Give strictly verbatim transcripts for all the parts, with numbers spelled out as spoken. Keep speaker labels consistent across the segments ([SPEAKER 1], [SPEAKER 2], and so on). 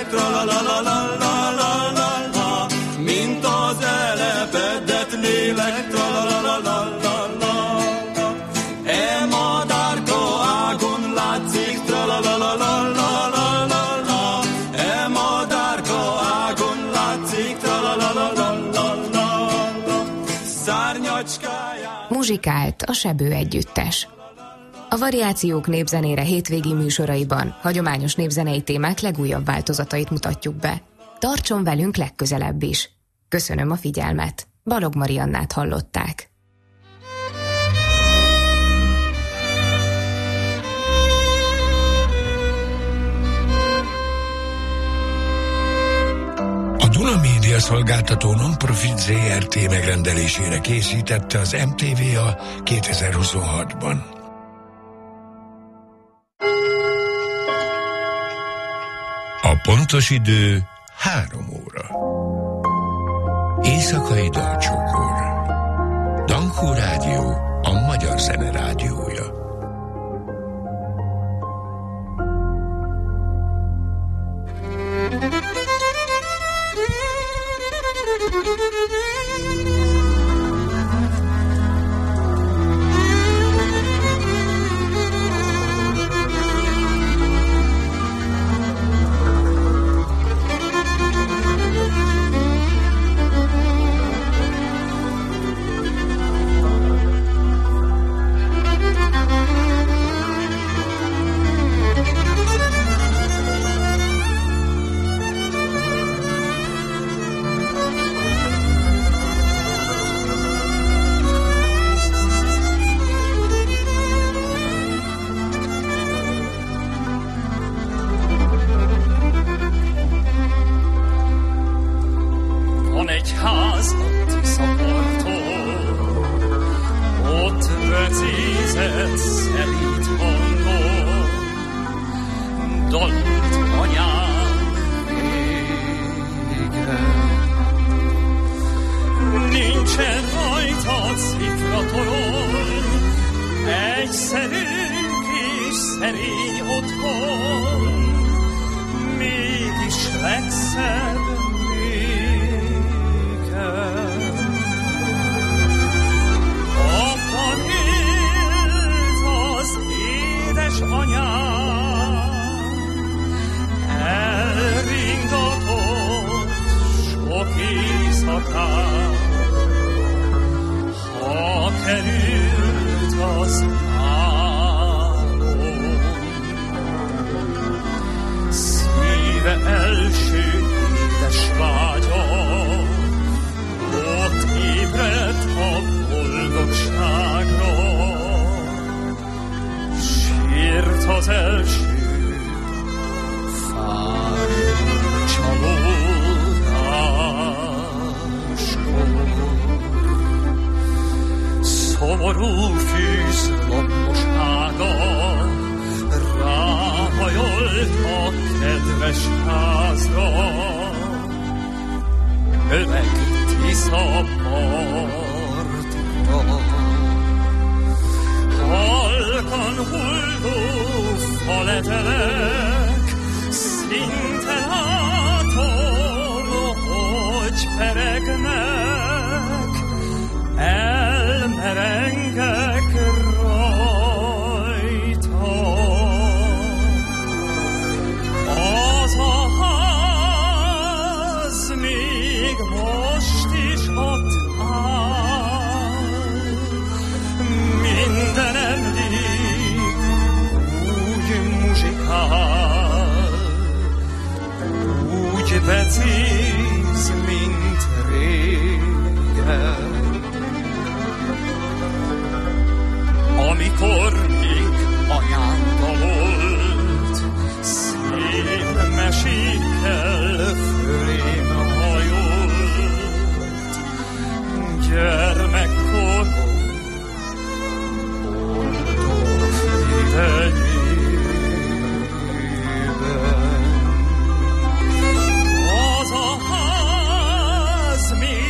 [SPEAKER 1] lélek, tra-la-la-la-la-la-la-la, mint az elepedett lélek, tra-la-la-la-la-la-la-la. E madárka ágon látszik, tra-la-la-la-la-la-la-la, e madárka ágon látszik, tra-la-la-la-la-la-la, szárnyacskáján.
[SPEAKER 2] Muzsikált a Sebő együttes. A Variációk népzenére hétvégi műsoraiban hagyományos népzenei témák legújabb változatait mutatjuk be. Tartson velünk legközelebb is. Köszönöm a figyelmet. Balog Mariannát hallották.
[SPEAKER 3] A Duna Média Szolgáltató Non-Profit zé er té megrendelésére készítette az em té vé a kétezer-huszonhatban. A pontos idő három óra. Éjszakai dalcsokor. Dankó Rádió, a magyar zene rádiója.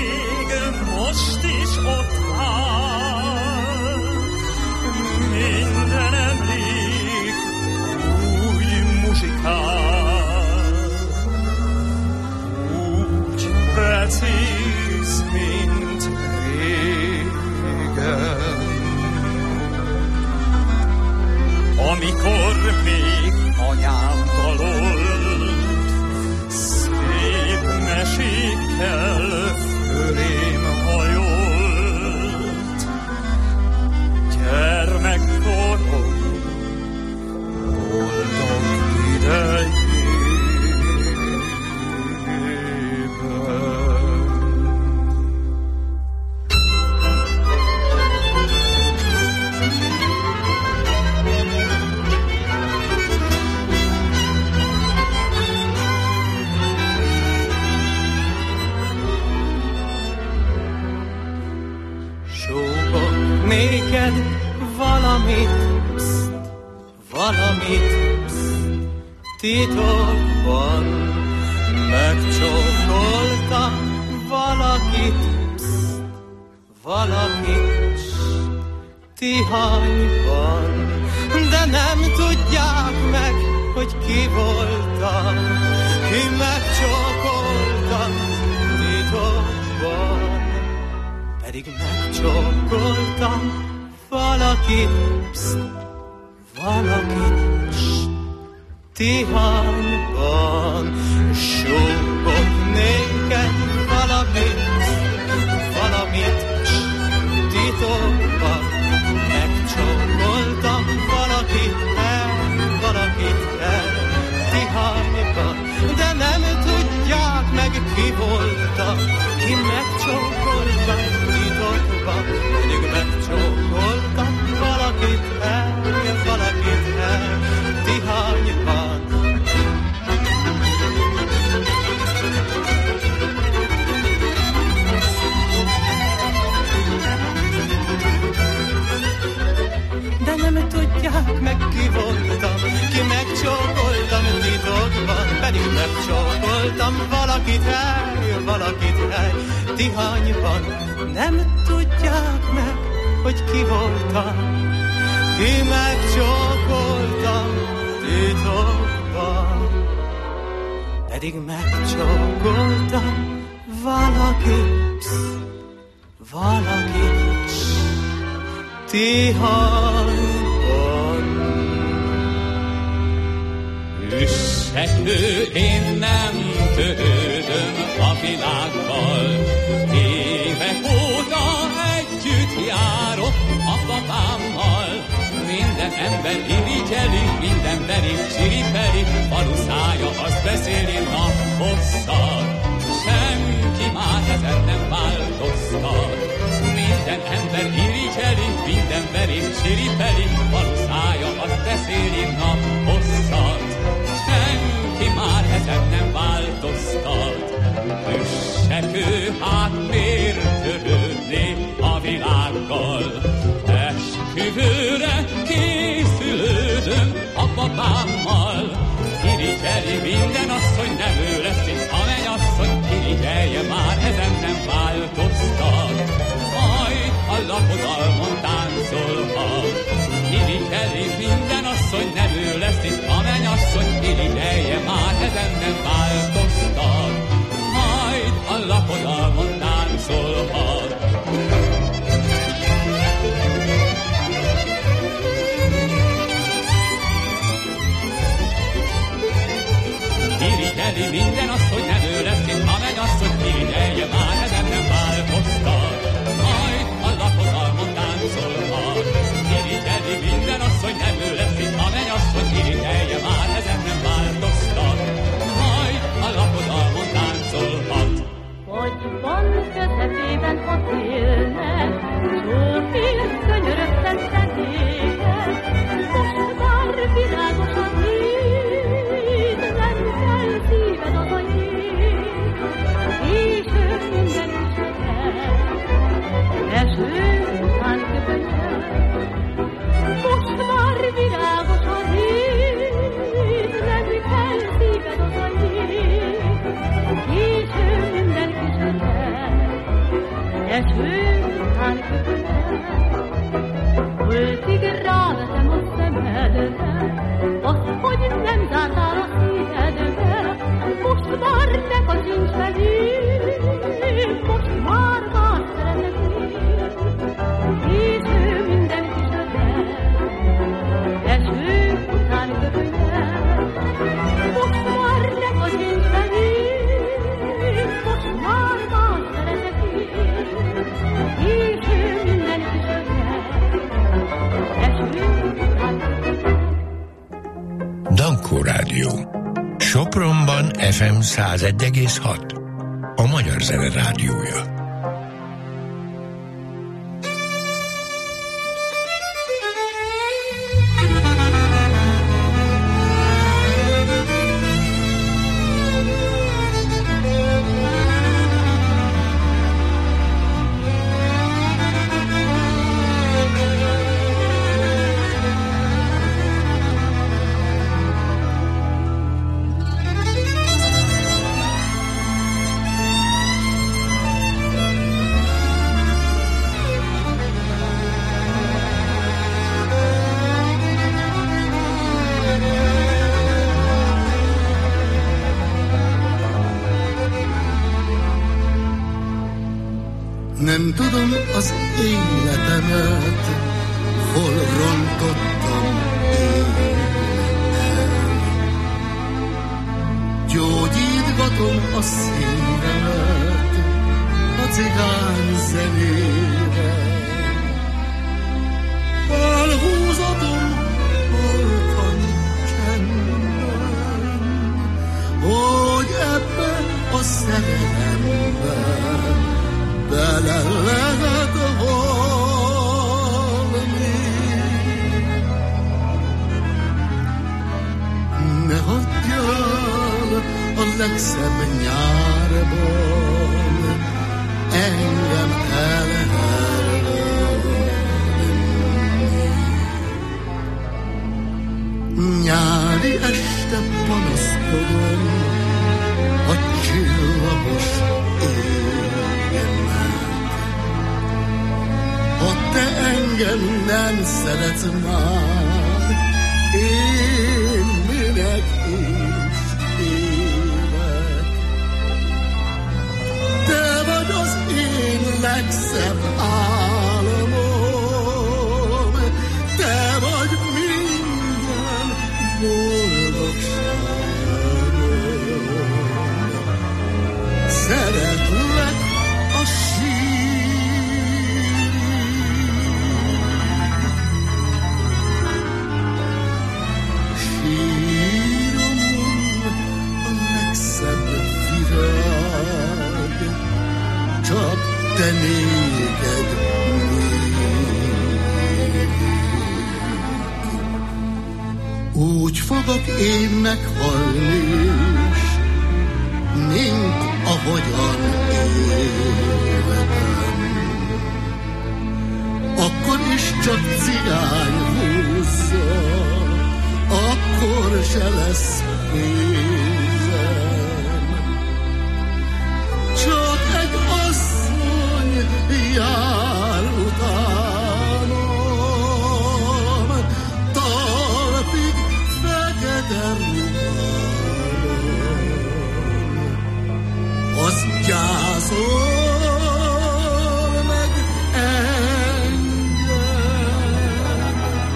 [SPEAKER 4] Most is ott áll, minden
[SPEAKER 1] titokban megcsókoltam valakit, psz, valakit tihanyban, de nem tudják meg, hogy ki voltam, ki megcsókoltam titokban, pedig megcsókoltam valakit, psz, valakit tihanyban, súgok néked valamit, valamit titokban, megcsókoltam valakit el, valakit el, tihanyban, de nem tudják meg ki voltam, ki megcsókoltam titokban, pedig megcsókoltam valakit el, valakit el, tihanyban. De nem tudják meg ki voltam, ki megcsókoltam titokban, pedig megcsókoltam valakit el, valakit el, tihanyban. Nem tudják meg, hogy ki voltam, ki megcsókoltam titokban, pedig megcsókoltam valakit, valakit tihanyban.
[SPEAKER 4] Üssekő, én nem törődöm a világgal, évek óta együtt járok a papámmal. Minden ember irigyeli, minden belép csiripeli, falu szája azt beszéli naphosszat, senki már ezen nem változtat. Minden ember irigyeli, minden belép csiripeli, falu szája azt beszéli naphosszat, senki már ezen nem változtat. Üssekő, hát miért törődni a világgal? Esküvőre készülődöm a papámmal. Irigyeli minden asszony, nem ő lesz itt a mennyasszony, irigyelje már, ezen nem változtat. Majd a lakodalmon táncolhat. Irigyeli minden asszony, nem ő lesz itt a mennyasszony, irigyelje már, ezen nem változtat. Majd a lakodalmon táncolhat. Irigyeli minden asszony, nem ő lesz itt a mennyasszony, irigyelje már, ezen nem változtat. Majd a lakodalmon táncolhat. Irigyeli minden asszony, nem ő lesz itt a mennyasszony, irigyelje már, ezen nem változtat. Majd a lakodalmon táncolhat.
[SPEAKER 5] Fagyban közepében ott élnek, csófél könyörögten szentélyek, most már világos a híd, nem kell szíved az a jég, később minden is kell, eső után köpönyel, most már világos a híd, nem kell szíved az a jég, később minden is kell, eső után köpönyel, öltig rávetem a szemedbe, azt, hogy nem zártál a szívedbe, most már ne kacsincs felém, most már már szeretek én, késő minden kisödel, eső után köpönyel, most már ne kacsincs felém, most már már szeretek én, késő minden kisödel, eső után köpönyel.
[SPEAKER 3] Dankó Rádió. Sopronban ef em száz egy egész hat. A Magyar Zene Rádiója.
[SPEAKER 6] Nem tudom az életemet, hol rontottam én el. Gyógyítgatom a szívemet a cigány zenével. Elhúzatom halkan csendben, hogy ebbe a szerelembe bele lehet halni. Ne hagyjál a legszebb nyárban engem elherélni. Nyári este panaszkodom a csillagos égemet. Ha te engem nem szeretsz már, én minek is élek. Te vagy az én legszebb álmom, te vagy minden boldogságom. Szeretlek a sírig, síromon a legszebb virág, csak te néked még. Úgy fogok én meghalni, mint ahogyan életem. Akkor is csak cigány húzza, akkor se lesz pénzem. Csak egy asszony jár utánom, talpig fekete ruhában. Az gyászol meg engem.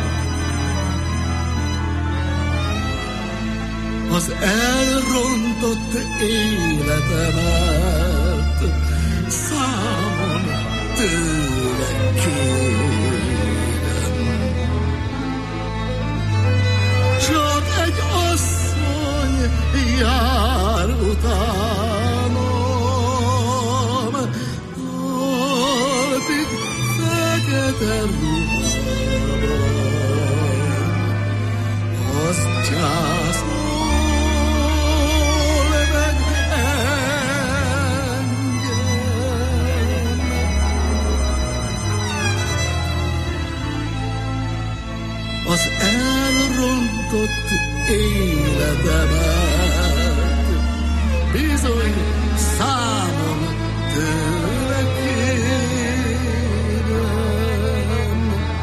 [SPEAKER 6] Az elrontott életemet számon tőle kérem. Csak egy asszony jár utánom, talpig fekete ruhában. Az gyászol meg engem. Az elrontott életemet bizony számon tőle kérem.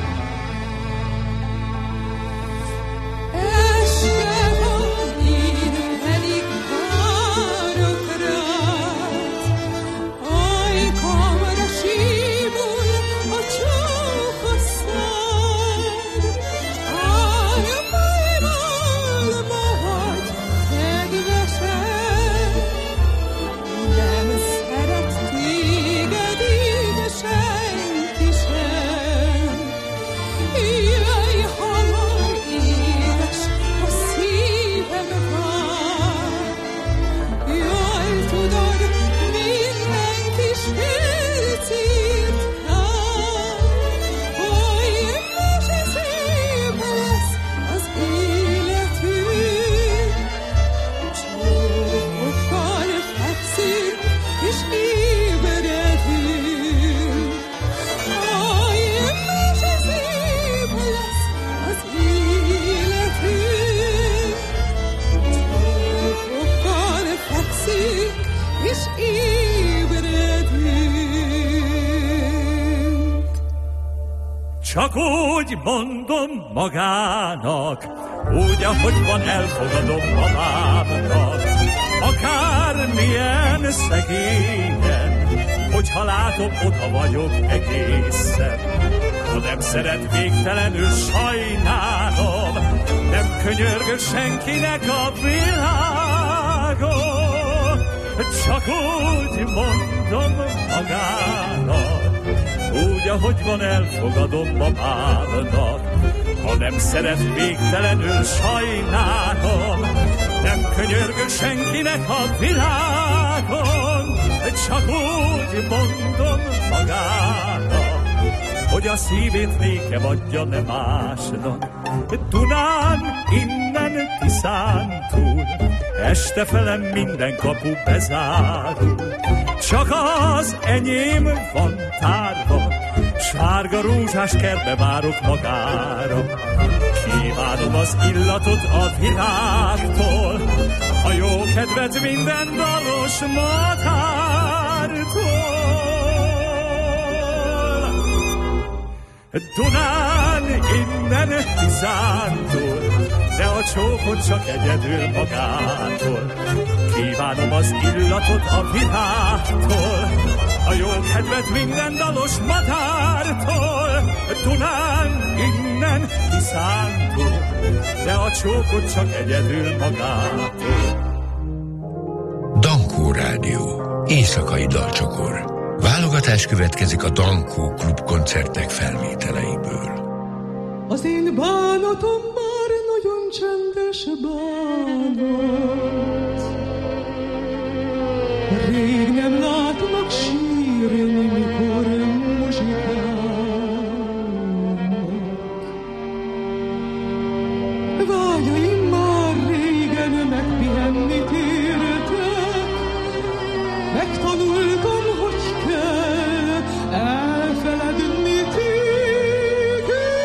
[SPEAKER 7] Este van, én pedig várok rád, ajkamra símul a csókos szád, álmaimmal ma vagy kedvesem, nem szeret téged így senki sem. Jöjj hamar, édes, a szívem vár. Jól tudod, minden kis percért kár, hogy mese szép lesz az életünk. Csókokkal fekszünk és ébredünk. Hogy mese szép lesz az életünk. Csókokkal fekszünk és ébredünk.
[SPEAKER 8] Csak úgy mondom magának, úgy, ahogy van, elfogadom mamámnak. Akármilyen szegényen, hogyha látom, oda vagyok egészen. Ha nem szeret, végtelenül sajnálom, nem könyörgök senkinek a világon. Csak úgy mondom magának, úgy, ahogy van, elfogadom mamának. Ha nem szeret, végtelenül sajnálom, nem könyörgök senkinek a világon. Csak úgy mondom magának, hogy a szívét nékem adja, ne másnak. Dunán, innen, Tiszántúl, este felem minden kapu bezárul. Csak az enyém van tárva, sárga rózsás kertbe várok magára. Kívánom az illatot a virágtól, a jó kedvet minden dalos madártól. Dunán, innen, Tiszántúl, de a csókot csak egyedül magától. Kívánom az illatot a virágtól, a jó kedvet minden dalos madártól. Dunán, innen, Tiszántúl, de a csókot csak egyedül magától.
[SPEAKER 3] Dankó Rádió. Éjszakai dalcsokor. Válogatás következik a Dankó Klub koncertek felvételeiből.
[SPEAKER 7] Az én bánatom már nagyon csendes bánat. Rég nem látnak sírni, mikor muzsikálnak. Vágyaim már régen megpihenni tértek, megtanultam, hogy kell elfeledni téged.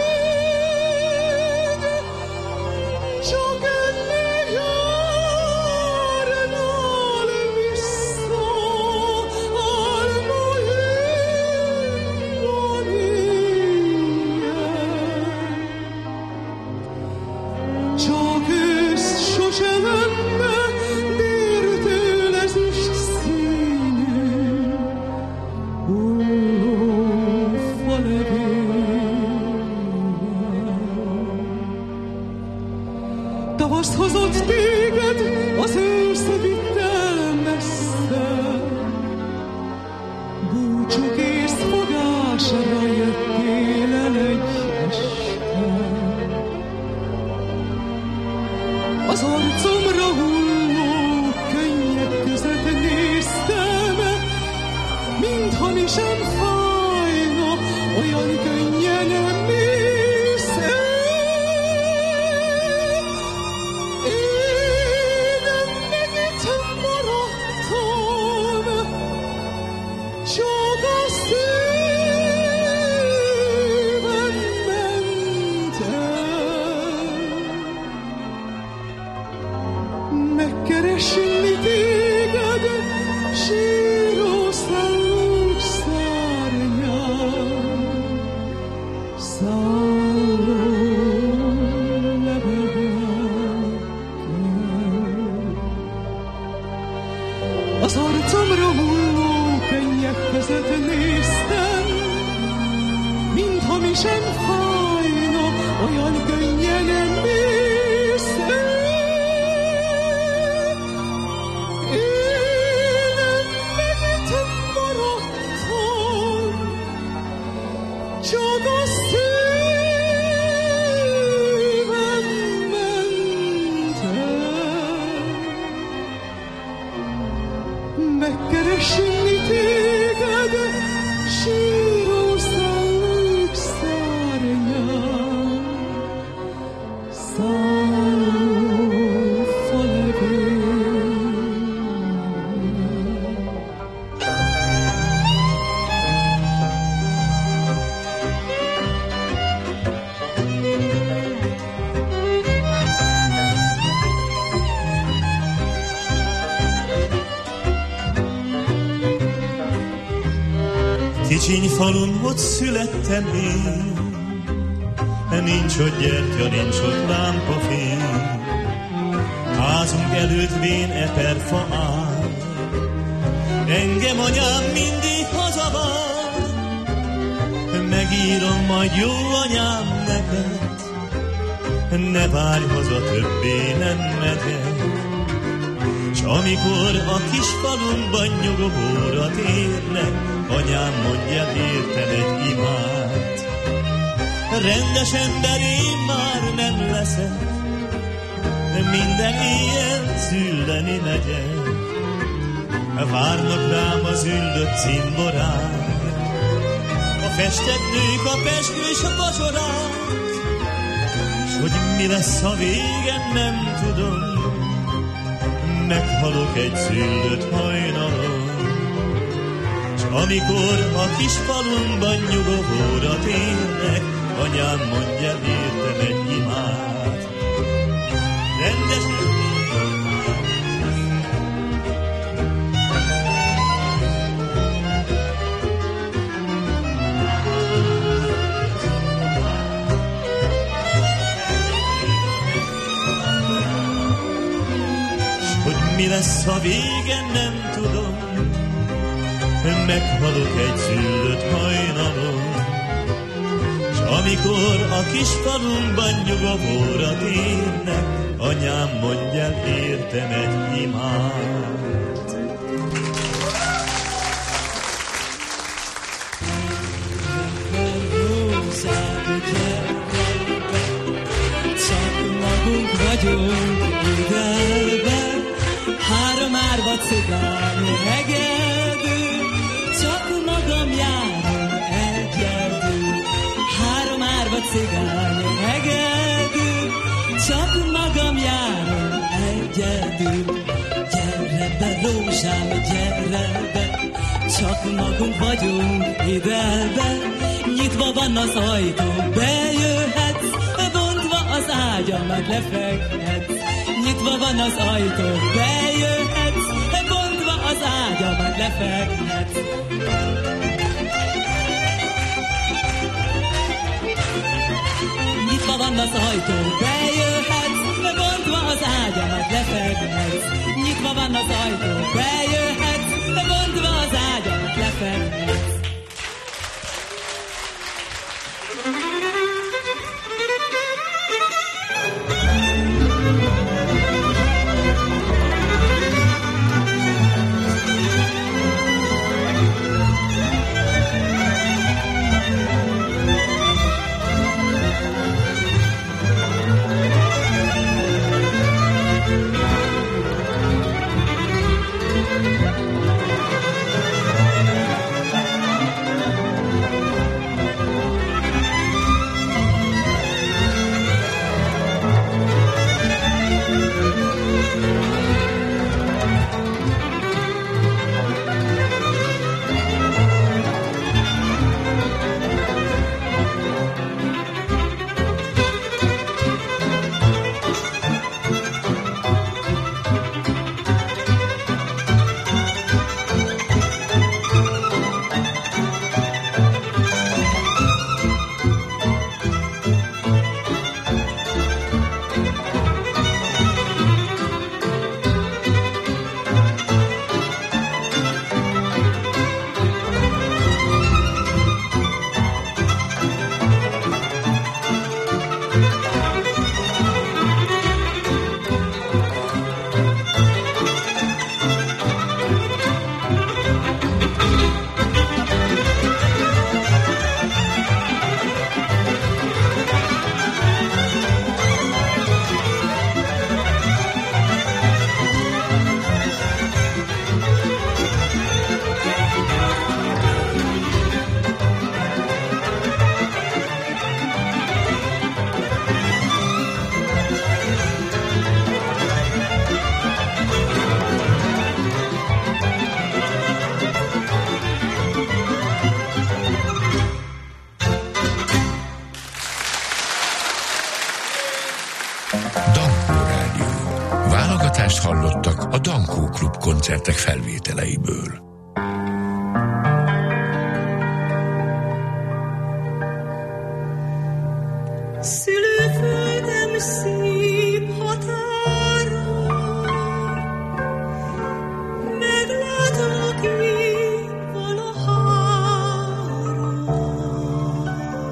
[SPEAKER 7] Csak enni járnál vissza, álmaimban éljen. Csak ősz sose lenne, déltől ezüst színű, ó, falevéljen. Tavasz hozott téged, az ősz vitt el messze, búcsú készfogásra jöttél el egy este. Az arcomra hulló könnyek között néztem, mintha mi sem fájna, olyan könnyen mész el. Én meg itt maradtam, csak a szívem ment el. Megkeresni téged, síró szellők szárnyán, szálló levelekkel. Az arcomra hulló könnyek között néztem, mintha mi sem fájna, olyan könnyen mész el. Én meg itt maradtam, csak a szívem ment el. Megkeresni téged, síró szellők szárnyán, szálló falevéljen.
[SPEAKER 9] Kicsiny falun ott születtem én, nincs ott gyertya, nincs ott lámpafény. Házunk előtt vén eperfa áll, engem anyám mindig haza írom majd jó anyám neked, ne várj haza, többé nem megyek. S amikor a kis falumban nyugovóra térnek, anyám mondja értem egy imát. Rendes ember én már nem leszek, minden éjjel szülleni megyek. Várnak rám az üldött cimborák, a festett nők, a pezsgős a vacsorák, s hogy mi lesz a végem nem tudom, meghalok egy szüllött hajnalon. S amikor a kis falumban nyugovóra térnek, anyám mondja értem egy imát. Rendesen mi lesz a vége, nem tudom, meghalok egy szüllött hajnalon. S amikor a kis falumban nyugovóra térnek, anyám mondja értem egy imát.
[SPEAKER 10] Csak magunk vagyunk idelben, három árva cigány hegedű, csak magam járom egyedül. Három árva cigány hegedű, csak magam járom egyedül. Gyere be, rózsám, gyere be, csak magunk vagyunk idelbe. Nyitva van az ajtó, bejöhetsz, bontva az ágyamat lefekhetsz. Nyitva van az ajtó, bejöhetsz, bontva az ágyamat lefekhetsz. Nyitva van az ajtó, bejöhetsz, bontva az ágyamat lefekhetsz. Nyitva van az ajtó, bejöhetsz, bontva az ágyamat lefekhetsz.
[SPEAKER 3] Hallottak a Dankó Klub koncertek felvételeiből.
[SPEAKER 10] Szülőföldem szép határa, meglátlak én valahára.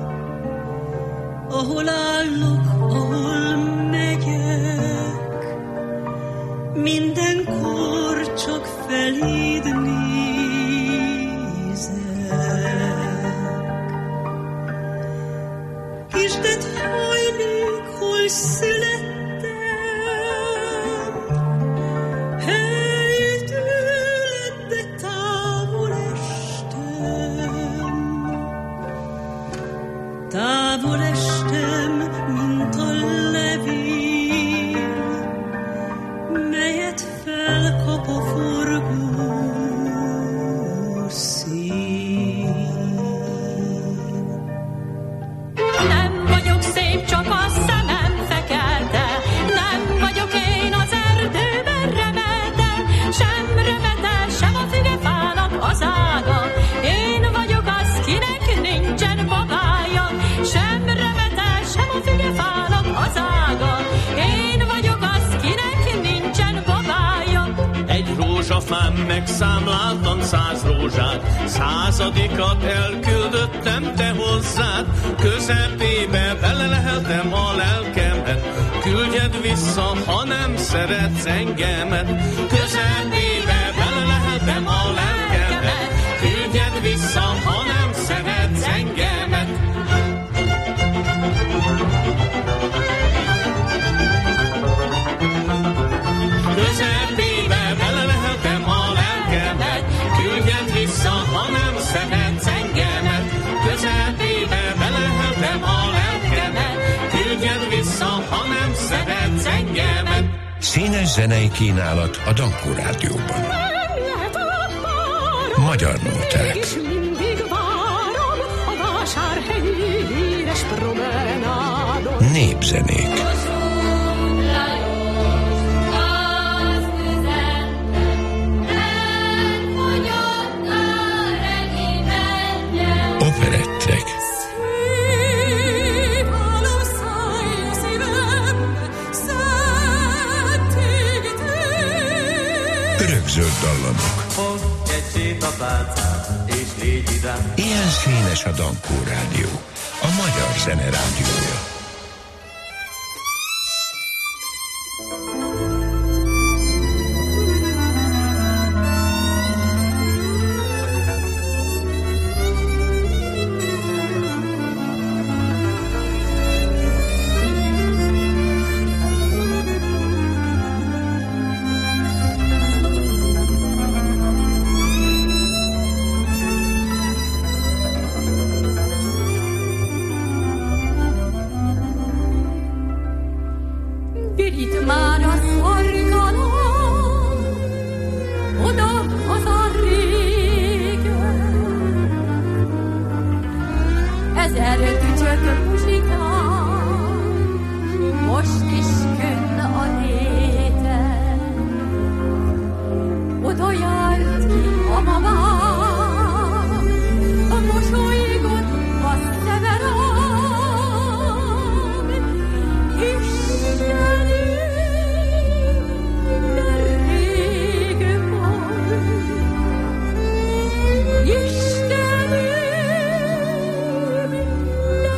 [SPEAKER 10] eléd nézek. Kisdet hajlék, hol születtem, hely tőled, de távol estem. Távol estem, mint a levél, melyet felkap a forgó szél.
[SPEAKER 5] Nem vagyok szép, csak a szemem fekete, nem vagyok én az erdőben remete, sem remete, sem a fügefának az ága. Én vagyok az, kinek nincsen babája, sem remete, sem a fügefának az ága. Én vagyok az, kinek nincsen babája.
[SPEAKER 11] Egy rózsafán megszámláltam száz rózsát, századikat elküldöttem te hozzád, közepébe beleleheltem a lelkemet, küldjed vissza, ha nem szeretsz engemet. Közepébe beleleheltem a lelkemet, küldjed vissza, ha nem szeretsz engemet. Közepébe beleleheltem a lelkemet, küldjed vissza, ha nem szeretsz engemet. Közepébe beleleheltem a lelkemet, küldjed vissza, ha nem szeretsz engemet.
[SPEAKER 3] Színes zenei kínálat a Dankó Rádióban. Magyar nóták.
[SPEAKER 5] És mindig várom a vásárhelyi híres promenádon.
[SPEAKER 3] Népzenék. Operettek. Örökzöld dallamok.
[SPEAKER 1] Fogd egy sétapálcát, és légy idám.
[SPEAKER 3] Ilyen színes a Dankó Rádió, a magyar zene rádiója.
[SPEAKER 5] Pirít már a szorgalom, oda haza régen. Ezer tücsök muzsikál, most is könn a réten. Oda járt ki a mamám, a mosolygott a szeme rám, és Istenünk,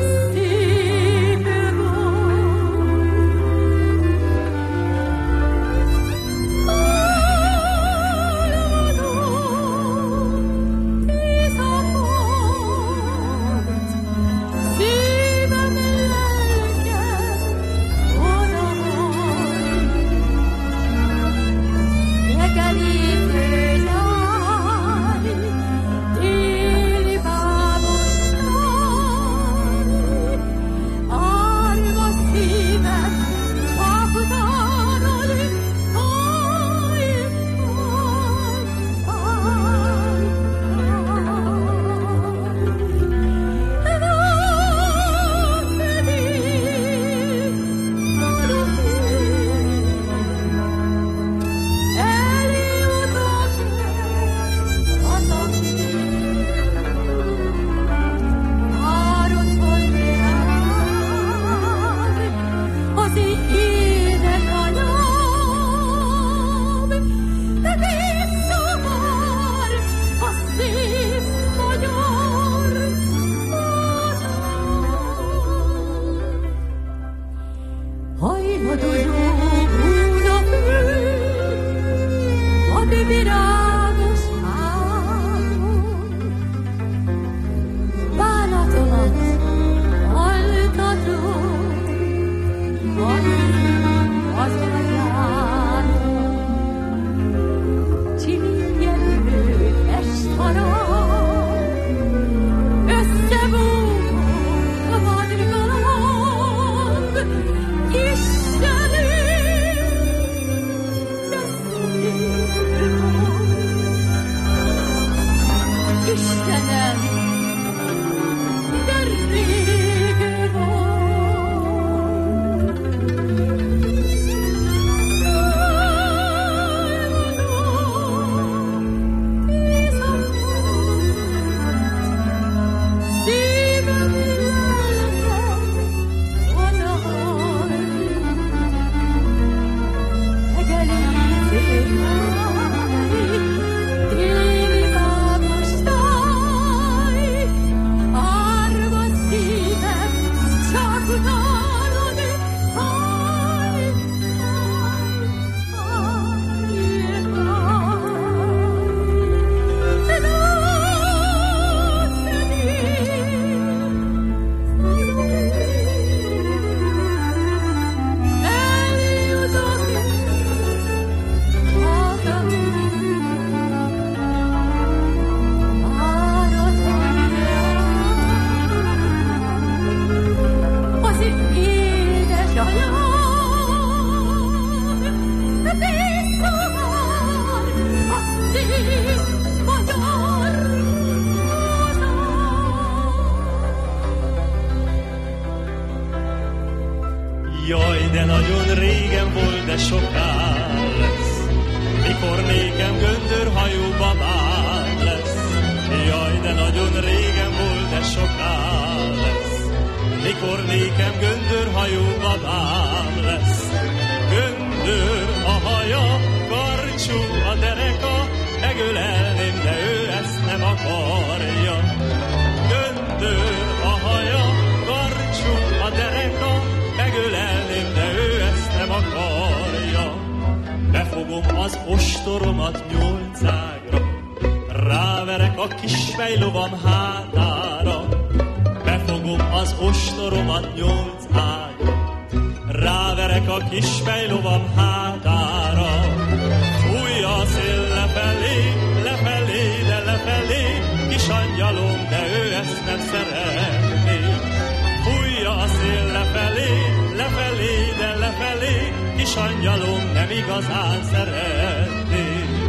[SPEAKER 9] Jaj, de nagyon régen volt, de soká lesz, mikor nékem göndörhajú babám lesz. Jaj, de nagyon régen volt, de soká lesz, mikor nékem göndörhajú babám lesz. Göndör a haja, karcsú a dereka, megölelném, de ő ezt nem akarja. Göndör a haja, karcsú a dereka, megölelném, de ő ezt nem akarja. Befogom az ostoromat nyolcágra, ráverek a kis fejlovam hátára. Befogom az ostoromat nyolcágra, ráverek a kis fejlovam hátára. Fúj a szél lefelé, lefelé, de lefelé, kis angyalom, de ő ezt nem szeretné. Fúj a szél lefelé, lefelé, de lefelé, kis angyalom, nem igazán szeretné.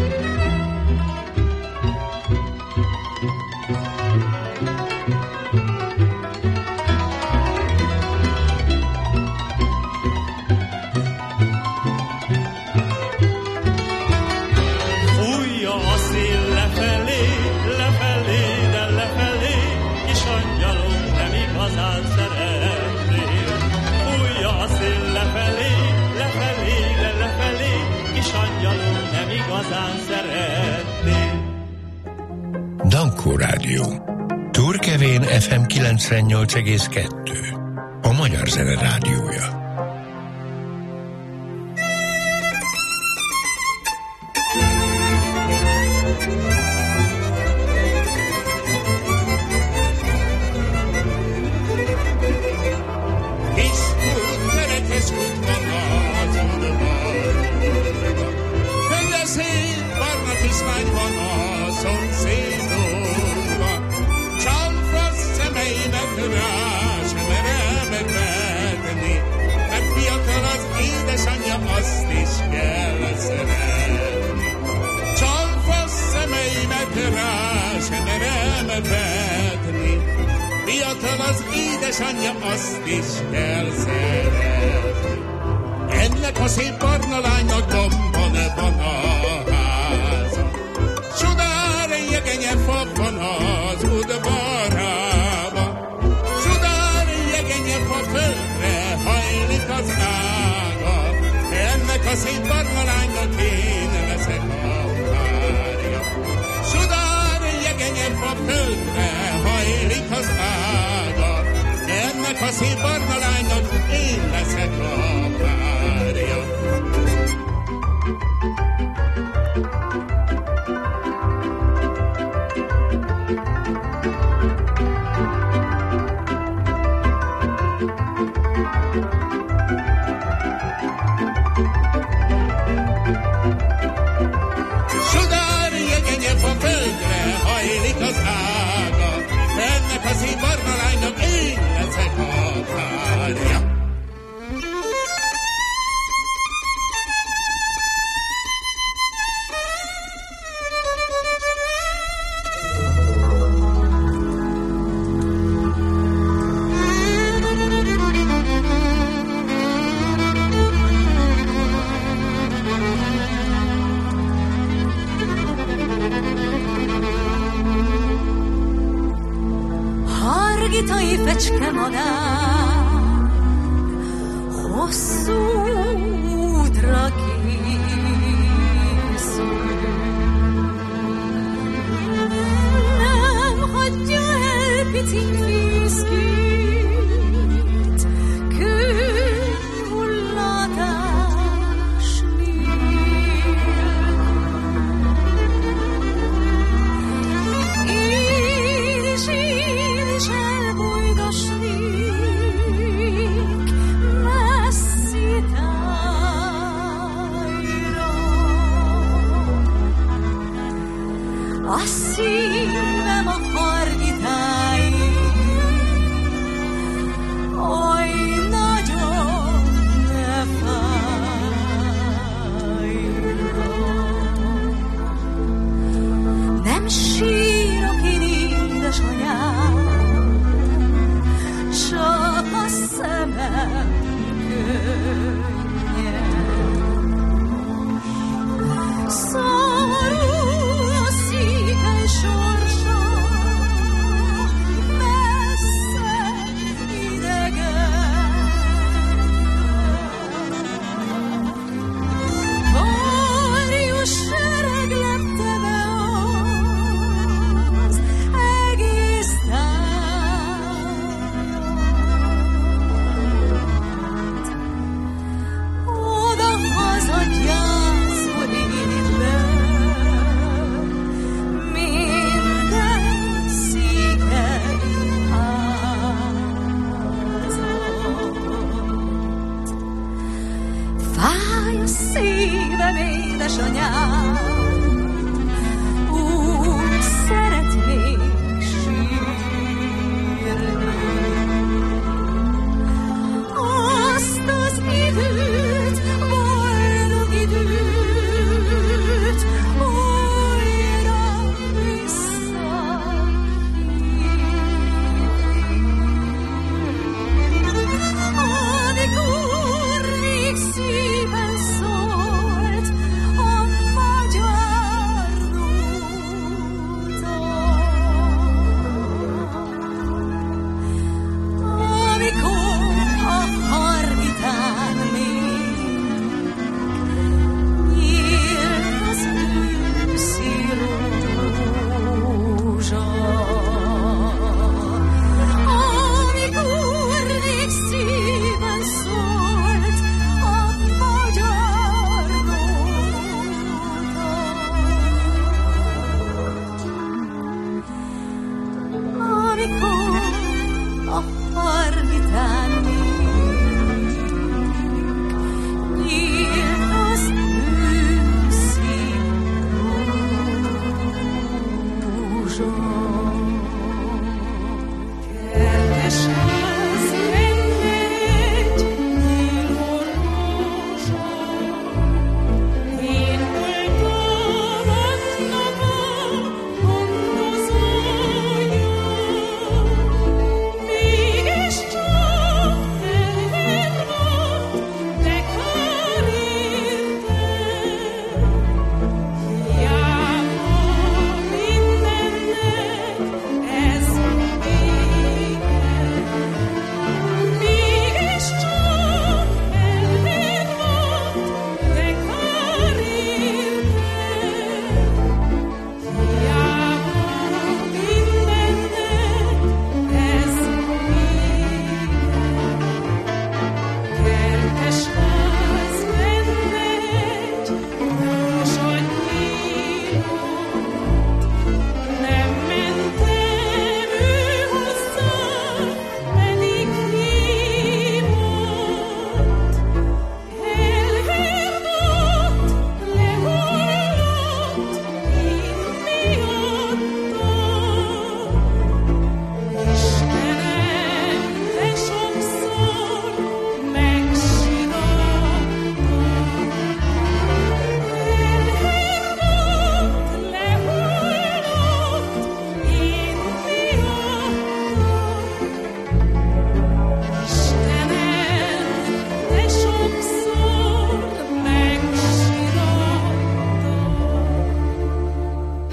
[SPEAKER 3] Dankó Rádió. Turkevén ef em kilencvennyolc egész kettő. A Magyar Zene Rádiója.
[SPEAKER 12] Az édesanyja azt is kell szeretni. Ennek a szép barna lánynak gomban van a háza. Sudár jegenye fa van az udvarába. Sudár jegenye fa földre hajlik az ága. Ennek a szép barna lánynak én leszek a párja. Sudár jegenye fa földre hajlik az ága. Ennek a szép barna lánynak én leszek a párja. Sudár jegenye fa földre hajlik az ága. Ennek a szép barna lánynak én leszek a párja.
[SPEAKER 5] Hargitai fecske madár, hosszú útra készül. Nem hagyja el pici fészkét, kőhullatás nélkül. Én is, én is elbújdosnék messzi tájra. A szívem a hargitáig, oly nagyon ne fájra.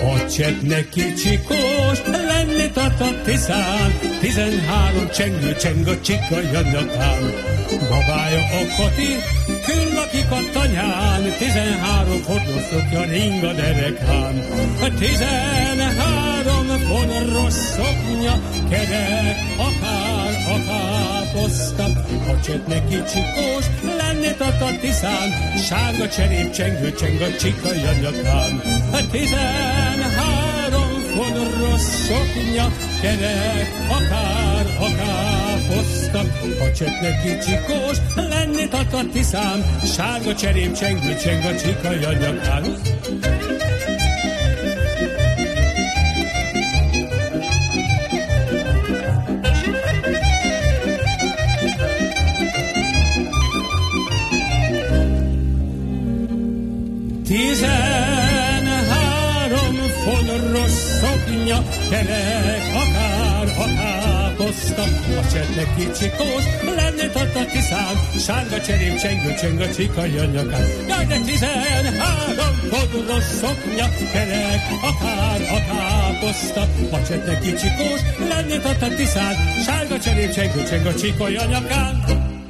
[SPEAKER 8] a csetnek kicsikós, lenni tata tiszán, tizenhárom csengő cseng a csika nyakán. Babája a Kati, kül lakik a tanyán, tizenhárom forrószokja ring a derekán. Tizenhárom forrós szoknya, kerek, akár, akár poszta, a csetnek kicsikós, lenni tata tiszán, sárga cserép csengő cseng a csika nyakán. Tizenhárom forrós szoknya, kerek, akár, akár poszta, a csetnek kicsikós, lenni tata tiszán, sárga cserép csengő cseng a csika nyakán. Tizenhárom forrós szoknya, kerek, akár, akár poszta, a csetnek kicsikós, lenni tata tiszán, sárga cserép csengő cseng a csika nyakán. Jaj, de tizenhárom forrós szoknya, kerek, akár, akár poszta, a csetnek kicsikós, lenni tata tiszán, sárga cserép csengő cseng a csika nyakán.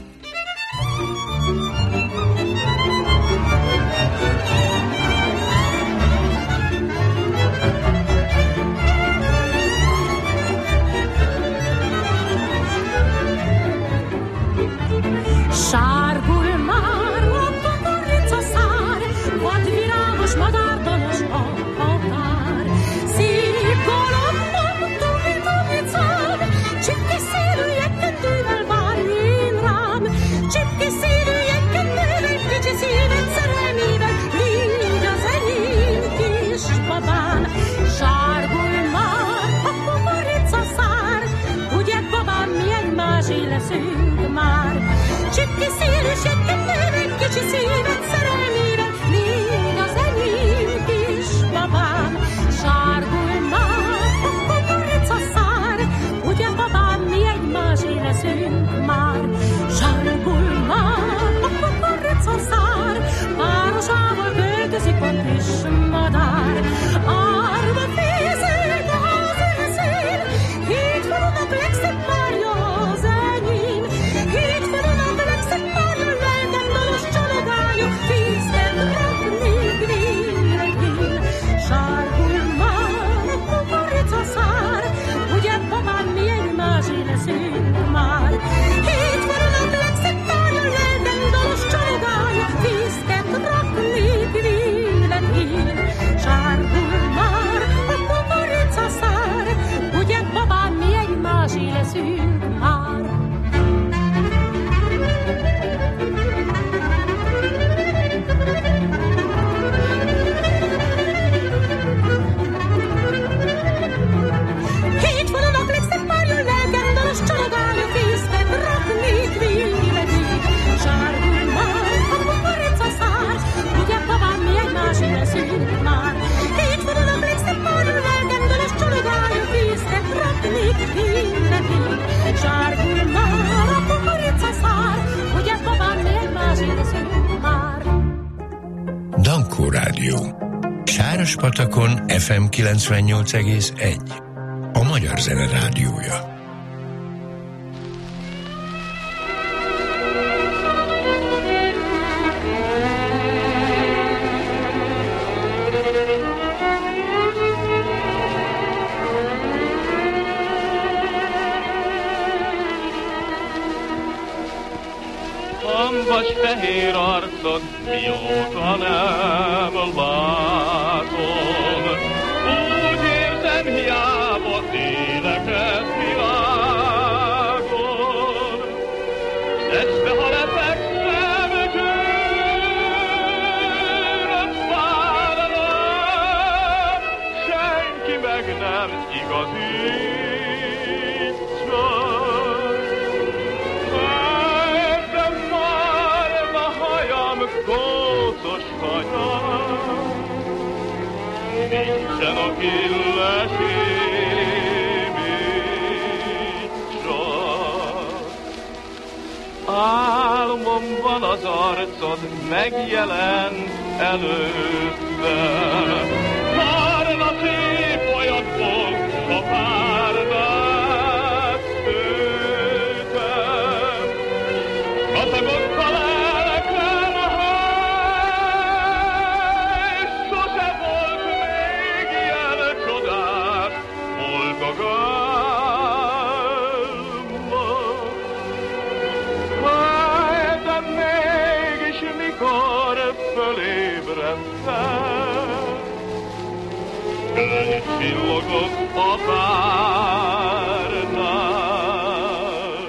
[SPEAKER 5] Sárgul már a kukoricaszár, vadvirágos madárdalos a határ. Szép galambom, tumi-tumicám, csipke szélű jekkendővel várj én rám. Csipke szélű jekkendővel, kicsi szíved szerelmével, légy az enyém kis babám. Sárgul már a kukoricaszár, ugye babám, mi egymásé leszünk már. Csipke szélű jekkendővel, kicsi szíved szerelmére, légy az enyém kis babám. Sárgul már a kukoricaszár, ugye babám, mi egymásé leszünk már. Sárgul már a kukoricaszár, városával költözik a kis madár. Árva fészek a ház ereszén, hét falunak legszebb párja az enyém. Hét falunak legszebb párja, lelkem dalos csalogánya, fészket raknék véletén. Sárgul már a kukoricaszár, ugye babám, mi egymásé leszünk már. Hét falunak legszebb párja, lelkem dalos csalogánya, fészket raknék véletén. Sárgul már a kukoricaszár, ugye babám, mi egymásé leszünk már. Hét falunak legszebb párja, lelkem dalos csalogánya, fészket raknék véletén. Sárgul már a kukoricaszár, ugye babám, mi egymásé leszünk már. Hét falunak legszebb párja, lelkem dalos csalogánya, fészket raknék véletén. Sárgul már a kukoricaszár, ugye babám, mi egymásé leszünk már.
[SPEAKER 3] Dankó Rádió. Sárospatakon ef em kilencvennyolc egész egy. A Magyar Zene Rádiója.
[SPEAKER 13] Hambas fehér arcod, mióta nem látom, úgy érzem, hiába éleket világon. Este, ha lefekszem, tőlem vállalom, senki meg nem igazítja. Gócos hajam, nincsen, aki lesimítsa. Álmomban az arcod megjelent előttem, barna mennyit csillogott a párnámon.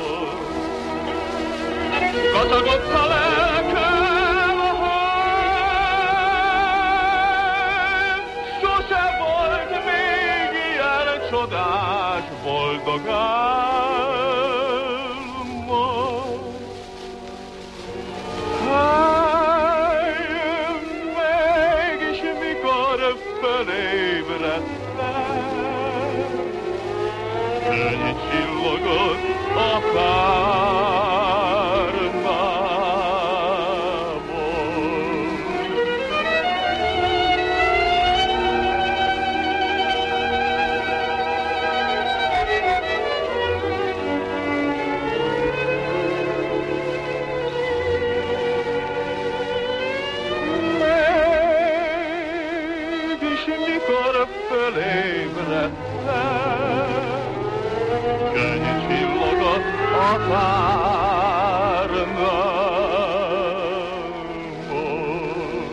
[SPEAKER 13] Kacagott a lelkem, sose volt még ilyen csodás boldogálmom. Hát, mégis mikor fölébredtem, mennyit csillogott a párnámon. Mégis mikor fölébredtem, mennyit csillogott a párnámon.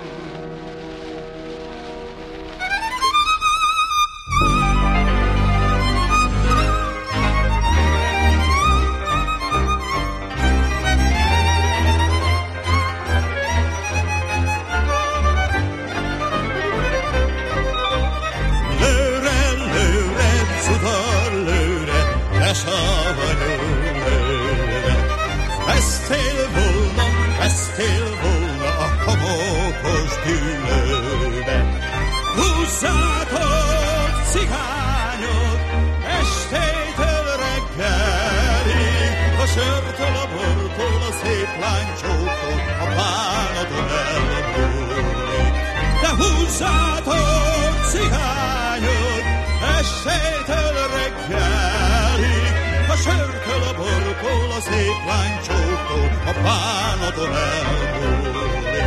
[SPEAKER 9] Lőre, lőre, cudar, lőre, te savanyú lőre. Vesztél volna, vesztél volna a homokos gyűlőbe. Húzzátok, cigányok, estétől reggelig, a sörtől, a bortól, a szép lánycsóktól, a bánadon elmúlik. De húzzátok, cigányok, estétől reggelig, a sörtől, a bortól, a szép lánycsóktól, a bánadon elmúlik.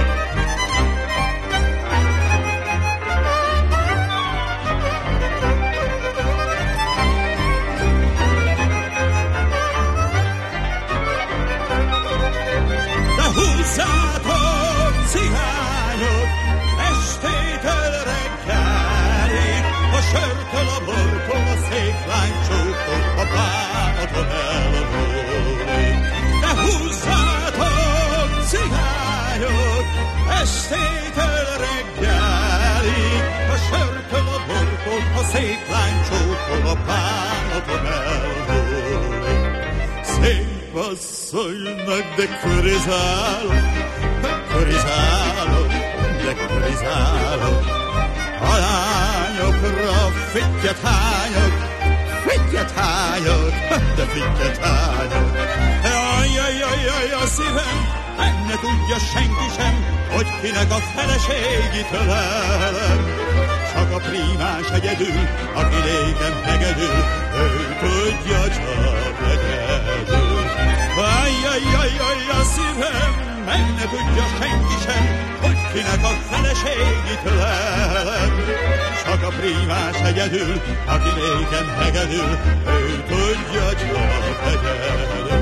[SPEAKER 9] De húzzátok, cigányok, estétől reggelig, a sörtől, a bortól, a szép lánycsóktól, a bánadon elmúlik. De húzzátok, cigányok, estétől reggelig, a sörtől, a bortól, a szép lánycsóktól, a bánadon elmúlik. Szép asszonynak, de körizálok, körizálok, de körizálok. A lányokra fittyet hányok, fittyet hányok, de fittyet hányok. Jaj, jaj, jaj, jaj, a szívem, meg ne tudja senki sem, hogy kinek a feleségit ölelem. Csak a prímás egyedül, aki régen hegedül, ő tudja csak egyedül. Jaj, jaj, jaj, jaj, a szívem, meg ne tudja senki sem, hogy kinek a feleségit ölelem. Csak a prímás egyedül, aki régen hegedül, ő tudja csak egyedül.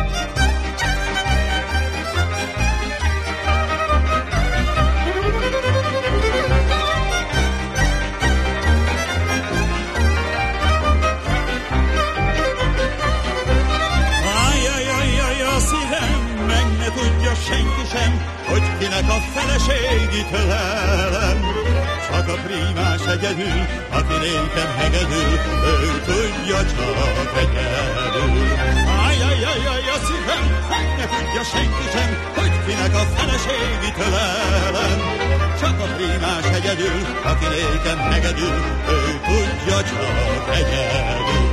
[SPEAKER 9] Senki sem, hogy kinek a feleségit ölelem. Csak a prímás egyedül, aki régen hegedül, ő tudja csak egyedül. Ajjajjajjaj, a szívem, meg ne tudja senki sem, hogy kinek a feleségit ölelem. Csak a prímás egyedül, aki régen hegedül, ő tudja csak egyedül.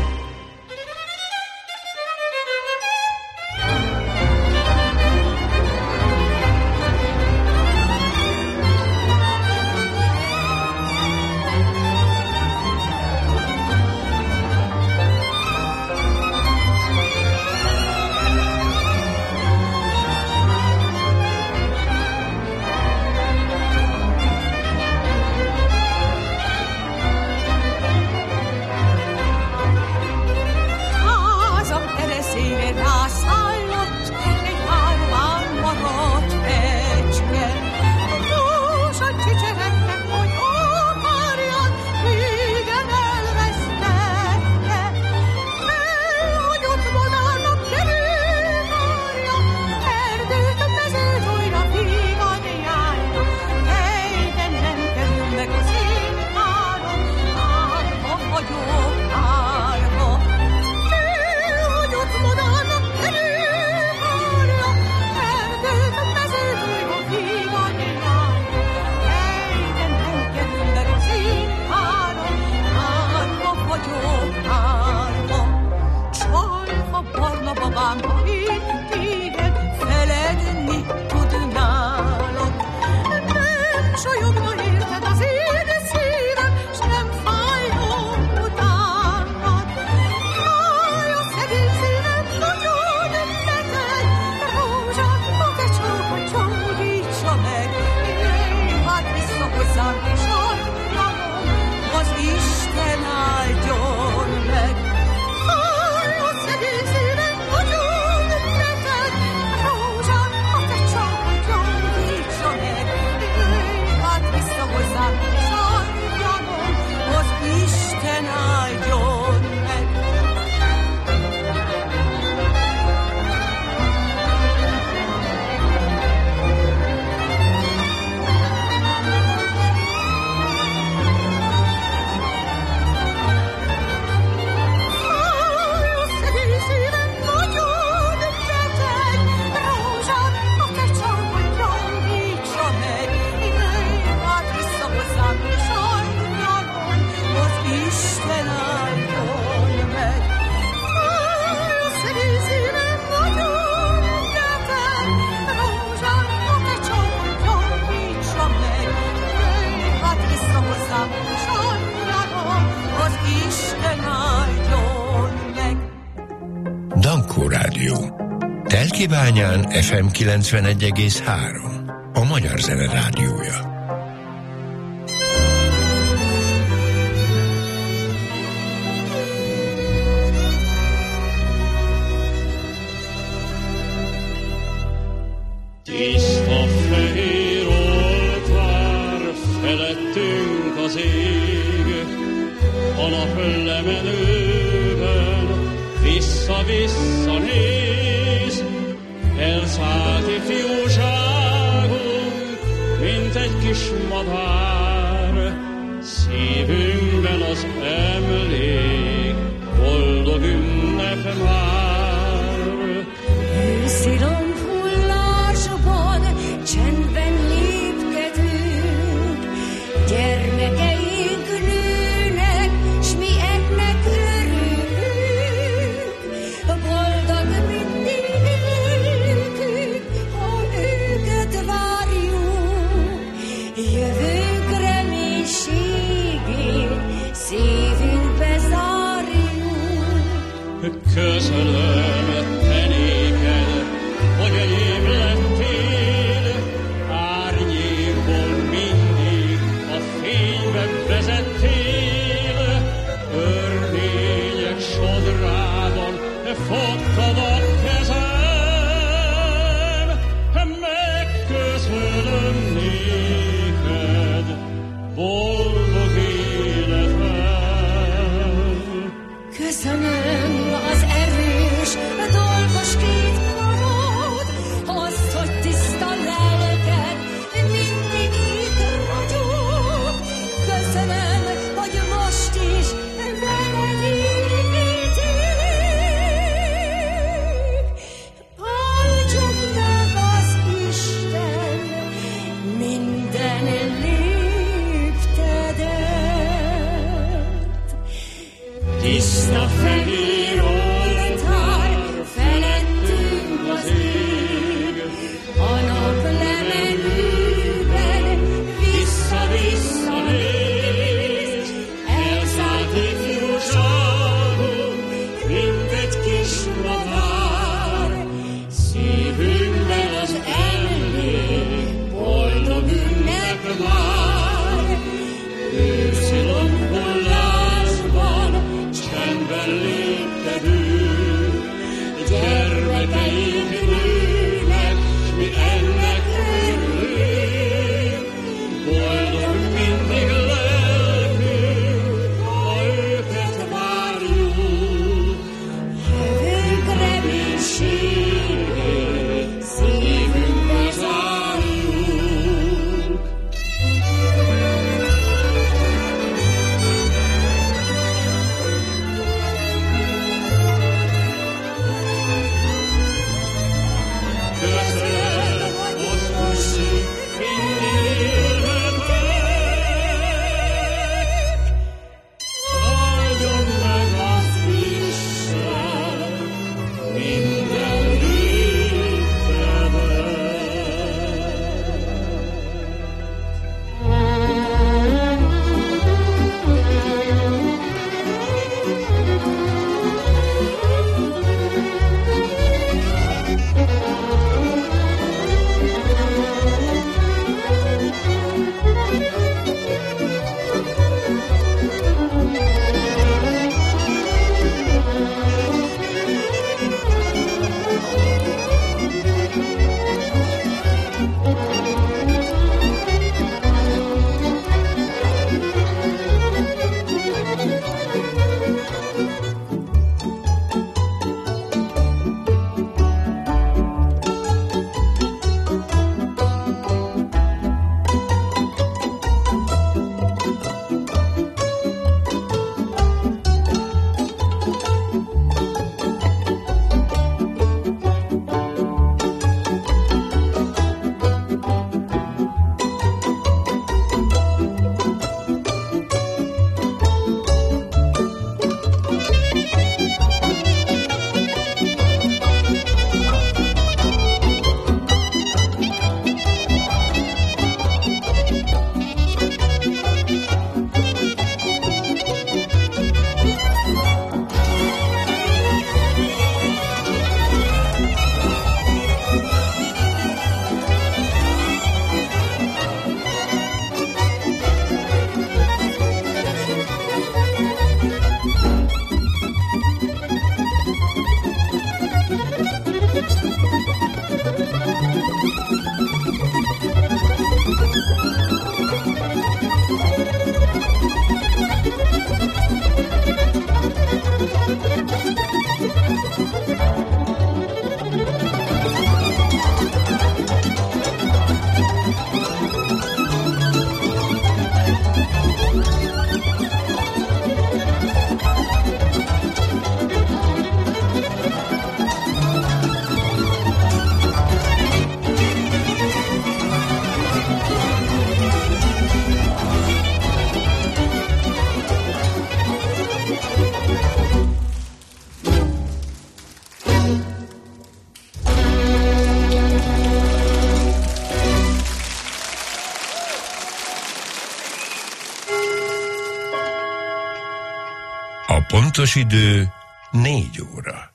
[SPEAKER 3] Rádió. Telkibányán ef em kilencvenegy egész három. A Magyar Zene Rádiója.
[SPEAKER 4] Tiszta fehér oltár, felettünk az ég, a nap lemenőben vissza-vissza néz, elszállt ifjúságunk, mint egy kis madár, szívünkben az emlék, boldog ünnep már.
[SPEAKER 14] Őszi lombhullásban csendben lépkedünk, gyermekeink nőnek, s mi ennek örülünk. Boldog mindig lelkünk, ha őket várjuk, jövőnk reménységét szívünkbe zárjuk.
[SPEAKER 4] Köszönöm te néked, hogy enyém lettél, árnyékból mindig a fénybe vezettél. Örvények sodrában fogtad a kezem, megköszönöm néked boldog életem.
[SPEAKER 14] Köszönöm az erős, dolgos két karod, azt, hogy tiszta lelked mindig itt ragyog. Köszönöm, hogy most is veled élhetünk. Áldjon meg az Isten minden léptedet.
[SPEAKER 4] Tiszta fehér oltár,
[SPEAKER 14] felettünk az ég, a nap lemenőben vissza-vissza néz, elszállt ifjúságunk, mint egy kis madár, szívünkben az emlék, boldog ünnep már. Őszi lombhullásban csendben lép
[SPEAKER 3] A pontos idő négy óra.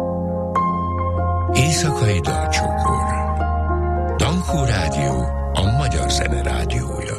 [SPEAKER 3] Éjszakai dalcsokor. Dankó Rádió, a magyar zene rádiója.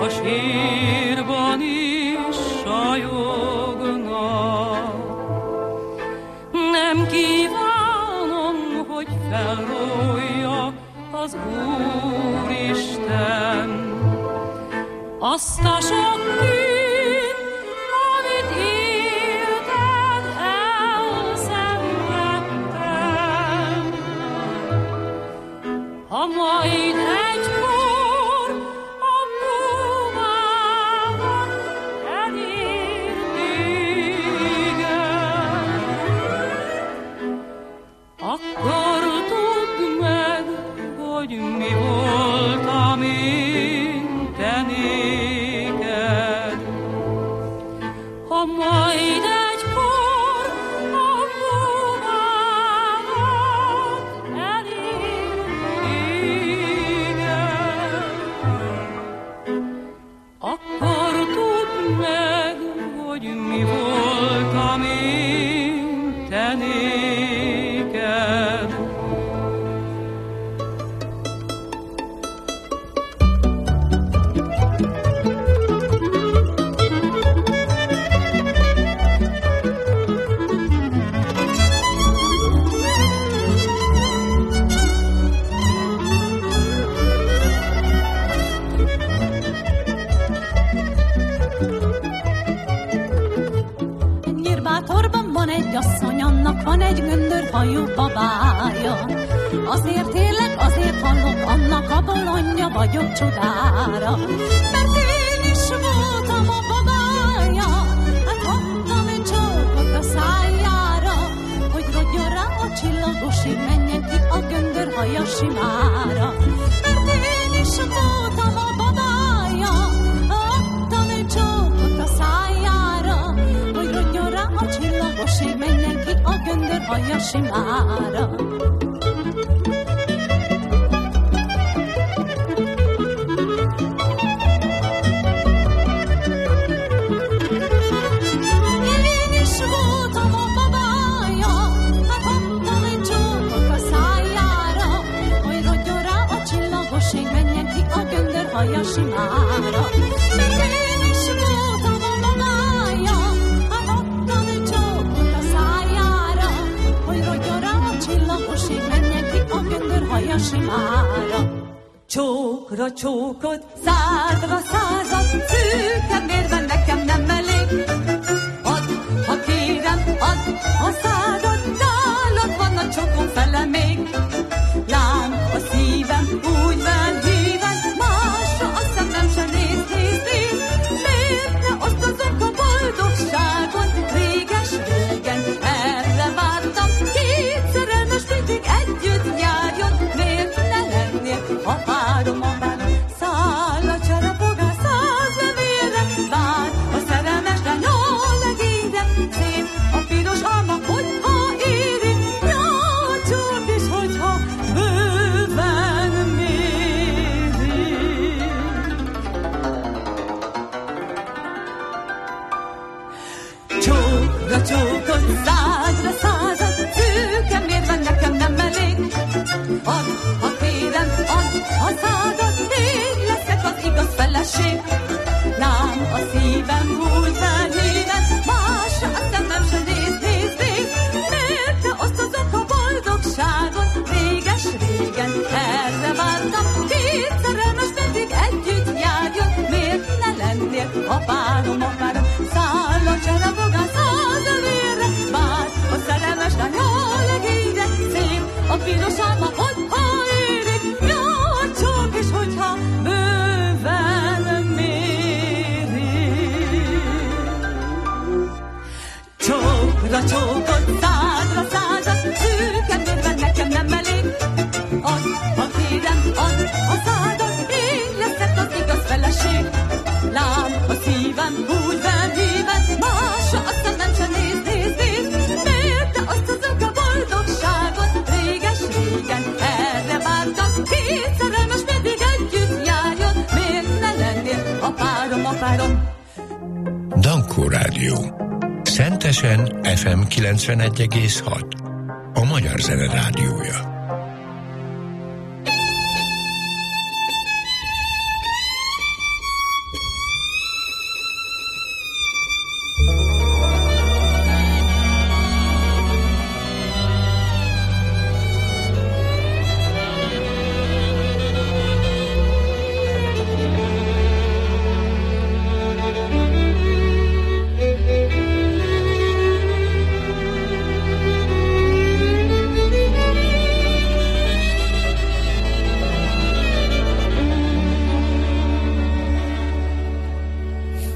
[SPEAKER 15] a sírban is sajognak. Nem kívánom, hogy felrójja az Úristen azt a sok bűn, amit érted elszenvedtem. Ha majd egykor a búvámat elér téged, akkor tudd meg, hogy mi voltam én te néked. Ha majd egykor a búvámat elér téged, akkor tudd meg, hogy mi voltam én te néked.
[SPEAKER 5] Nyírbátorban van egy asszony, annak van egy göndörhajú babája. Azért élek, azért hallok, annak a bolondja vagyok csodára. Mert én is voltam a babája, hát adtam egy csókot a szájára, hogy rodjon rá a csillagosig, menjen ki a göndörhaja simára. Mert én is voltam a babája, adtam egy csókot a szájára, hogy rodjon rá a csillagosig, menjen ki a göndörhaja simára. Én is voltam a babája, hát adtam egy csókot a szájára, hogy rodjon rá a csillagosig, menjen ki a göndörhaja simára. Mert én is voltam a babája, hát adtam egy csókot a szájára, hogy rodjon rá a csillagosig, menjen ki a göndörhaja simára. Csókra csókot, százra százat, szűke mérve nekem nem elég. Add, ha kérem, add a százat, nálad van a csókom fele még. Lám a szívem úgy van híven, másra a szemem se néz, néz, néz. Miért ne osztozok a boldogságon? Réges régen erre vártam, két szerelmes mindig együtt járjon. Miért ne lennél a párom, a párom? Száll a cserepogár száz levélre, vár a szerelmes lány a legényre. Szép a piros alma, hogyha éri, jaj, csak is, hogyha bőven méri. Csókra csókot, százra százat, szűke mérve nekem nem elég. Add, ha kérem, add a szádat, én leszek az igaz feleség. Lám a szívem úgy felhíven, másra a szemem se néz, néz, néz. Miért ne osztozok a boldogságon? Réges régen erre vártam, két szerelmes mindig együtt járjon. Miért ne lennél a párom, a párom? Száll a cserepogár száz levélre, vár a szerelmes lány a legényre. Szép a piros alma, hogyha érik, jaj, csak is, hogyha bőven méri. Csókra csókot, százra százat, szűke mérve nekem nem elég. Add, ha kérem, add a szádat, én leszek az igaz feleség. Lám a szívem úgy felhíven, másra a szemem se néz, néz, néz. Miért ne osztozok a boldogságon? Réges régen erre vártam, két szerelmes mindig együtt járjon. Miért ne lennél a párom, a párom?
[SPEAKER 3] Dankó Rádió. Szentesen ef em kilencvenegy egész hat. A Magyar Zene Rádiója.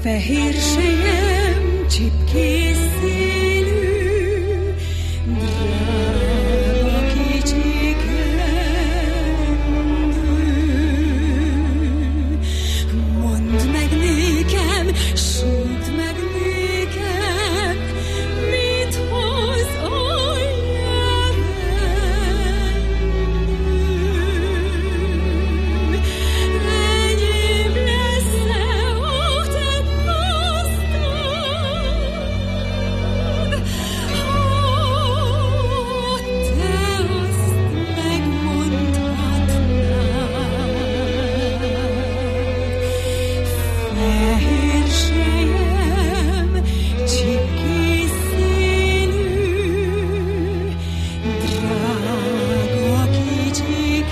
[SPEAKER 14] Fehér sejem, csipkés szélű, drága kicsi kendő. Mondd meg nékem, súgd meg nékem, mit hoz a jövendő. Enyém lesz-e a te gazdád? Ha te azt megmondhatnád. Fehér sejem, csipkés szélű, drága kicsi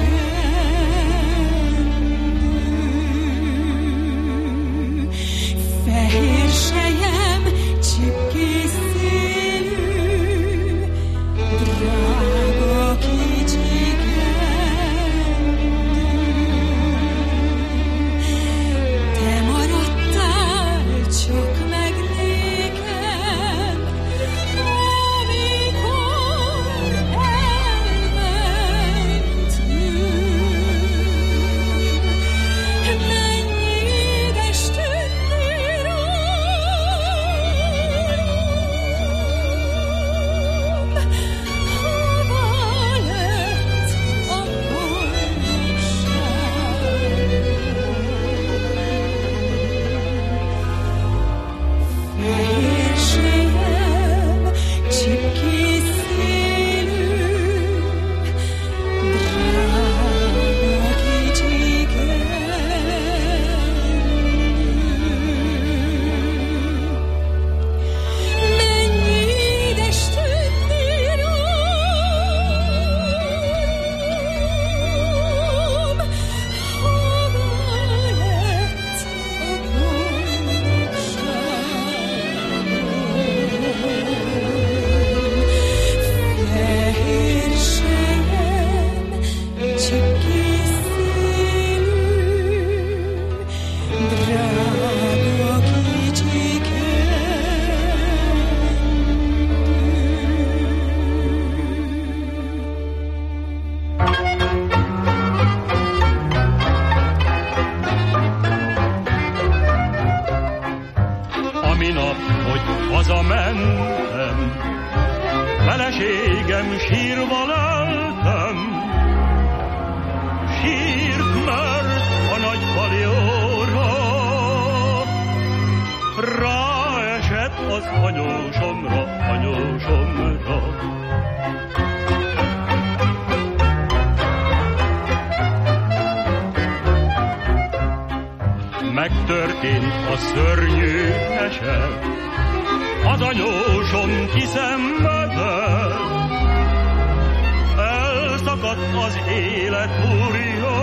[SPEAKER 14] kendő. Fehér sejem, csipkés szélű, drága kicsi kendő. Te maradtál csak meg nékem, amikor elmentünk. Mennyi édes tündérom, hova lett a boldogság? Fehér sejem, csipkés szélű, drága kicsi kendő. Mennyi édes tündérom, hova lett a boldogság? Fehér sejem, csipkés szélű, drága kicsi
[SPEAKER 8] Ami nap, hogy hazamentem, feleségem sírva leltem. Sírt, mert a nagy palióra ráesett az anyósomra, anyósomra. Megtörtént a szörnyű eset, az anyósom kiszenvedett. Elszakadt az élet úrja,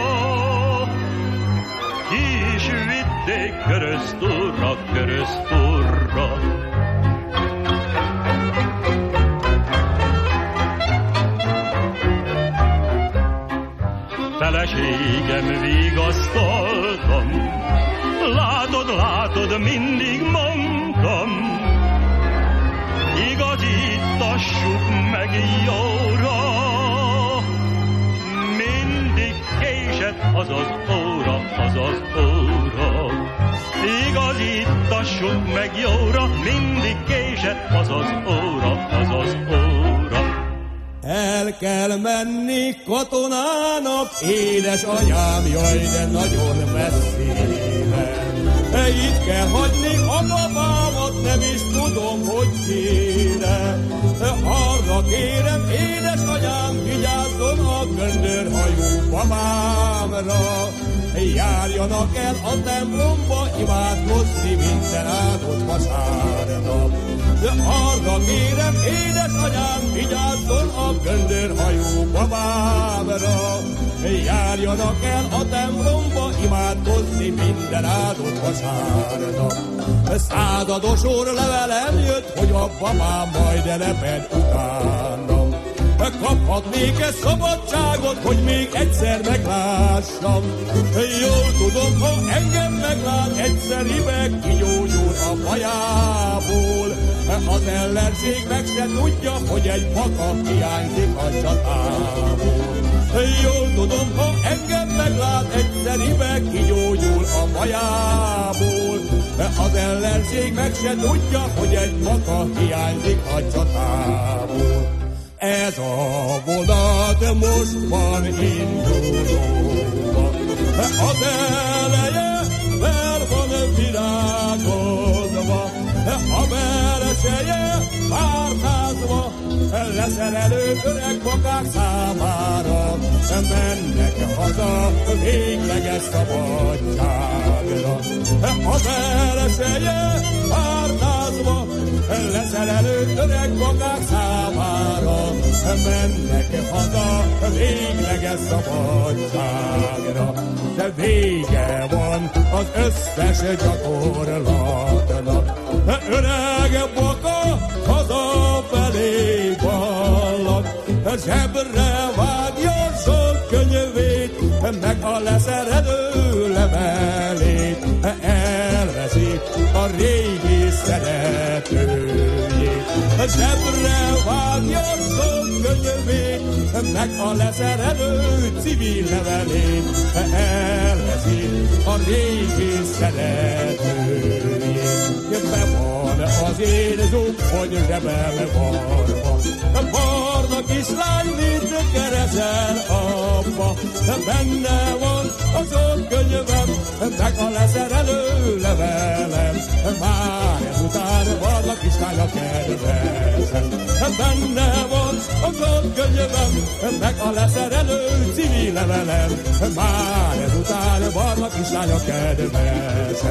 [SPEAKER 8] ki is vitték köröztúrra, köröztúrra. Feleségem vigasztaltam, látod, látod, mindig mondtam, igazítassuk meg jóra. Mindig késett az az óra, az az óra. Igazítassuk meg jóra, mindig késett az az óra, az az óra.
[SPEAKER 16] El kell menni katonának, édesanyám, jaj, de nagyon messzire. Itt kell hagyni a babámat, nem is tudom, hogy kére. Arra kérem, édesanyám, vigyázzon a göndörhajú babámra. Járjanak el a templomba, imádkozni minden áldott vasárnap. De arra kérem, édesanyám, vigyázzon a göndörhajú babámra. Járjanak el a templomba, imádkozni minden áldott vasárnap. Százados úr levelem jött, hogy a babám majd eleped utánam. kaphatnék-e szabadságot, hogy még egyszer meglássam. Jól tudom, ha engem meglát, egyszeribe kigyógyul a bajából. Az ellenség meg se tudja, hogy egy maka hiányzik a csatából. Jól tudom, ha engem meglát, egyszeribe kigyógyul a bajából. Az ellenség meg se tudja, hogy egy maka hiányzik a csatából. Ez a vonat most van indulóban, az eleje fel van virágozva, a belseje pártázva, leszerelő öreg bakák számára, mennek haza végleges szabadságra. A belseje pártázva, leszerelő öreg bakák számára, mennek haza végleges szabadságra. De vége van az összes gyakorlatnak, öreg baka hazafelé ballag, zsebre vágja sok könyvét, meg a leszerelő levelét, elveszi a régi szeretőjét. Zsebre vágja sok könyvét, meg a leszerelő civil levelét, elveszi a régi szeretőjét. Be van az én zubbony zsebem varva, barna kislány, mit keresel abba? Benne van a sok könyvem, meg a leszerelő levelem, már ezután barna kislány a kedvesem. Benne van a sok könyvem, meg a leszerelő civil levelem, már ezután barna kislány a kedvesem.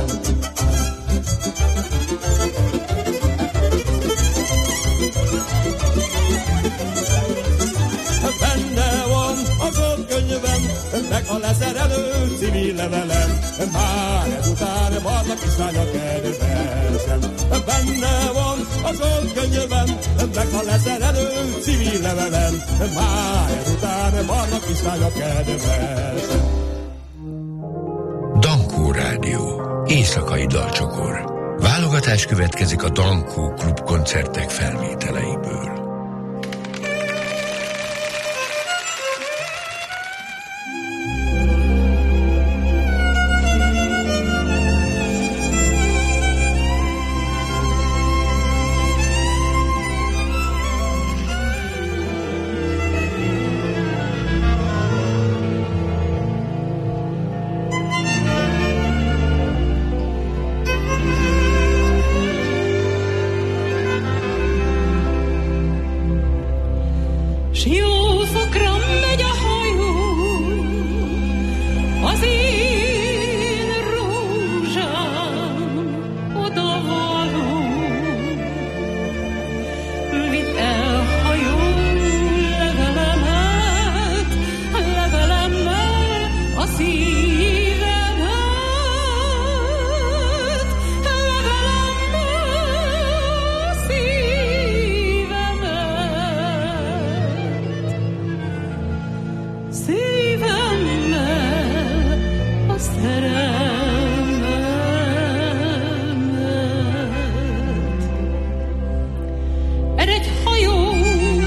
[SPEAKER 16] Benne van a sok könyvem, meg a leszerelő civil levelem, már ezután barna kislány a kedvesem. Benne van a sok könyvem, meg a leszerelő civil levelem, már ezután barna kislány a kedvesem.
[SPEAKER 3] Dankó Rádió, éjszakai dalcsokor. Válogatás következik a Dankó Klub koncertek felvételeiből.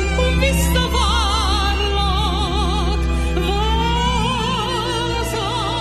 [SPEAKER 5] Visszavárlak, vársz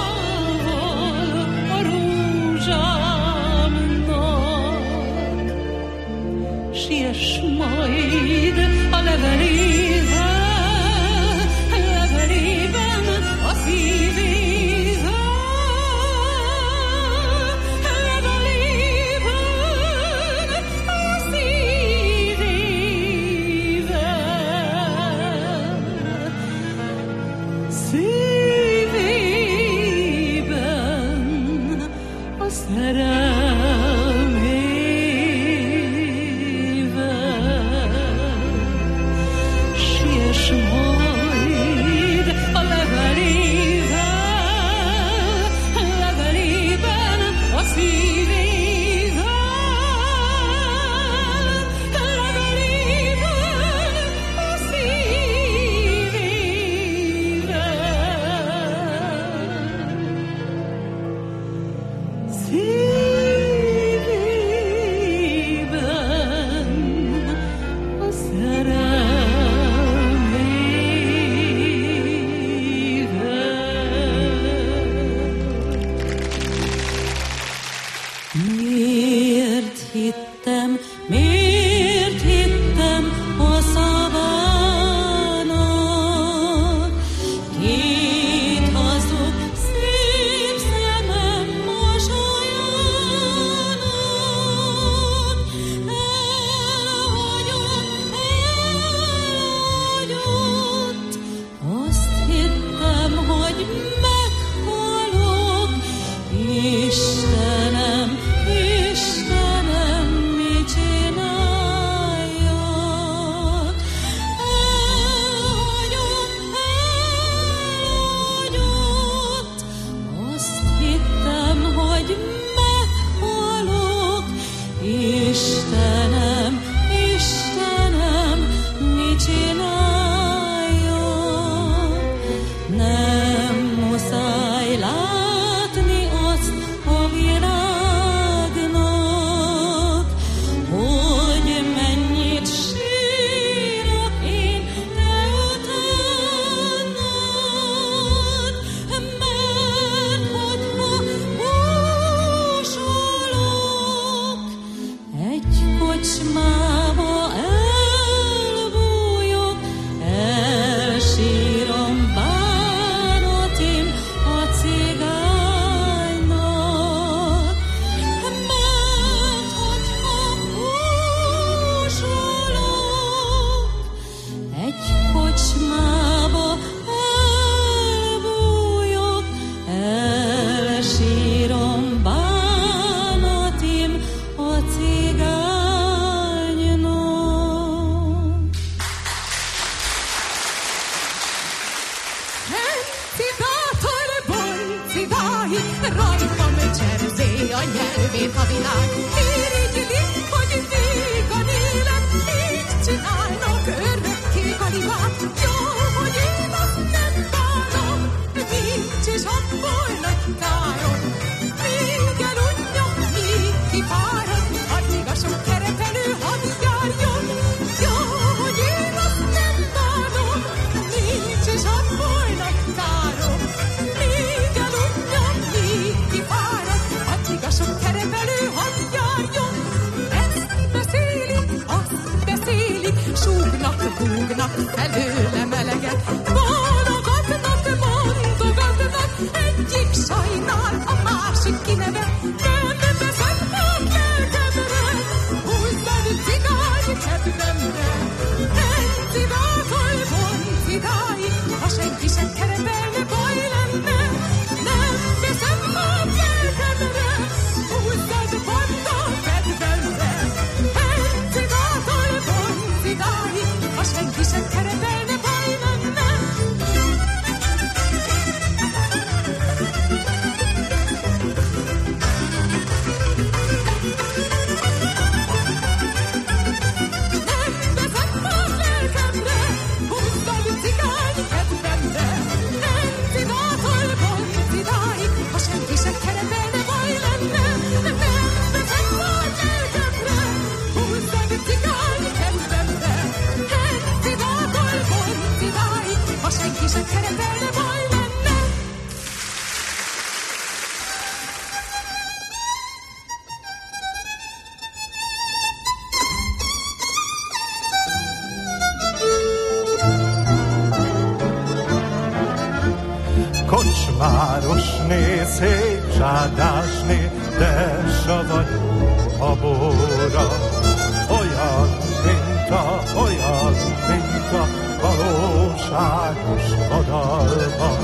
[SPEAKER 14] hogy meghalok. Istenem, Istenem, mit csináljak? Nem muszáj látni azt a világnak, hogy mennyit sírok én te utánad, mert hogyha búsulok, egy kocsmába elbújok, elsírom bánatim a cigánynak, mert hogyha búsulok, egy kocsmába elbújok, elsírom bánatim a cigánynak.
[SPEAKER 5] Citátor boncidáig, rajtam cserzé a nyelvét a világ. Irigyli, hogy vígan élem, így csinálnak örökké galibát. Jó, hogy én azt nem bánom, nincs is abból nagy károm. Míg elunnyom, míg kifárad, addig a sok kerepelő hadd járjon. Jó, hogy én azt nem bánom, nincs is abból nagy károm. Míg elunnyom, míg kifárad, addig a sok kerepelő hadd járjon. Ezt beszélik, azt beszélik, súgnak, búgnak felőlem eleget. Bólogatnak, mondogatnak, egyik sajnál, a másik kinevet. Nem veszem a lelkemre, húzzad cigány kedvemre. Encidátor boncidáig, ha senki sem kerepelne, baj lenne. Nem veszem a lelkemre, húzzad banda kedvemre. Encidátor boncidáig, ha senki sem kerepelne, baj lenne.
[SPEAKER 17] Kocsmárosné, szép csádásné, de savanyú a bóra. Olyan, mint a, olyan, mint a valóságos vadalban.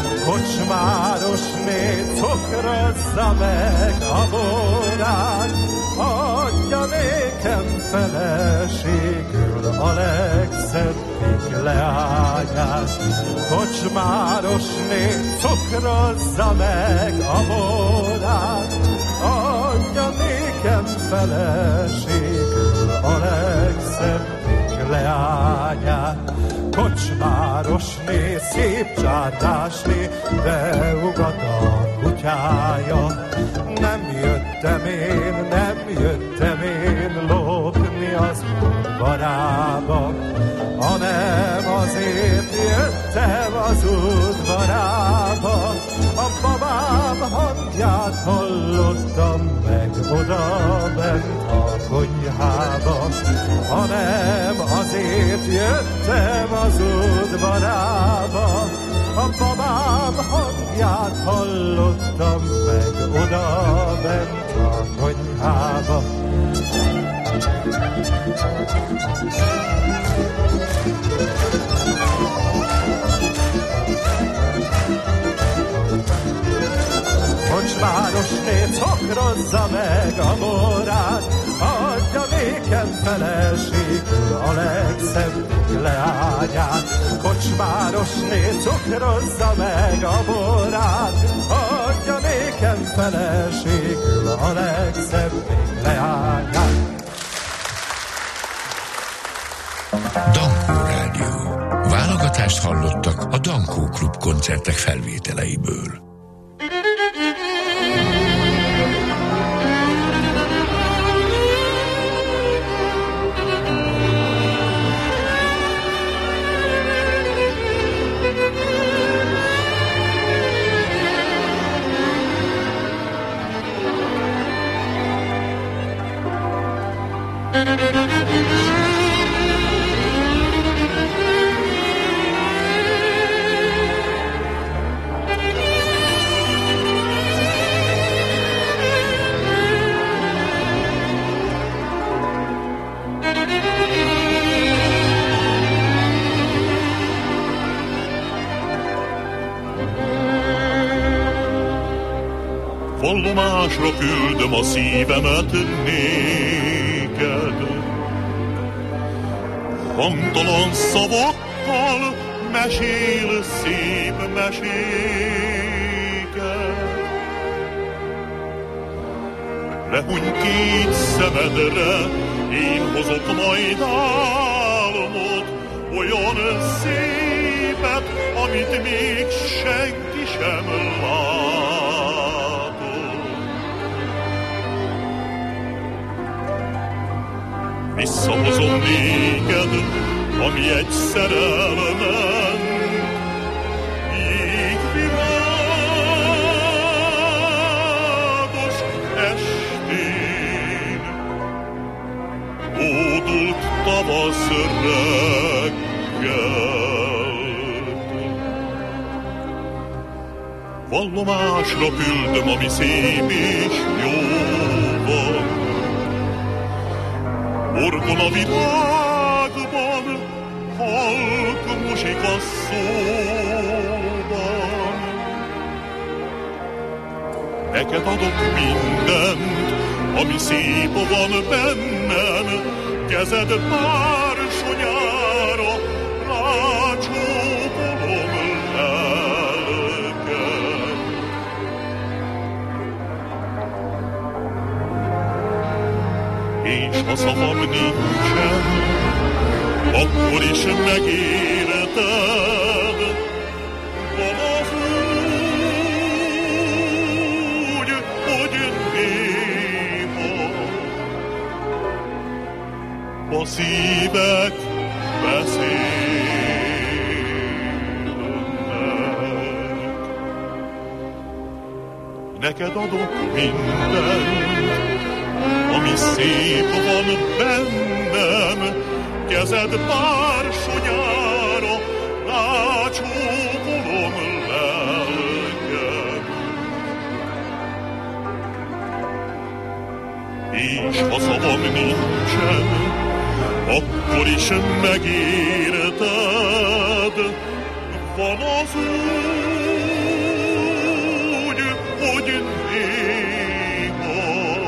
[SPEAKER 17] Kocsmárosné, cukrozza meg a bórát, adja nékem feleségül a legszebbik leányát. Kocsmárosné, cukrozza meg a bórát, adja nékem feleségül a legszebbik leányát. Kocsmárosné, szép csátásné, de ugat a kutyája. Nem jöttem én, nem jöttem én lopni az udvarába, hanem azért jöttem az udvarába. A babám hangját hallottam meg oda bent a konyhába, hanem azért jöttem az udvarába. A babám hangját hallottam meg oda bent a konyhába. Kocsmárosné, cukrozza meg a borát, adja nékem feleségül a legszebbik leányát. Kocsmárosné, cukrozza meg a borát, adja nékem feleségül a legszebb még leányát.
[SPEAKER 3] Dankó Rádió. Válogatást hallottak a Dankó Klub koncertek felvételeiből.
[SPEAKER 13] Vallomásra küldöm a szívemet néked, hangtalan szavakkal mesél szép meséket. Lehúny két szemedre, én hozok majd álmot, olyan szépet, amit még senki sem lát. Visszahozom néked, ami egy szerelmen jégvilágos estén, hódult tavasz reggelt. Vallomásra küldöm, ami szép és jó van, orgon a világban, halk muzsika szóban. Neked adok mindent, ami szép van bennem, kezed bársonyára rácsókolom lelkem. És ha szavam nincsen, akkor is megéreted, van az úgy, hogy néha a szívek beszélnek. Neked adok mindent, ami szép van bennem, kezed bársonyára rácsókolom lelkem. És ha szavam nincsen, akkor is megérted, van az úgy, hogy néha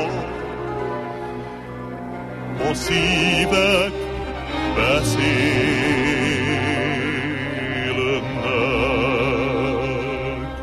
[SPEAKER 13] a szívek beszélnek.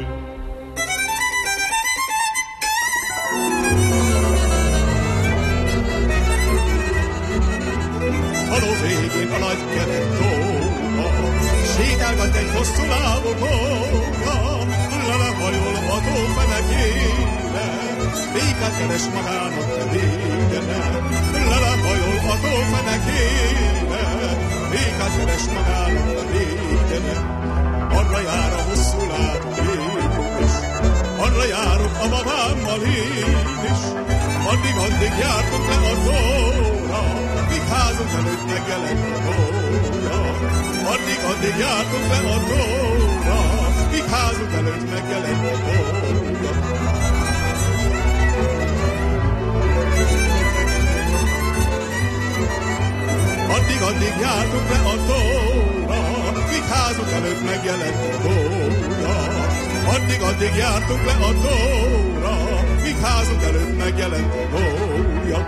[SPEAKER 9] Haló végén a nagy kerek tóha, sétálgat egy hosszú lábú kóka, lelehajol a tó fenekére, békát keres magának régen. Lelehajol a tó fenekére, békát keres magának régen. Arra jár a hosszú lábú Jézus, arra járok a mamámmal én is. Addig-addig jártunk le a tóra, míg házunk előtt megjelent a tóra. Addig-addig jártunk le a tóra, míg házunk előtt megjelent a tóra. Addig-addig jártunk le a tóra, míg házunk előtt megjelent a tóra. Addig-addig jártunk le a tóra, míg házunk előtt megjelent a tóra.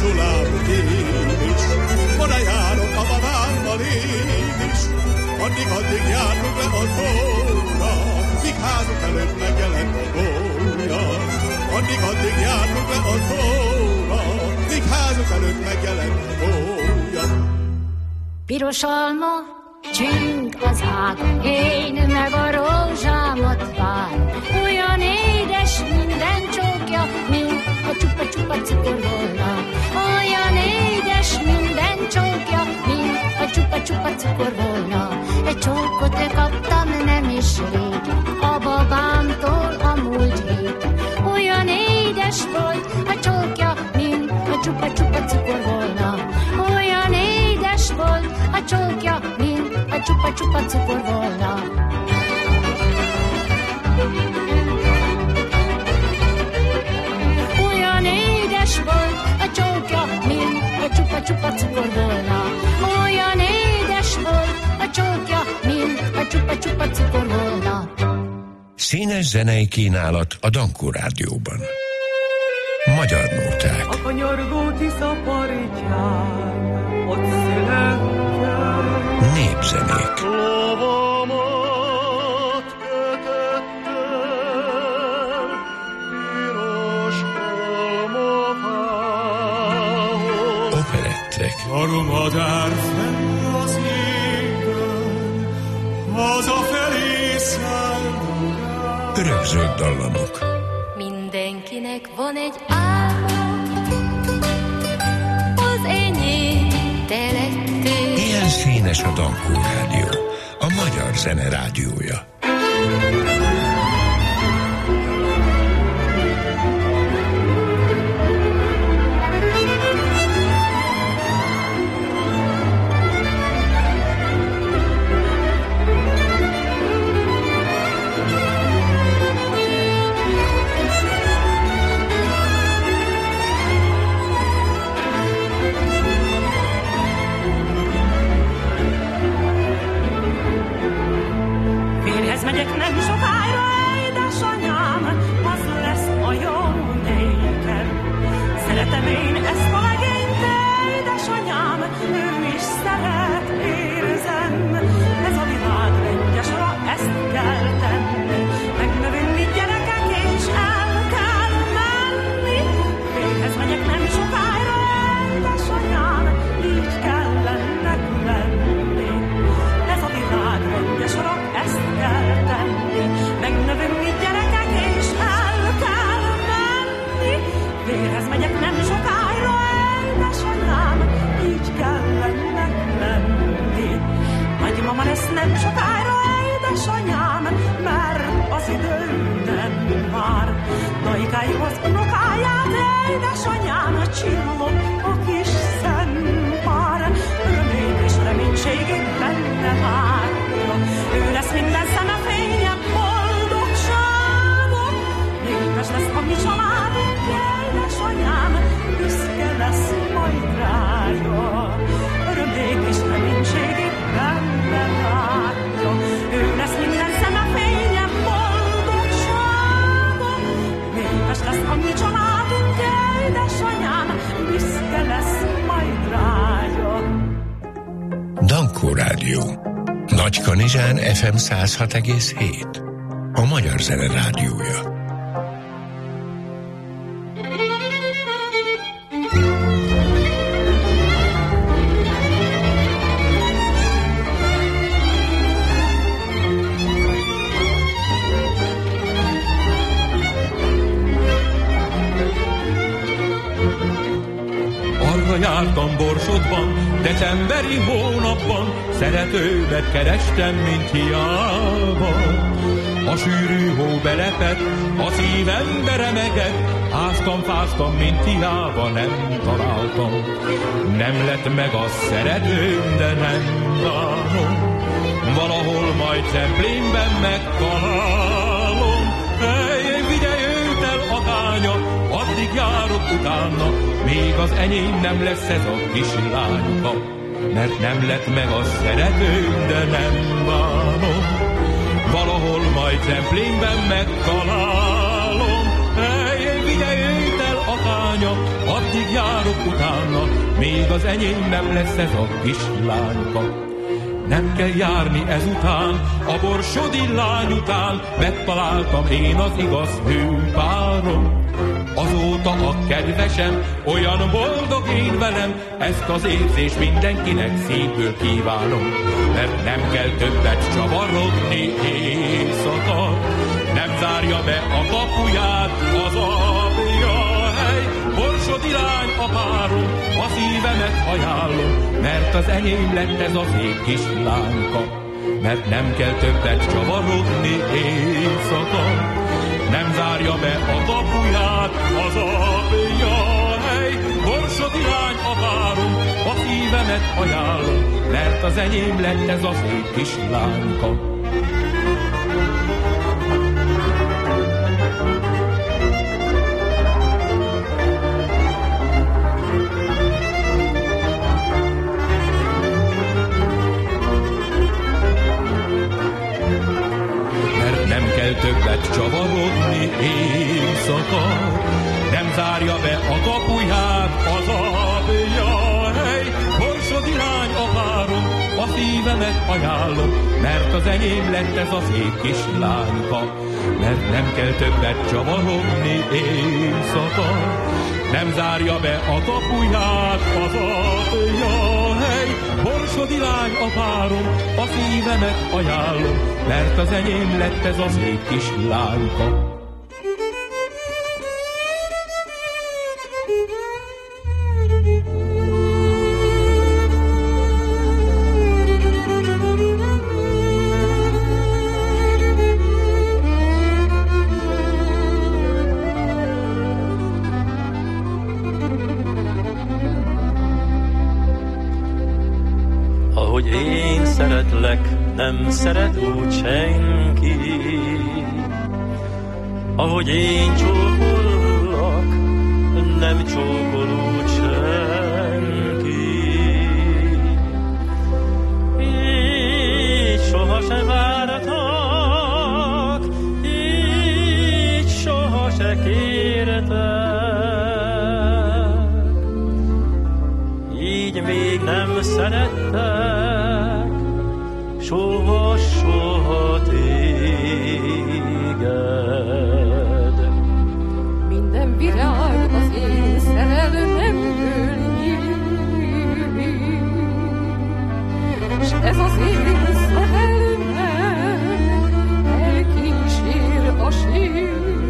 [SPEAKER 9] hosszú lábú én is, oda járok a babámmal én is, addig-addig jártunk be a tóra, míg házuk előtt megjelent a gólya. Addig-addig jártunk be a tóra, míg házuk előtt megjelent a gólya.
[SPEAKER 18] Piros alma, csüng az ágon, én meg a rózsámat vár. Olyan édes minden csókja, mint a csupa-csupa cukor volna. Olyan édes minden csókja, mint a csupa-csupa cukor volna. Egy csókot kaptam nem is régen, a babámtól a múlt héten. Olyan édes volt a csókja, mint a csupa-csupa cukor volna. Olyan édes volt a csókja, mint a csupa-csupa cukor volna. Olyan édes volt a csókja, mint a csupa-csupa cukor volna. Olyan édes volt a csókja, mint a csupa-csupa cukor volna.
[SPEAKER 3] Színes zenei kínálat a Dankó Rádióban. Magyar nóták.
[SPEAKER 7] A kanyargó Tisza partján, ott születtem.
[SPEAKER 3] Népzenék.
[SPEAKER 13] Lovamat kötöttem piros almafához.
[SPEAKER 3] Operettek.
[SPEAKER 16] Armadár fenn az égen, hazafelé szállunk.
[SPEAKER 3] Örökzöld dallamok.
[SPEAKER 18] Mindenkinek van egy álma, az enyém te lettél.
[SPEAKER 3] Ilyen színes a Dankó Rádió, a magyar zene rádiója.
[SPEAKER 5] Megyek nem sokára, édesanyám, az lesz a jó nékem. Szeretem én ezt a legényt, édesanyám, ő is szeret, érzem. Ez a világ rendje sora, ezt kell tenni. Megnövünk mi gyerekek, és el kell menni. Véghez megyek nem sokára, édesanyám, így kell ennek lenni. Ez a világ rendje sora, ezt kell tenni. Megnövünk mi gyerekek, és el kell menni. Vérhez megyek nem sokára, édesanyám, így kell ennek lenni. Nagymama lesz nem sokára, édesanyám, mert az idő nem vár. Dajkáihoz unokáját, édesanyám, csillog a kis szempár. Örömét és reménységét benne várja. Ő lesz minden szeme fénye, boldogsága. Népes lesz a mi családunk, édesanyám, büszke lesz majd rája. Örömét és reménységét benne várja. Ő lesz minden szeme fénye, boldogsága. Népes lesz a mi családunk, édesanyám, büszke lesz majd rája.
[SPEAKER 3] Dankó Rádió. Nagykanizsán ef em száz hat egész hét. A magyar zene rádiója.
[SPEAKER 19] Arra jártam Borsodban, decemberi hónapban, szeretőmet kerestem, mint hiába. A sűrű hó belepett, a szívembe remegett, áztam, fáztam, mint hiába, nem találtam. Nem lett meg a szeretőm, de nem bánom, valahol majd Szemplénben megtalálom. Hey, vigye őt el a tánya, addig járok utána, még az enyém nem lesz ez a kis lányka. Mert nem lett meg a szeretőm, de nem bánom, valahol majd Szemplénben megtalálom. Hey, vigye őt el a tánya, addig járok utána, még az enyém nem lesz ez a kislányka. Nem kell járni ezután, a borsodi lány után, megtaláltam én az igaz hőpárom. Azóta a kedvesem, olyan boldog én velem, ezt az érzést mindenkinek szívből kívánom. Mert nem kell többet csavarodni éjszaka, nem zárja be a kapuját az apja. Hely, borsodi lány a párom, a szívemet ajánlom, mert az enyém lett ez az ég kislányka. Mert nem kell többet csavarodni éjszaka, nem zárja be a kapuját az apja. Hely, borsodi lány a párom, a szívemet ajánlom, mert az enyém lett ez az ég kislányka. Többet csavarodni éjszaka, nem zárja be a kapuját az apja. Hely, borsodi lány a párom, a szívemet ajánlom, mert az enyém lett ez az ég kislányka. Mert nem kell többet csavarodni éjszaka, nem zárja be a kapuját az apja. Hely, borsodi lány a párom, a szívemet ajánlom, mert az enyém lett ez az ég kislányka.
[SPEAKER 1] Ahogy én szeretlek, nem szeret úgy senki. Ahogy én csókollak, nem csókol úgy senki. Így sohasem vártak, így sohasem kértek. Így még nem szerettek, soha, soha téged.
[SPEAKER 15] Minden virág az én szerelmemből nyílik, s ez az én szerelmem elkísér a sír.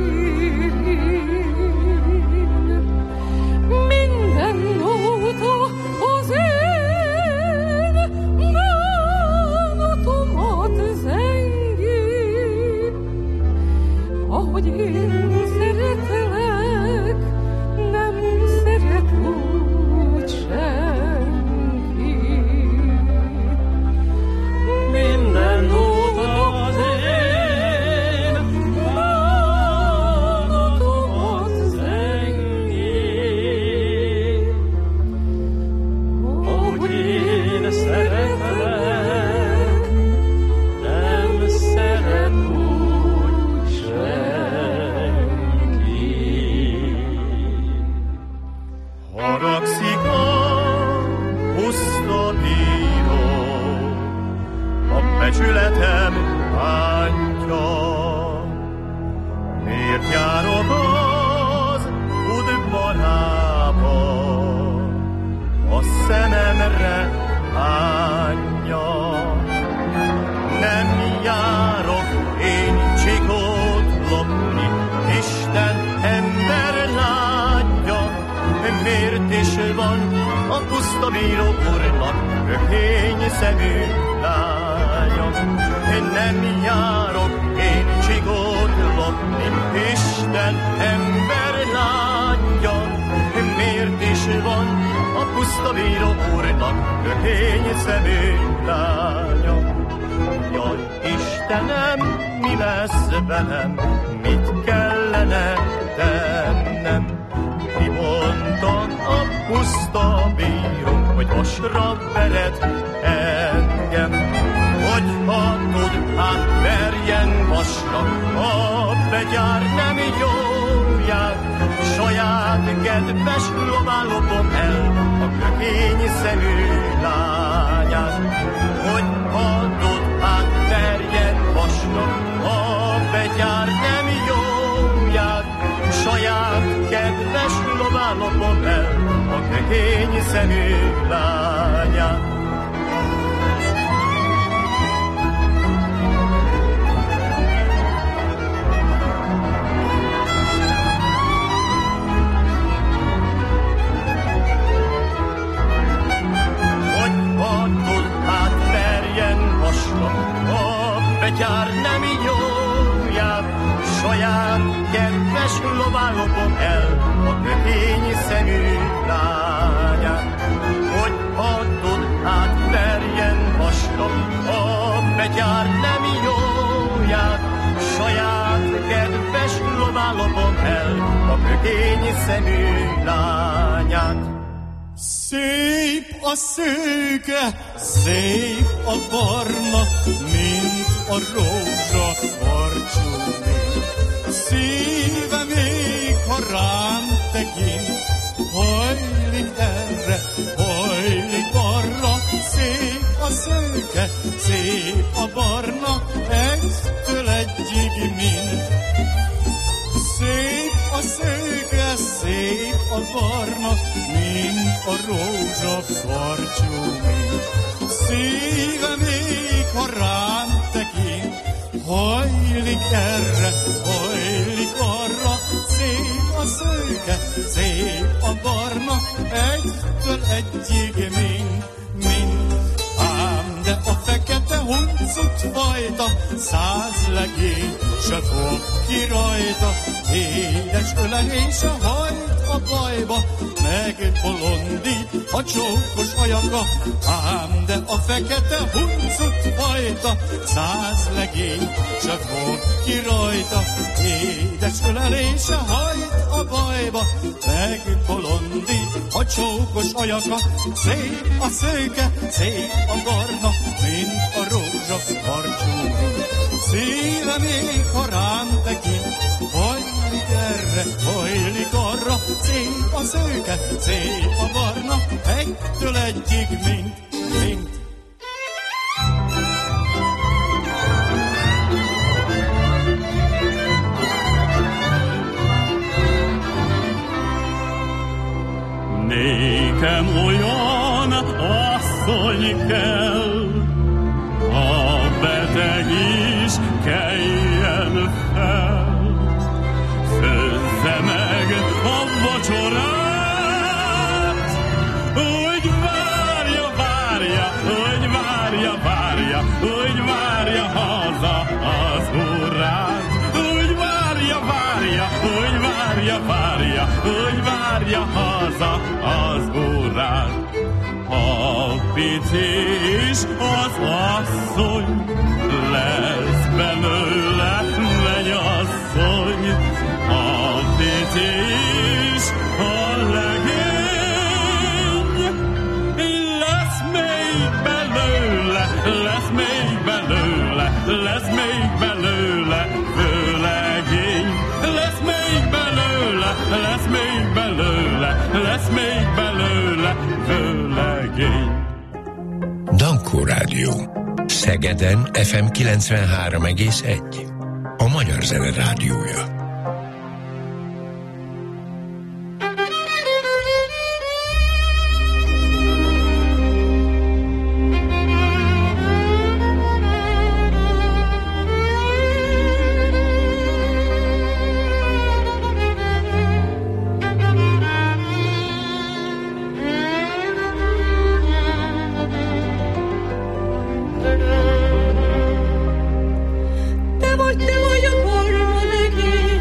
[SPEAKER 15] Minden nóta az én bánatomat zengi. Ahogy én szeretlek, nem szeret úgy senki. Minden nóta az én bánatomat zengi. Ahogy én szeretlek, nem szeret úgy senki.
[SPEAKER 9] Haragszik a puszta bíró, a becsületem bántja. Miért járok az udvarába, a szememre hányja. Nem járok én csikót lopni, Isten ember látja. Miért is van a puszta bíró úrnak köhény szemű lánya? Nem járok én csikót lopni, Isten ember látja. Miért is van a puszta bíró úrnak köhény szemű lánya? Jaj, Istenem, mi lesz velem, mit kellene tennem? Mi mondta a puszta bíró, hogy vasra vered engem? Hogyha tud, hát verjen vasra, a begyár nem jó
[SPEAKER 1] jóját, saját kedves lován lopom el a kökény szemű lányát. Hogy adott átterjen vastag a betyár nem jóját, saját kedves lován lopom el a kökény szemű lányát. A betyár nem jóját, saját kedves lován lopom el a kökény szemű lányát. Hogy adod átverjen vastag, a betyár nem jóját, saját kedves lován lopom el a kökény szemű lányát.
[SPEAKER 6] Szép a szőke, szép a barna, mint a rózsa karcsúmi. Szíve még, ha rám tekint, hajlik erre, hajlik arra. Szép a szőke, szép a barna, egytől egyig mind. Szép a szőke, szép a barna, mint a rózsa karcsúmi. Szíve még, ha rám tekint, hajlik erre, hajlik arra. Szép a szőke, szép a barna, egytől egyig mind, mind. Ám de a fekete huncut fajta, száz legény se fog ki rajta. Édes ölelése hajt a bajba, meg bolondít a csókos ajaka. Ám de a fekete huncut fajta, száz legény se fog ki rajta. Édes ölelése hajt a bajba, meg bolondít a csókos ajaka. Szép a szőke, szép a barna, mint a rózsa karcsúmi. Szíve még, ha rám tekint, hajlik erre, hajlik arra. Szép a szőke, szép a barna, egytől egyig mind, mind.
[SPEAKER 4] Nékem olyan asszony kell, a beteg is keljen fel. Főzze meg a vacsorát, úgy várja, várja, úgy várja, várja, úgy várja haza az urát. Úgy várja, várja, úgy várja, várja, úgy várja haza az urát. A pici is az asszony, lesz belőle mennyasszony. A pici is a legény, lesz még belőle, lesz még belőle, lesz még belőle vőlegény. Lesz még belőle, lesz még belőle, lesz még belőle vőlegény.
[SPEAKER 3] Dankó Rádió. Szegeden ef em kilencvenhárom egész egy. A Magyar Zene Rádiója.
[SPEAKER 14] Te vagy, te vagy a barna legény,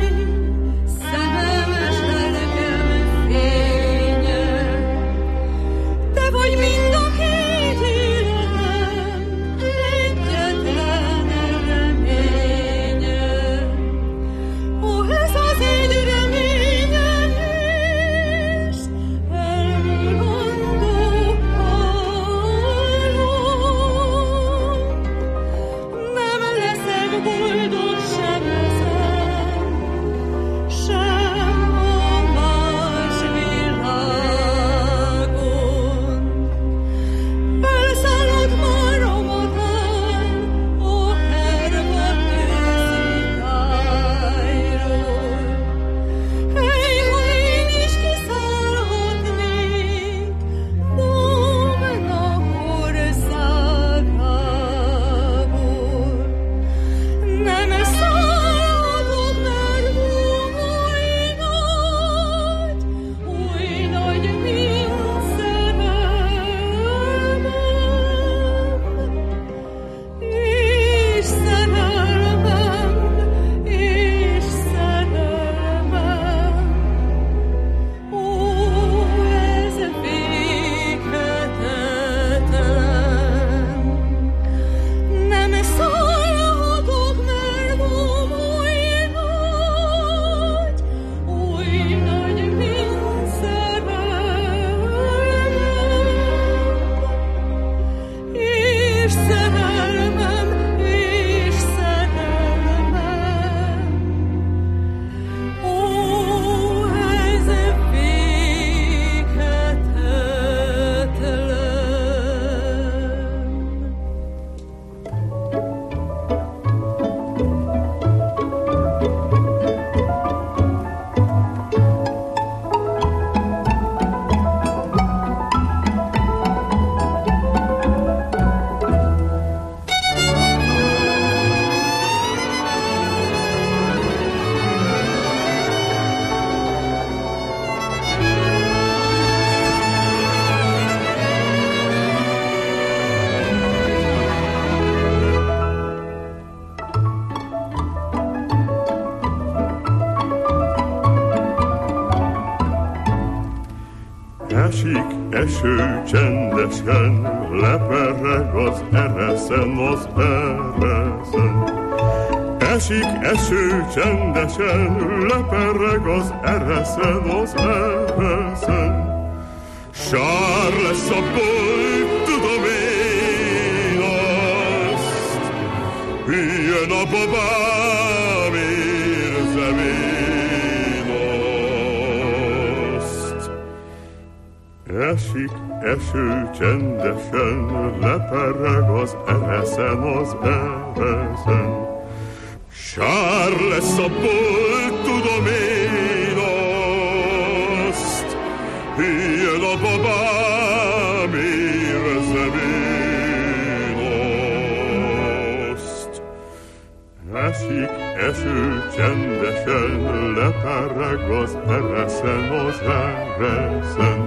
[SPEAKER 20] Esik eső csendesen, lepereg az ereszen, az ereszen. Esik eső csendesen, lepereg az ereszen, az ereszen. Sár lesz a boly, tudom én azt, jön a babám, érzem én azt. Esik eső csendesen, lepereg az ereszen, az ereszen. Sár lesz a bolt, tudom én azt, jön a babám, érzem én azt. Esik eső csendesen, lepereg az ereszen, az ereszen.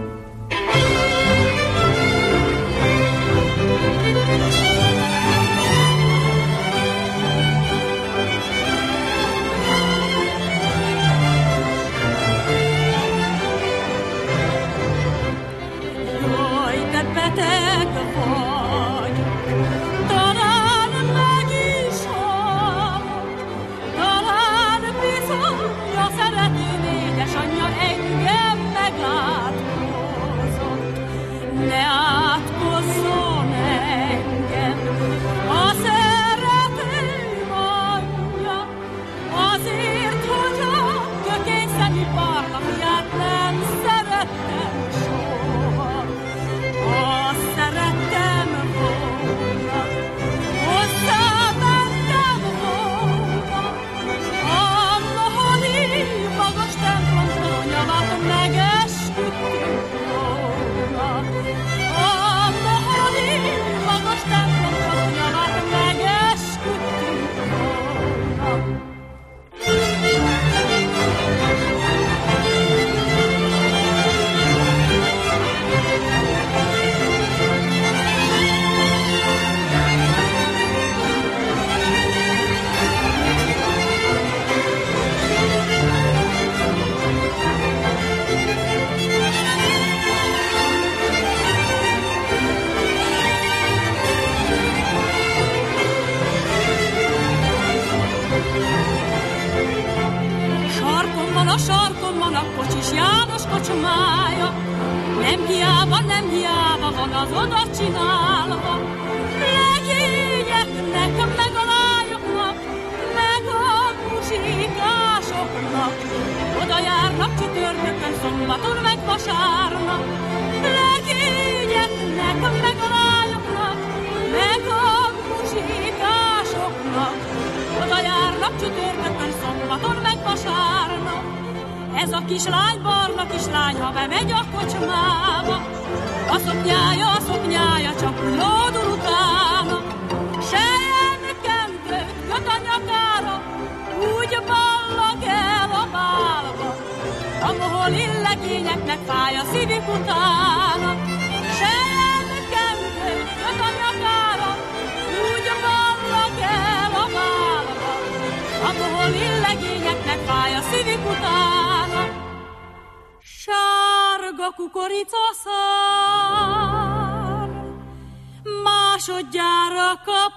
[SPEAKER 5] Ez a kislány, barna kislány, ha bemegy a kocsmába, a szoknyája, a szoknyája csak lódul utána. Sejemkendőt köt a nyakára, úgy ballag el a bálba, a mohol illegényeknek fáj a szívük utána. Sejemkendőt köt a nyakára, úgy ballag el a bálba, a mohol illegényeknek fáj a szívük utána. Sárga kukoricaszár, másodjára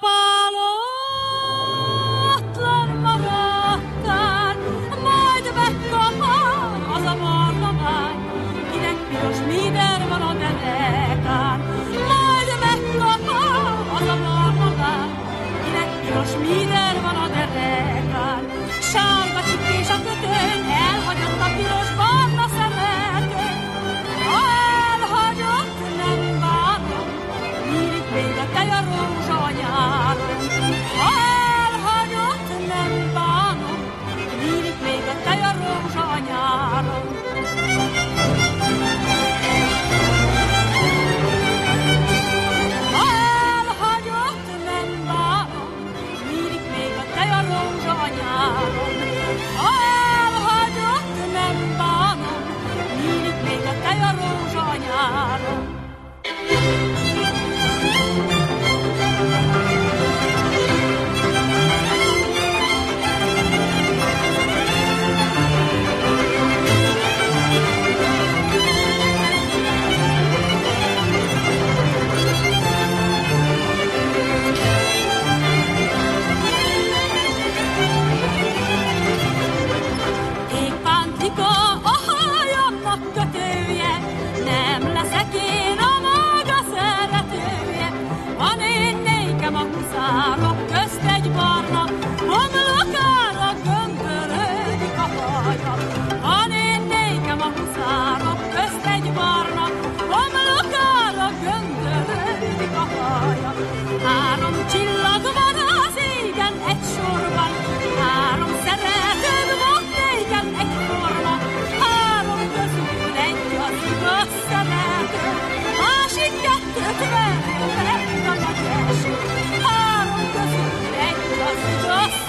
[SPEAKER 5] kapálótlan maradtál, majd megkapál az a barna vágy, kinek piros míder van a derekán. Majd megkapál az a barna vágy, kinek piros míder van a derekán. Sárga csipés a kötőn, elhagyott a piros barna szemetön. Ha elhagyott, nem bánom, nyílik még a tej a rózsa a nyáron. Ha elhagyott, nem bánom, nyílik még a tej a rózsa a nyáron. Ha elhagyott, nem bánom, nyílik még a tej a rózsa a nyáron. Ha elhagyott, nem bánom,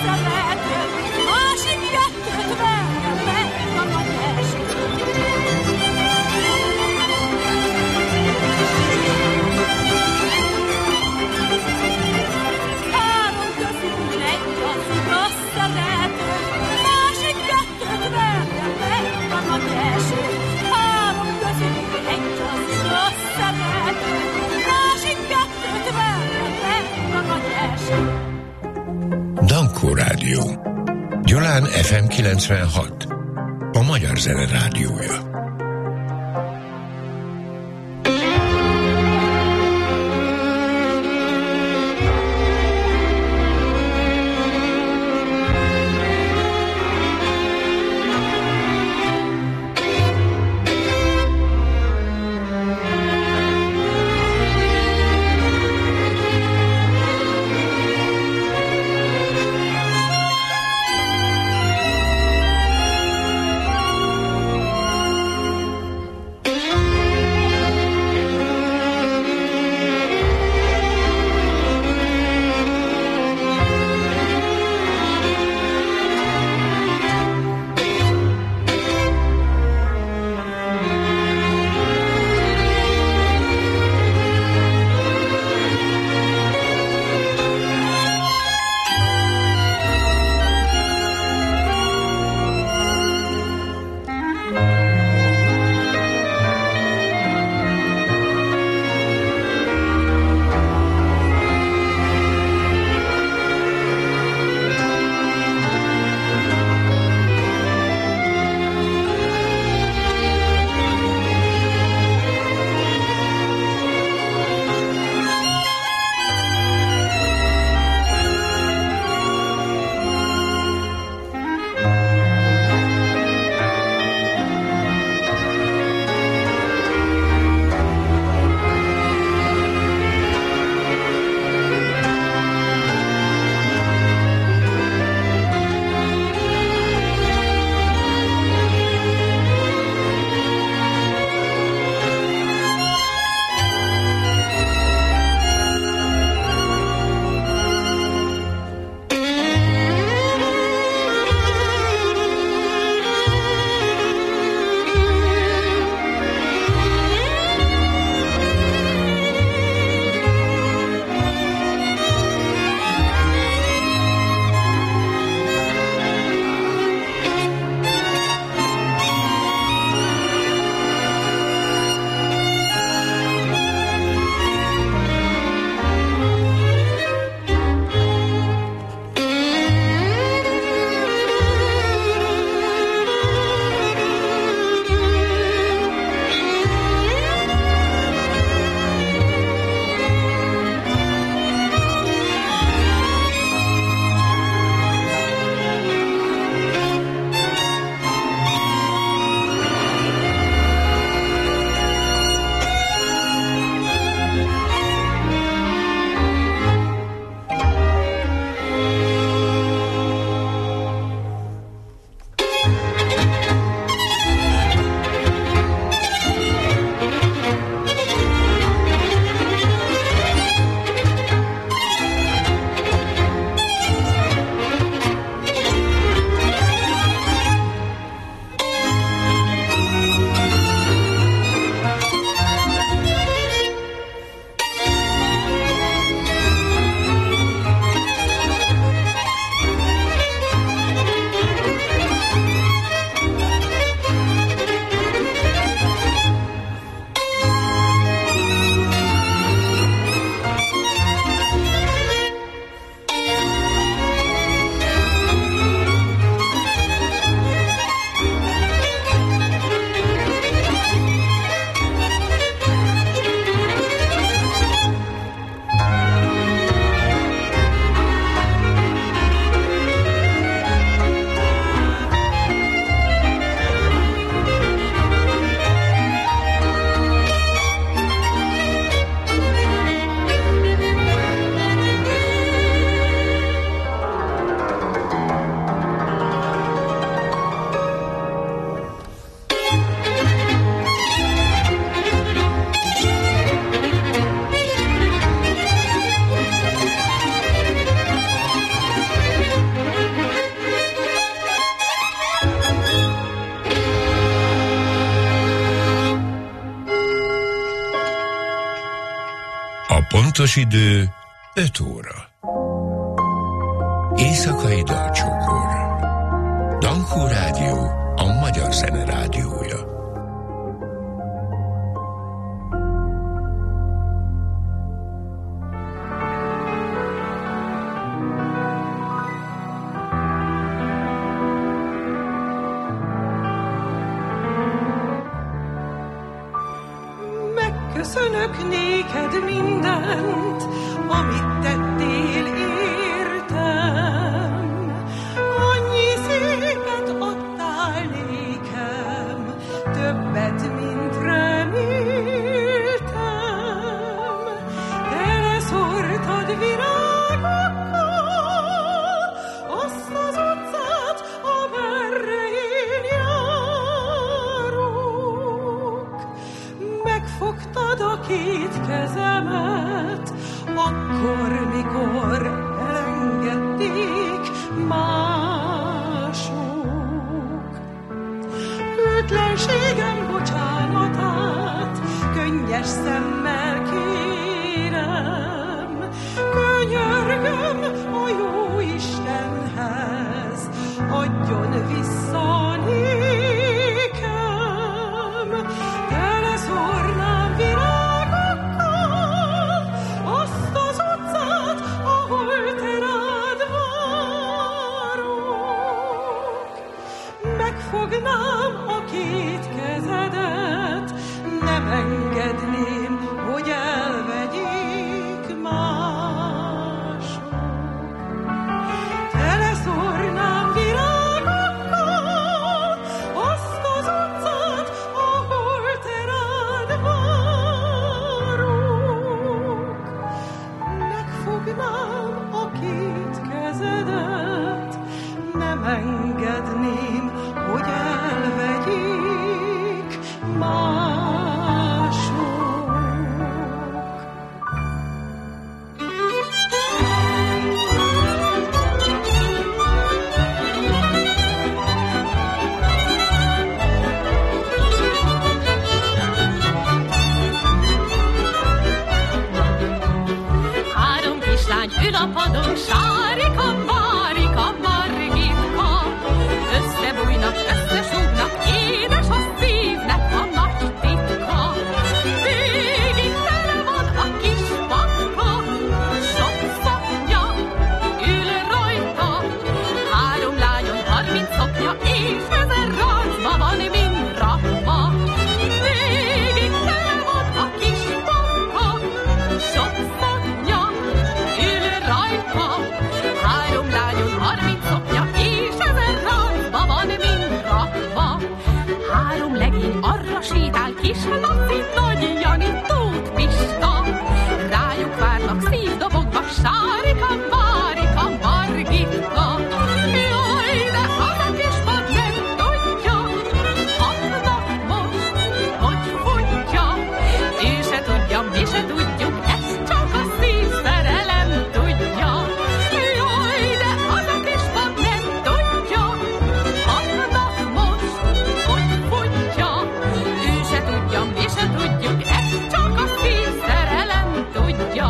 [SPEAKER 5] szerető, másik kettőt verjen meg a nagy eső. Három közül egy az igaz szerető, másik kettőt verjen meg a nagy eső. Három közül egy az igaz szerető, másik kettőt verjen meg a nagy eső.
[SPEAKER 3] Dankó Rádió. Gyulán ef em kilencvenhat. A Magyar Zene Rádiója.
[SPEAKER 5] Thank you.
[SPEAKER 3] Pontos idő öt óra. Éjszakai dalcsokor. Dankó Rádió, a magyar zene rádiója.
[SPEAKER 7] Megköszönök néked mindent, amit tettél értem. Annyi szépet adtál nékem, többet, mint reméltem. Teleszórtad virágokkal azt az utcát, amerre én járok. Megfogtad a két kezemet, akkor, mikor elengedték mások. Hűtlenségem bocsánatát könnyes szemmel kérem. Könyörgöm a jó Istenhez, adjon vissza nékem. Teleszórnám virágokkal azt az utcát, ahol te rád várok. Megfognám a két kezedet, nem engedném, hogy elvegyék mások. Teleszórnám virágokkal azt az utcát, ahol te rád várok. Megfognám a két kezedet, nem engedném, hogy elvegyék mások.
[SPEAKER 5] Három kislány ül a padon, Sárika, Márika, Margitka. Összebújnak, összesúgnak, édes a szívnek a nagy titka. Végig tele van a kis pakka, sok szoknya ül rajta. Három lányon harminc szoknya, és ezer ráncba van mind rakva. Végig tele van a kis pakka, sok szoknya ül rajta. Három lányon harminc szoknya, és ezer ráncba van mind rakva. Három legény arra sétál, kis Laci, Nagy Jani, Tóth Pista. Rájuk várnak szívdobogva, Sárika, Márika, Margitka. Jaj, de az a kis pad nem tudja, annak most, hogy futja. Ő se tudja, mi se tudjuk, ezt csak a szívszerelem tudja. Jaj, de az a kis pad nem tudja, annak most, hogy futja. Ő se tudja, mi se tudjuk, ezt csak a szívszerelem tudja.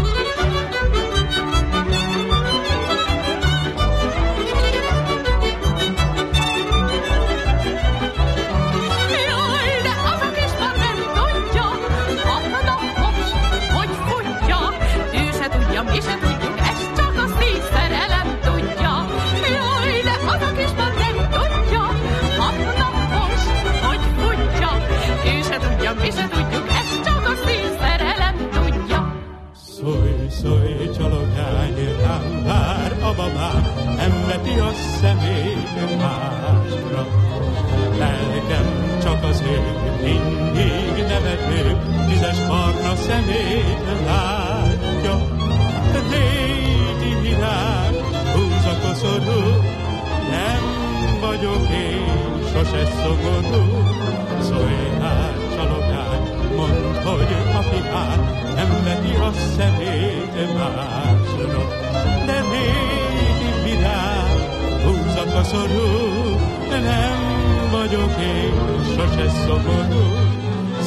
[SPEAKER 5] Jaj, de az a kis pad nem tudja, annak most, hogy futja. Ő se tudja, mi se tudjuk, ezt csak a szívszerelem tudja. Jaj, de az a kis pad nem tudja, annak most, hogy futja. Ő se tudja, mi se tudjuk, ezt csak a szívszerelem tudja.
[SPEAKER 6] Szólj, szólj, csalogány, rám vár a babám, nem veti a szemét másra. Lelkem csak az ő, mindig nevető, tízes barna szemét látja. Régi virág, húz a koszorú, nem vagyok én sose szomorú. Szólj hát, csalogány, mondd, hogy a fiát nem veti a szemét másra. De régi virág, húz a koszorú, nem vagyok én sose szomorú.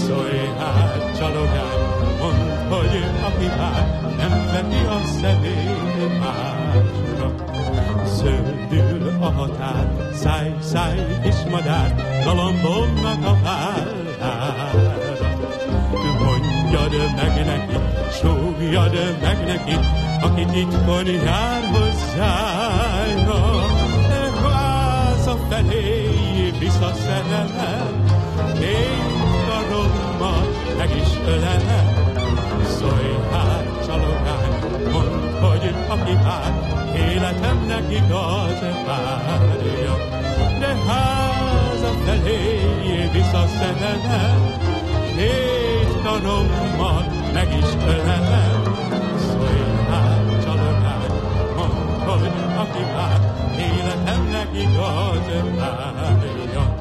[SPEAKER 8] Szólj hát, csalogány, mondd, hogy aki vár, nem veti a szemét másra. Zöldül a határ, száj, száj és madár, galambomnak a vállára. Mondjad meg neki, súgjad meg neki, aki titkon jár hozzája. Háza felé visz a szerelem, én karommal meg is ölelem. Szólj hát, csalogány, mondd, hogy aki vár, életemnek igaz várja. De háza felé visz a szerelem, két karommal meg is ölelem. Szólj hát, csalogány, mondd, hogy aki vár, életemnek igaz várja.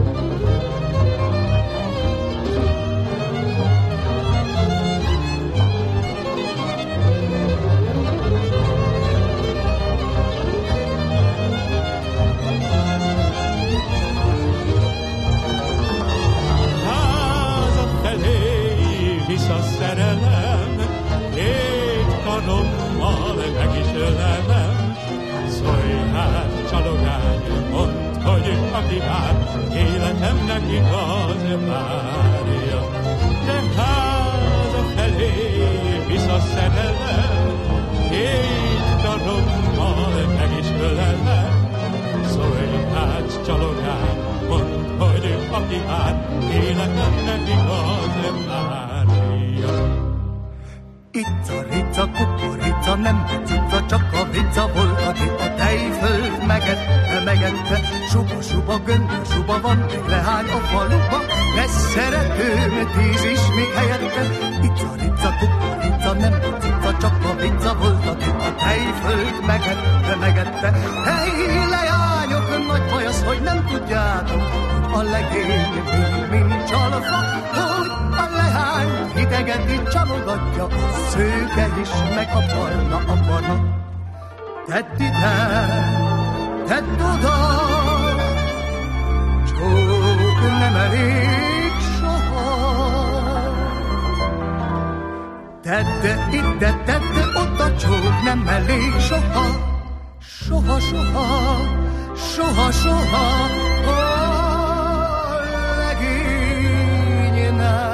[SPEAKER 8] Visz a szerelem, két karommal meg is ölelem. Szólj hát, csalogány, mondd, hogy aki vár, életemnek igaz várja. De háza felé visz a szerelem, két karommal meg is ölelem. Szólj hát, csalogány, mondd, hogy aki vár, életemnek igaz várja.
[SPEAKER 21] Ica-rica, kukorica, nem cica, csak a vica volt, aki a tejföld megette, megette. Suba-suba, göndör-suba van, még lehány a faluba, lesz szeretőm, tíz is még helyette. Ica-rica, kukorica, nem cica, csak a vica volt, aki a tejföld megette, megette. Hey, leányok, nagy baj az, hogy nem tudjátok, a legény mind, mind csalva, hogy a lehány hideget itt csalogatja, a szőke is meg a barna, a barna. Tedd ide, tedd oda, csók nem elég soha. Tedd ide, tedd oda, csók nem elég soha. Soha, soha, soha, soha, a legénynek.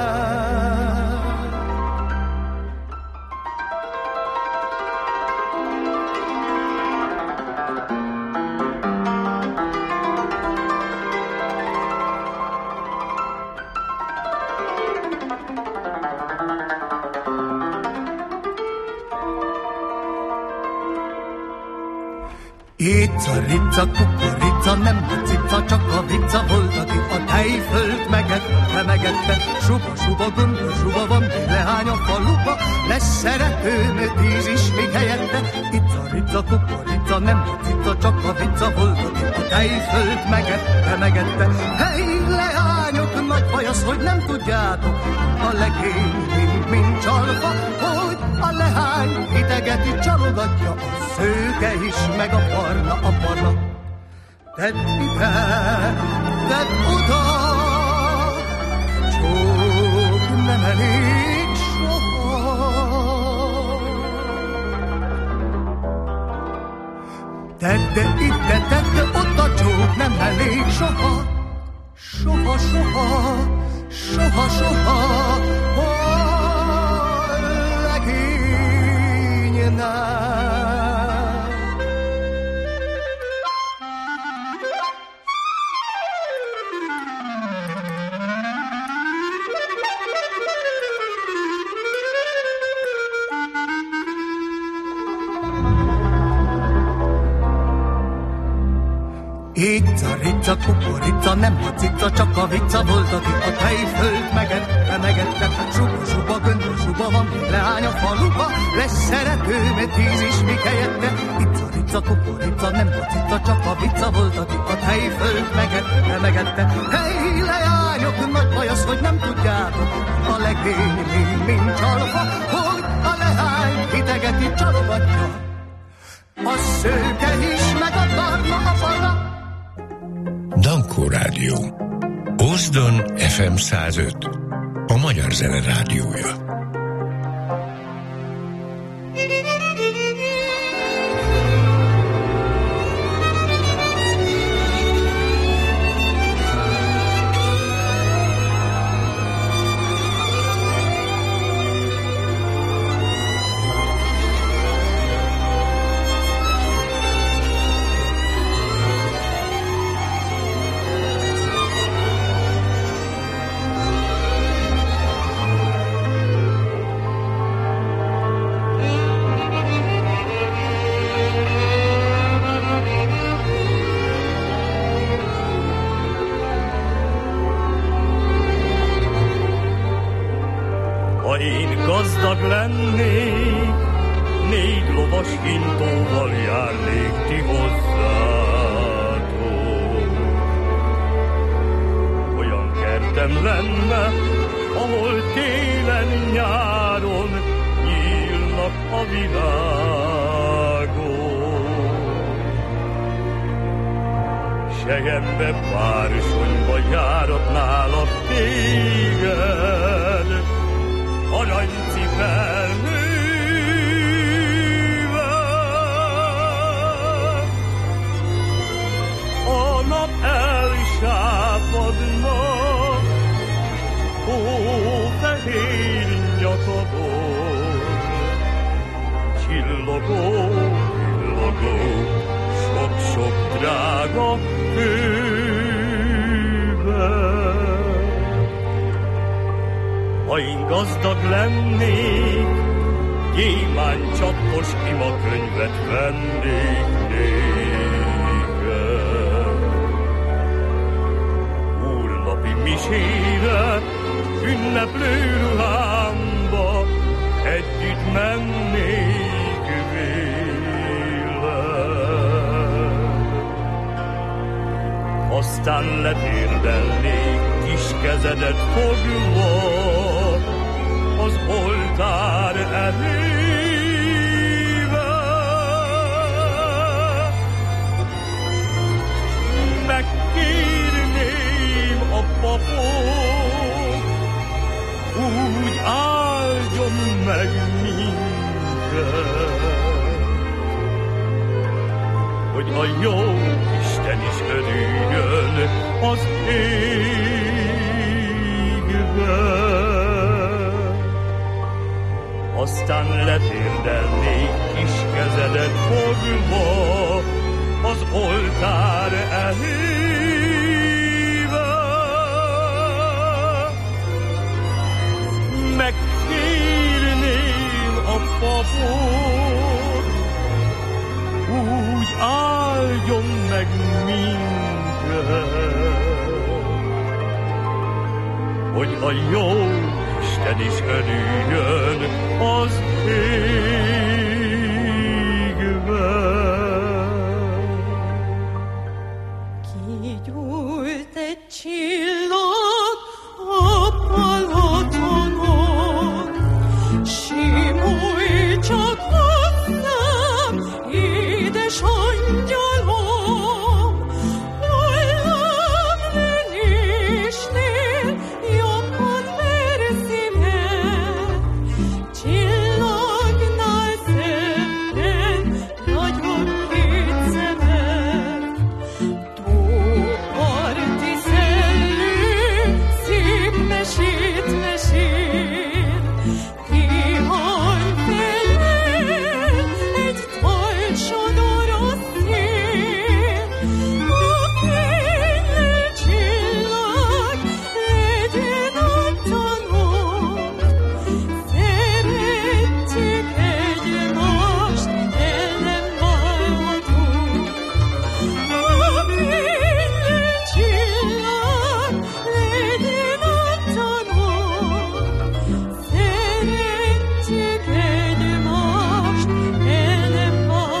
[SPEAKER 21] Ica-rica, kukorica, nem a cica, csak a vica volt, aki a tejföld megette, megette. Suba-suba, göndör-suba van, még lehány a faluba, lesz szeretőm, tíz is még helyette. Ica-rica, kukorica, nem a cica, csak a vica volt, aki a tejföld megette, megette. Hey, leányok, nagy baj az, hogy nem tudjátok, a legény mind, mind csalva, hogy a lehány hideget itt csalogatja, a szőke is meg a barna, a barna. Tedd ide, tedd oda, csók nem elég soha. Tedd ide, tedd oda, csók nem elég soha. Soha, soha, soha, soha, a legénynek. Ica-rica, kukorica, nem a cica, csak a vica volt, aki a tejföld megette, megette. Suba-suba, göndör-suba van, még leány a faluba, lesz szeretőm, tíz is még helyette. Ica-rica, kukorica, nem a cica, csak a vica volt, aki a tejföld megette, megette. Hey, leányok, nagy baj az, hogy nem tudjátok, a legény mind, mind csalva, hogy a lehány hideget itt csalogatja, a szőke is meg a barna, a barna.
[SPEAKER 3] Dankó Rádió. Ózdon ef em száz öt. A Magyar Zene Rádiója.
[SPEAKER 2] Aztán letérdelnék kis kezedet fogva az oltár elébe. Megkérném a papot, úgy áldjon meg minket, hogy a jó Isten is örüljön az égbe. Aztán letérdelnék kis kezedet fogva az oltár elébe. Megkérném a papot, úgy áldjon meg minket, hogy a jó Isten is örüljön az égbe.
[SPEAKER 14] Kigyújt egy csillag a Balatonon, simulj csak hozzám, édes angyalom, hullámlönésnél jobban verzi meg, csillagnál szebben nagyobb két szemed. Tóparti szellő szép mesét mesél, kihalt felel egy tajsodoros szél. A kénylő csillag legyen a tanod, szeretjük egymást, el nem válhatunk. A kénylő csillag legyen a tanod, szeretjük egymást, el nem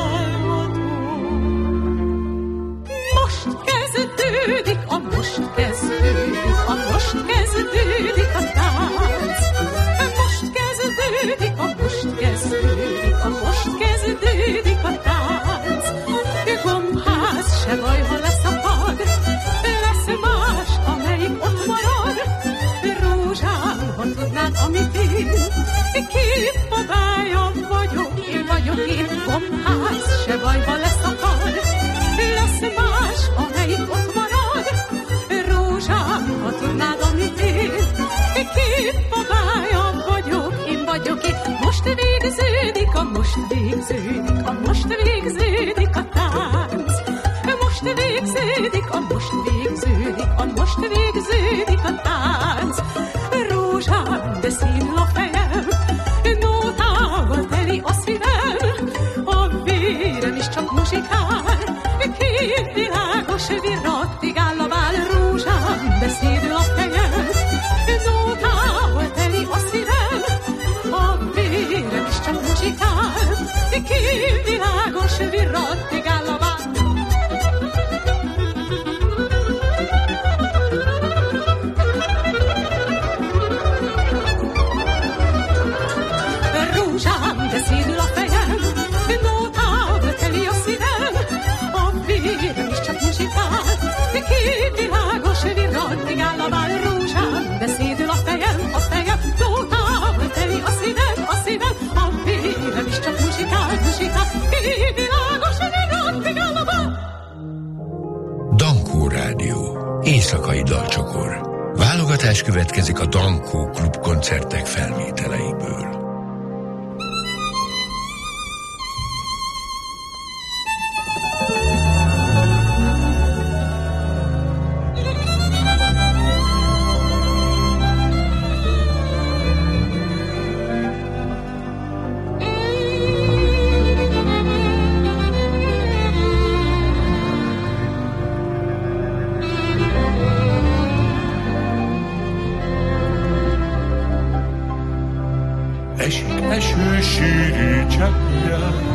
[SPEAKER 14] válhatunk. Most kezdődik, a most kezdődik, a most kezdődik a tánc. Most kezdődik, a most kezdődik, a most kezdődik a tánc. Gombház se baj, ha leszakad, lesz más, amelyik ott marad. Rózsámhoz tudnád, amit én. Képbabája vagyok, én vagyok én, gombház, se bajba lesz akad. Lesz más, amelyik ott marad, rózsám, ha tudnád, amit én. Képbabája vagyok, én vagyok én, most végződik, a most végződik, a most végződik a tánc. Most végződik, a most végződik, a most végződik a tánc. Rózsám, de színül a fejem, nótával teli a szívem, a vérem is csak muzsikál, két világos virrattig állabál. Rózsám, de színül a fejem, nótával teli a szívem, a vérem is csak muzsikál, két világos virrattig állabál. Szédül a fejem, nótával teli a szívem, a vérem is csak muzsikál, két világos virrattig állabál. Rózsám, de szédül a fejem, a fejem, nótával teli a szívem, a szívem, a vérem is csak muzsikál, muzsikál, két világos virrattig állabál.
[SPEAKER 3] Dankó Rádió. Éjszakai dalcsokor. Válogatás következik a Dankó Klub koncertek felvételeiből.
[SPEAKER 2] Eső sűrű cseppje,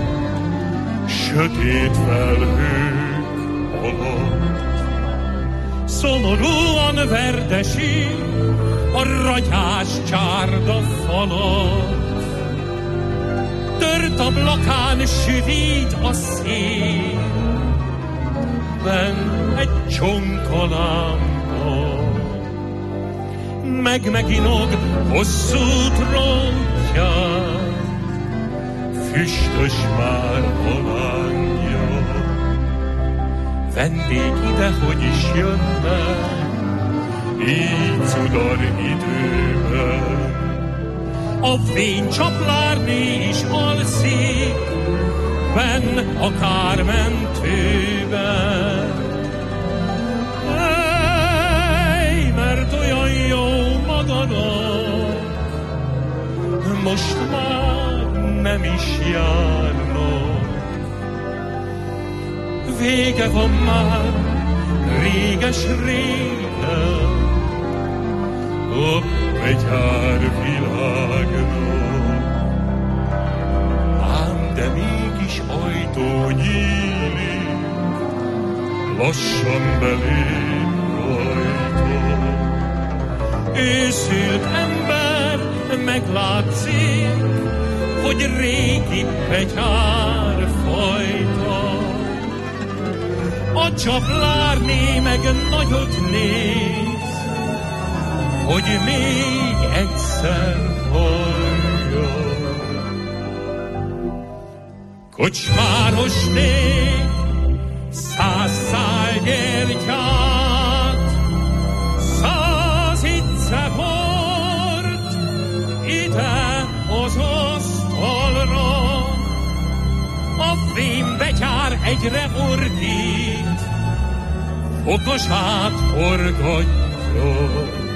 [SPEAKER 2] sötét felhők alatt. Szomorúan verdesít a ragyás csárda falat. Tört ablakán sűrít a szél, benn egy csonkalámpa. Meg-meginog hosszú trótján, füstös már a lángja. Vendég ide, hogy is jönne, így cudar időben. A fénycsaplárné is alszik, benn a kármentőben. Ej, mert olyan jó magadat, most már nem is járnak. Vége van már, réges-régen, a betyár világnak. Ám de mégis ajtó nyílik, lassan belép rajta. Őszült ember meglátszik, hogy régi betyár fajta. A csaplárné meg nagyot néz, hogy még egyszer hallja. Kocsmárosné száz szál gyertyát, száz itze bort ide az asztalra. A fémbetyár egyre ordít, okosát forgatja.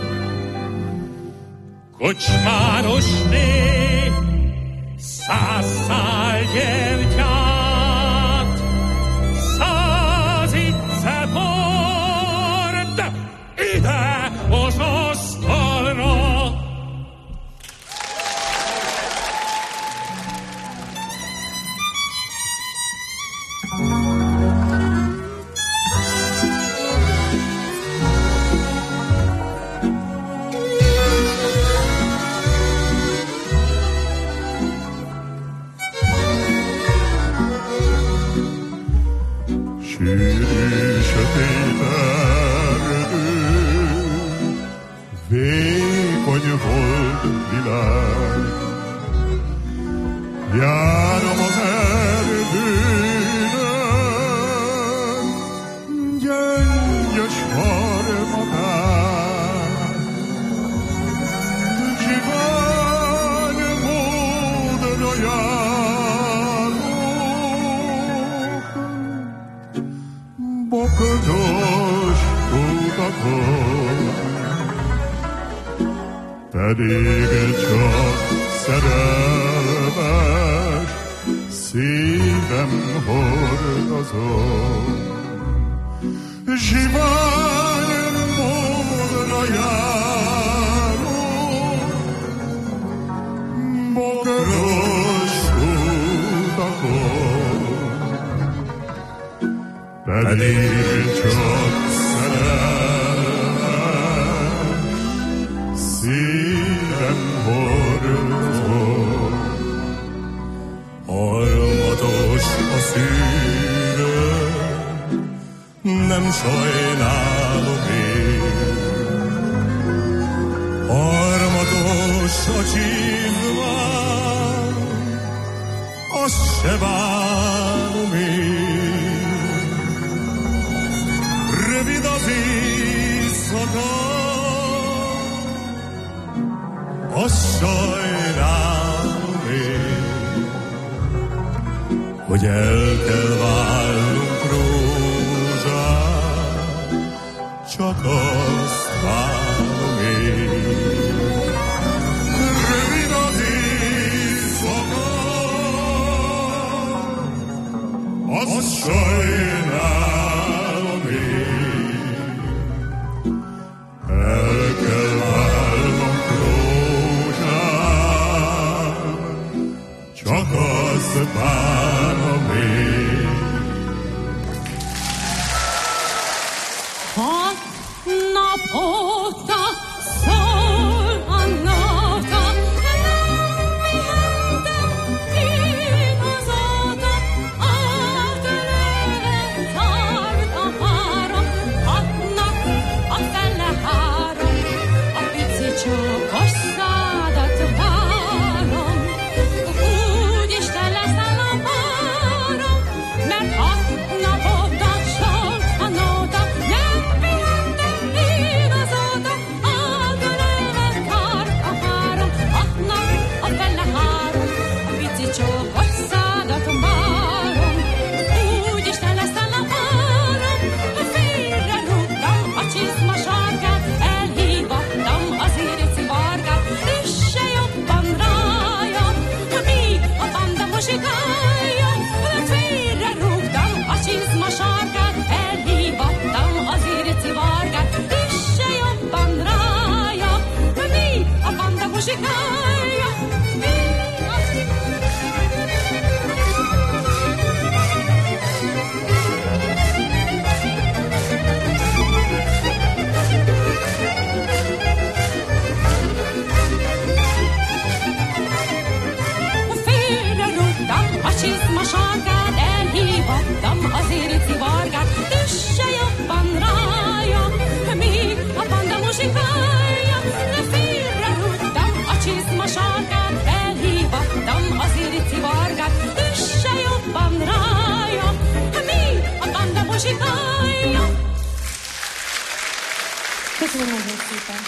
[SPEAKER 2] Kocsmárosné száz szál gyertyát, száz itze bort ide az asztalra.
[SPEAKER 20] vékony volt világ. Járom az erdőn, gyöngyös harmatán, zsivány módra járok, bokros utakon, pedig csak szerelmes szívem hordozom. Zsivány módra járok, bokros utakon, pedig csak szerelmes szívem hordozom. Harmatos a szívem, nem sajnálom én. Harmatos a csizmám, azt se bánom én. Rövid az éjszaka, azt sajnálom én, hogy el kell válnunk rózsát, csak azt várom én. Rövid az éjszaka, azt sajnálom én, el kell válnunk rózsát, csak azt várom én.
[SPEAKER 5] Hat napóta szól a nóta, nem mentem én azóta, átölelve tart a párom, hat nap a fele három, a pici csókos szádat várom, úgyis te leszel a párom, mert hat napóta szól a nóta, nem mentem én azóta, átölelve tart a párom, hat nap a fele három, a pici csókos szádat várom, úgyis te leszel a párom, félre rúgtam a csizma sarkát, elhívattam az irici vargát, és se jobban rája, míg a banda muzsikája, félre rúgtam a csizma sarkát, elhívattam az irici vargát, és se jobban rája, míg a banda muzsikája. Félre rúgtam a csizma sarkát, elhívattam az irici vargát, és se jobban rája, míg a banda muzsikája. Félre rúgtam a csizma sarkát, elhívattam az irici vargát, és se jobban rája, míg a banda muzsikája. Köszönöm nagyon szépen!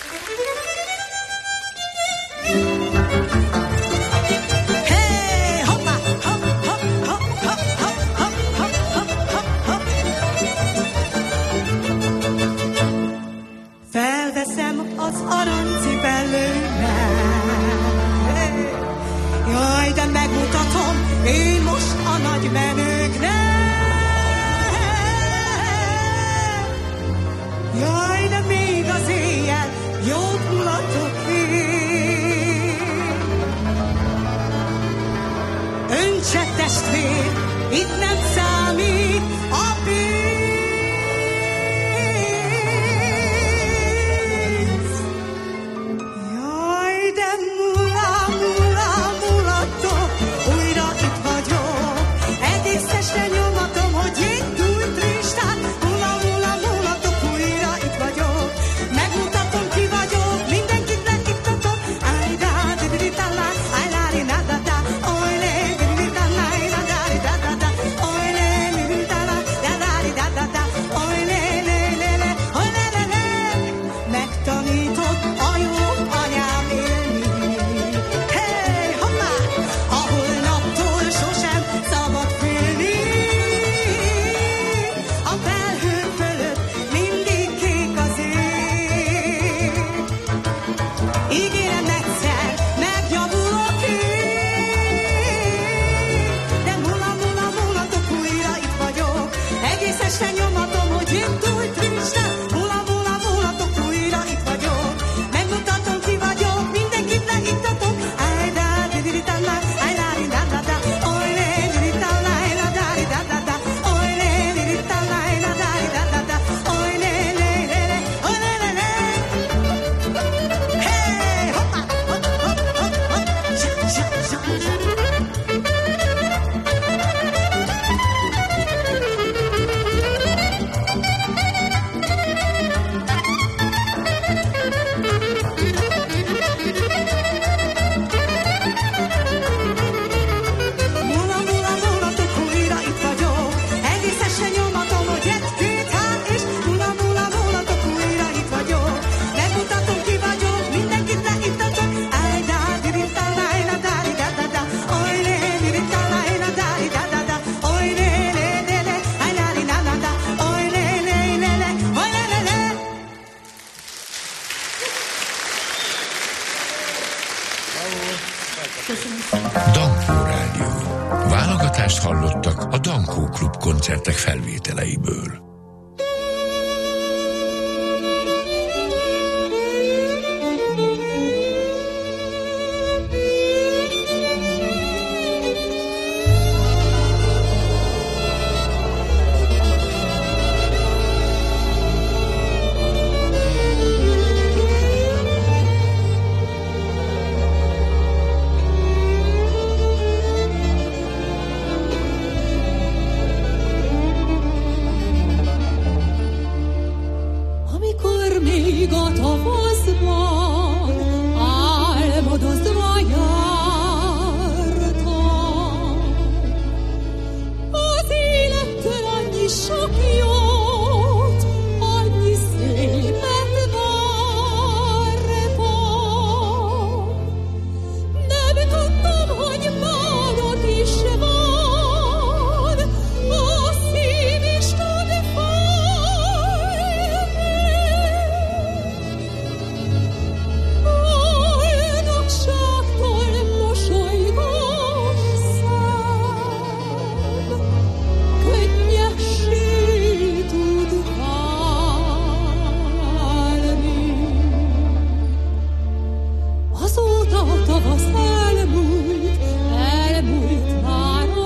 [SPEAKER 10] Felveszem az arancipellőmet, jaj, de megmutatom én most a nagy menőknek. Jaj, de még az éjjel jót egészesen nyomatom, hogy én túl trüssel. Mula, mula, mulatok, újra itt vagyok. Megmutatom, ki vagyok, mindenkit leiktatok. Áj, dá, di, di, di, tala, áj, dá, di, da, da, da. Oly, lé, di, di, tala, áj, da, da, di, da, da, da. Oly, lé, di, di, tala, áj, da, da, di, da, da, da. Oly, lé, lé, lé, lé, oly, lé, lé, lé. Hey, hoppa, hop, hop, hop, hop. Zsa, zsa, zsa, zsa. Mula, mula, mulatok, újra itt vagyok. Egészesen nyomatom, hogy egy-két hár, és mula, mula, mulatok, újra itt vagyok. Megmutatom, ki vagyok, mindenkit leiktatok. Áj, dá, di, di, tala, áj, da, da, di, da, da, da. Oly, lé, di, di, tala, áj, da, da, di, da, da, da. Oly, lé, lé, lé, lé, áj, da, di, da, da, da. Oly, lé, lé, lé, lé, oly, lé, lé, lé.
[SPEAKER 3] Dankó Rádió. Válogatást hallottak a Dankó Klub koncertek felvételeiből.
[SPEAKER 14] Amikor még a tavaszban álmodozva jártam, az élettől annyi sok jót, annyi szépet vártam. Nem tudtam, hogy bánat is van, a szív is tud fájni. Boldogságtól mosolygós szem könnyessé tud válni. Azóta a tavasz elmúlt, elmúlt már a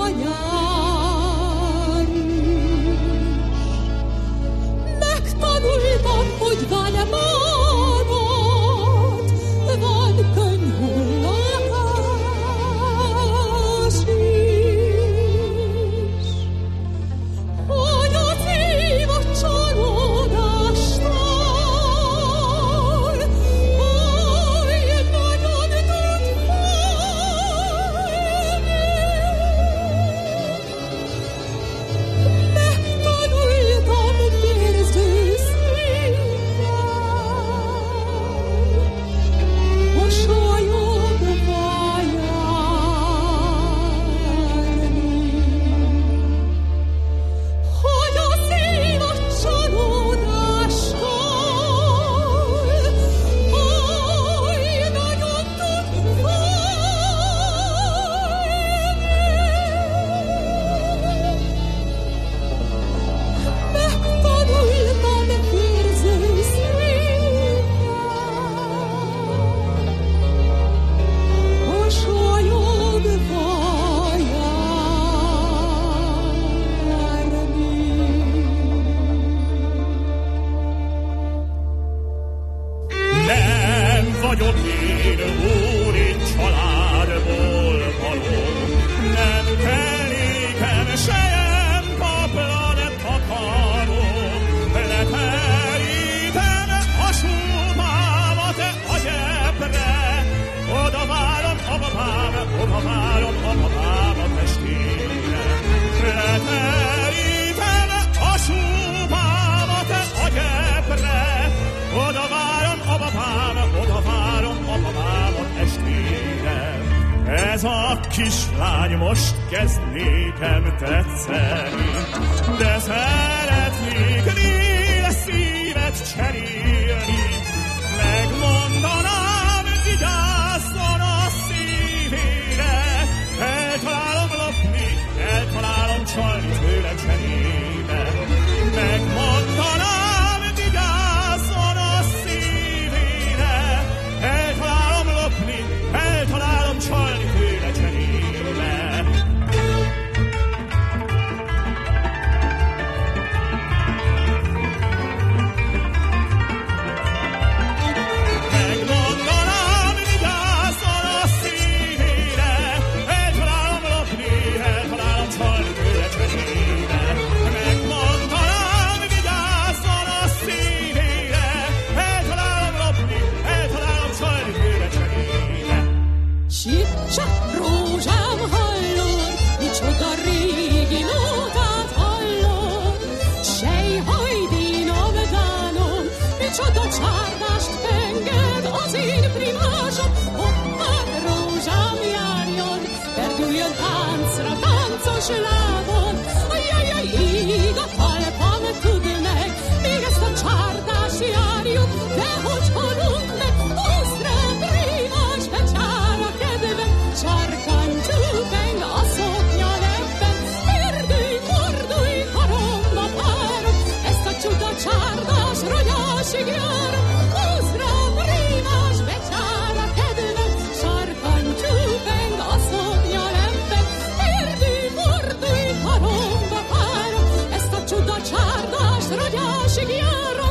[SPEAKER 14] nyár is. Megtanultam, hogy van bánat, van könyhullakás is. Hogy az év a csalódástól oly nagyon tud fájni. Megtanultam vérző szívvel mosolyogva járni. Hogy a szív a csalódástól oly nagyon tud fájni. Megtanultam vérző szívvel mosolyogva
[SPEAKER 2] Nem vagyok én úri családból való, nem kell nékem sejem paplan takaró. Leterítem a súmámat a gyepre, oda várom a babám, oda várom a babám a testére. Leterítem a súmámat a gyepre, oda várom a babám, oda várom a babám a testére. Ez a kislány most kezd nékem tetszeni, de szeretnék néle szívet cserélni. Megmondanám, vigyázzon a szívére, eltalálom lopni, eltalálom csalni tőle cserébe.
[SPEAKER 14] ragyásig járok.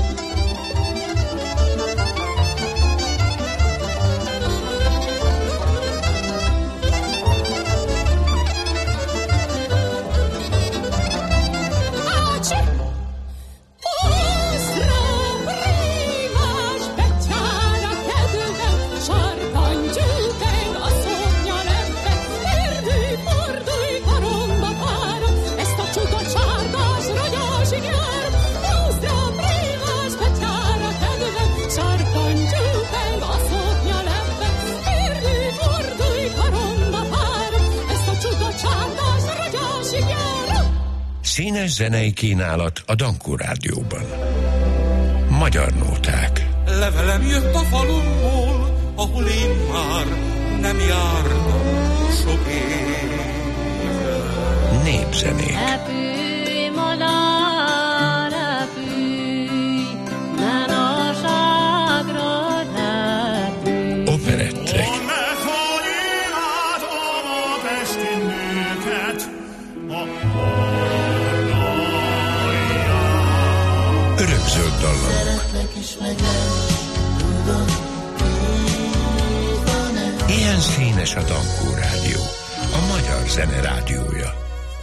[SPEAKER 3] Színes zenei kínálat a Dankó Rádióban. Magyar nóták.
[SPEAKER 19] Levelem jött a falumból, ahol én már nem jártam sok éve.
[SPEAKER 3] Népzenék.
[SPEAKER 5] Repülj, madár, repülj, mennyországra repülj.
[SPEAKER 3] Operettek. Örökzöld dallamok.
[SPEAKER 11] Szeretlek is megyek, tudod, ki van-e?
[SPEAKER 3] Ilyen színes a Dankó Rádió, a magyar zene rádiója.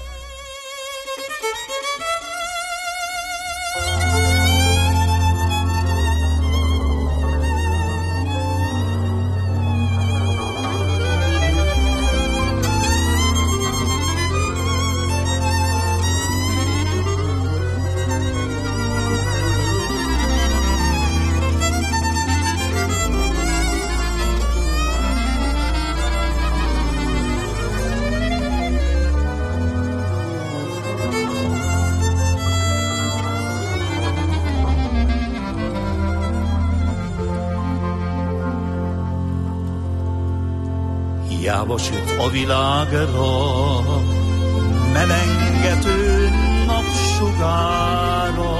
[SPEAKER 6] Hiába süt a világra melengető napsugára,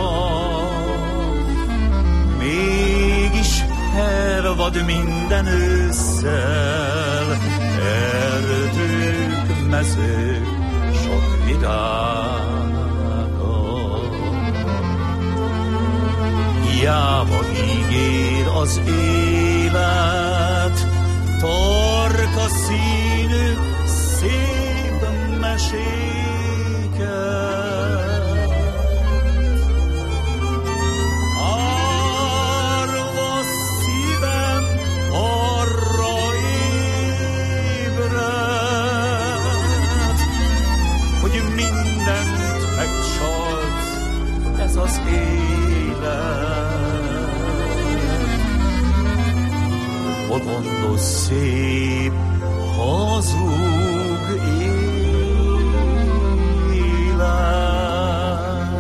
[SPEAKER 6] mégis hervad minden ősszel, erdők, mezők, sok virága. Hiába ígér az élet, torka színű, szép meséket. Árva szívem arra ébred, hogy mindent megcsalt ez az élet. Bolondos, szép, hazug élet.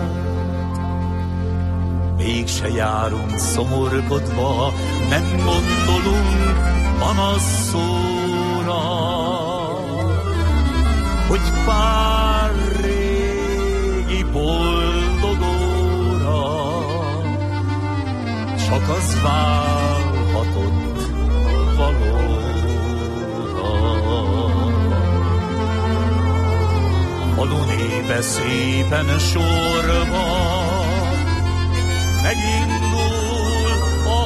[SPEAKER 6] Mégse járunk szomorkodva, nem gondolunk panaszóra, hogy pár régi boldog óra csak az válhatott valóra. Falun éve szépen sorba megindul a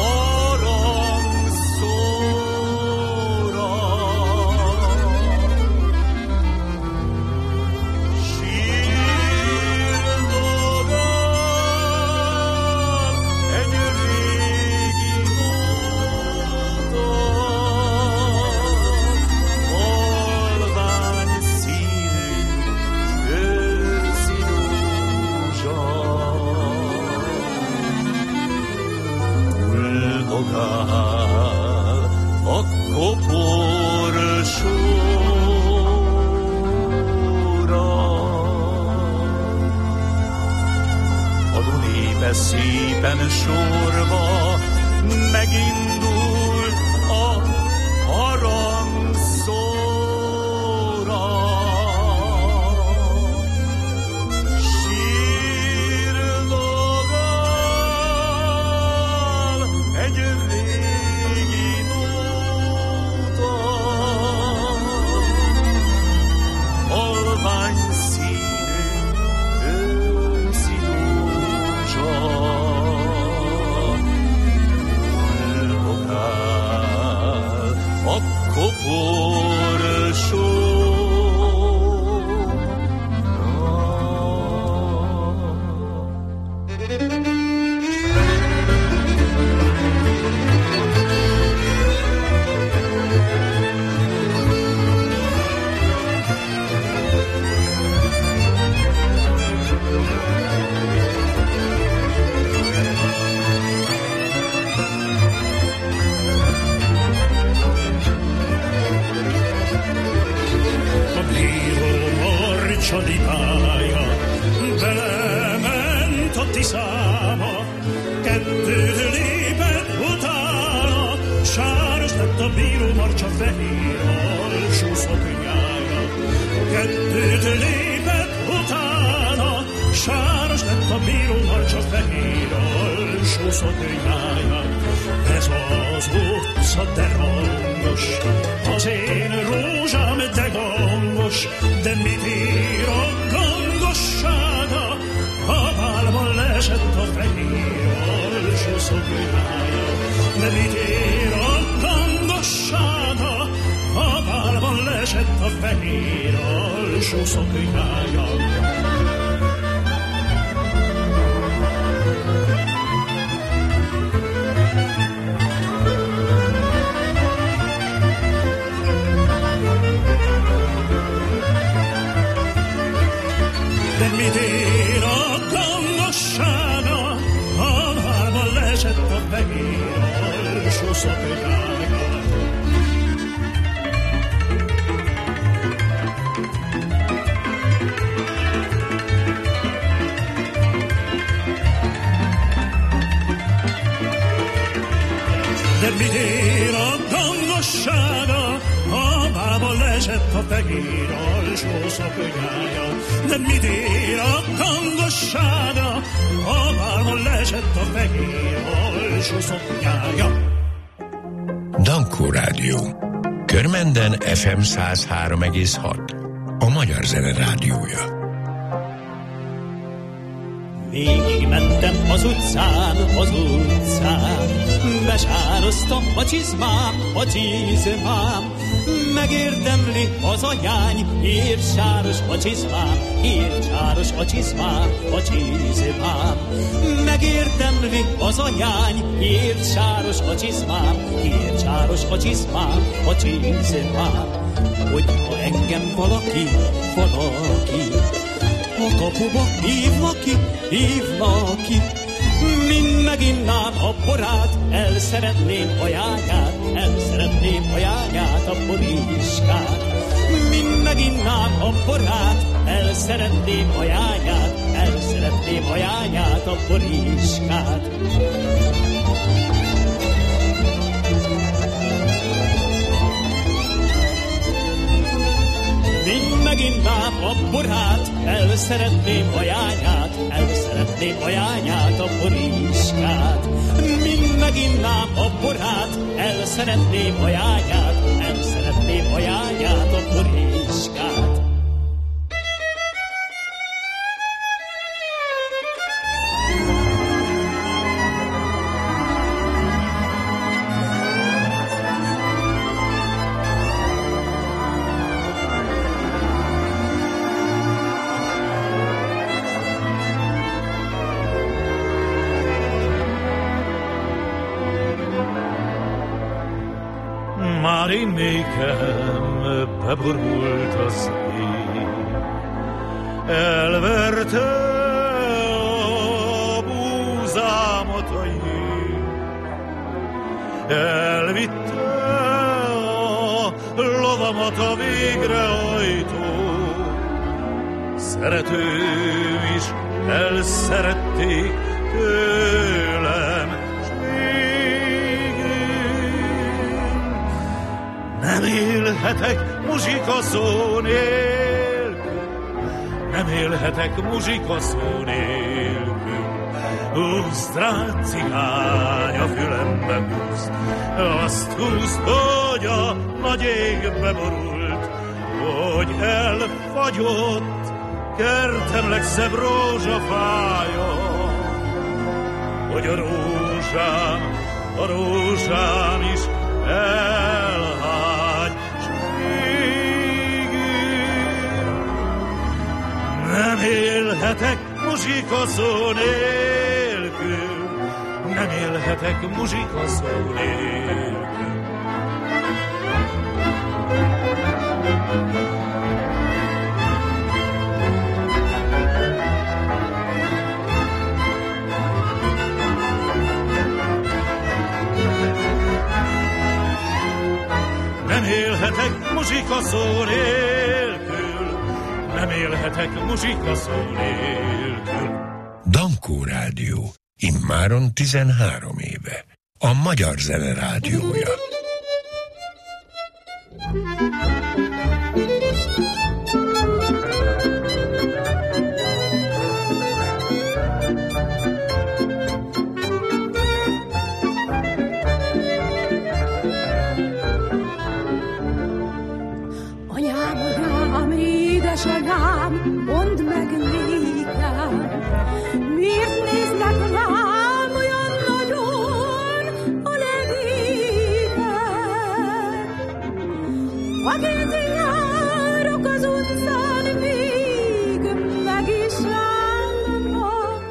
[SPEAKER 6] harangszóra. Sírdogál egy régi nóta, halvány színű őszi rózsa. Huldogál a koporsóra. Falun éve szépen sorba megindul a harangszóra. Sírdogál egy régi nóta, halvány színű őszi rózsa.
[SPEAKER 2] száma, kettőt lépett utána, sáros lett a bíró marcsa fehér alsó szoknyája. Kettőt lépett utána, sáros lett a bíró marcsa fehér alsó szoknyája. Ez az utca de hangos, az én rózsám de gangos, de mit ér a gangossága, ha bálban leesett a fehér alsó szoknyája. De mit ér a gangossága, ha bálban leesett a fehér alsó szoknyája. De mit ér a gangossága, ha bálban leesett a fehér alsó szoknyája. De mit ér a gangossága, ha bálban leesett a fehér alsó szoknyája. De mit ér a gangossága, ha bálban leesett a fehér alsó szoknyája.
[SPEAKER 3] Dankó Rádió. Körmenden ef em száz három egész hat. A Magyar Zene Rádiója.
[SPEAKER 12] Végig mentem az utcán, az utcán, besároztam a csizmám, a csizmám. Megérdemli az anyány, hírsáros a csizmám, hírsáros a csizmám, a csizmám. Megérdemli az anyány, hírsáros a csizmám, hírsáros a csizmám, a csizmám. Hogy ha engem valaki, valaki a kapuba hívna ki, hívna ki, mind meginnám a borát, el szeretném a jányát, el szeretném a jányát, a boriskát. Mind meginnám a borát, el szeretném a jányát, el szeretném a jányát, a boriskát. Mind meginnám a borát, el szeretném a jányát, el szeretném a jányát, a boriskát. Mind meginnám a borát, el szeretném a jányát, el szeretném a jányát, a boriskát.
[SPEAKER 22] Már én nékem beborult az ég, elverte a búzámat a jég, elvitte a lovamat a végrehajtó, szeretőm is elszerették tőlem. Nem élhetek muzsika szó nélkül, nem élhetek muzsika szó nélkül. Húzd rá, cigány, a fülembe húzd, azt húzd, hogy a nagy égbe borult, hogy elfagyott kertem legszebb rózsafája, hogy a rózsám, a rózsám is elhagy, s végül nem élhetek muzsika szó nélkül, nem élhetek muzsika szó nélkül. Nem élhetek muzsika szó nélkül, nem élhetek muzsika szó nélkül.
[SPEAKER 3] Dankó Rádió, immáron tizenhárom éve. A Magyar Zene Rádiója.
[SPEAKER 14] Anyám, anyám, édesanyám, mondd meg nékem, miért néznek rám olyan nagyon a legéken? Aként járok az utcán, még meg is állnak.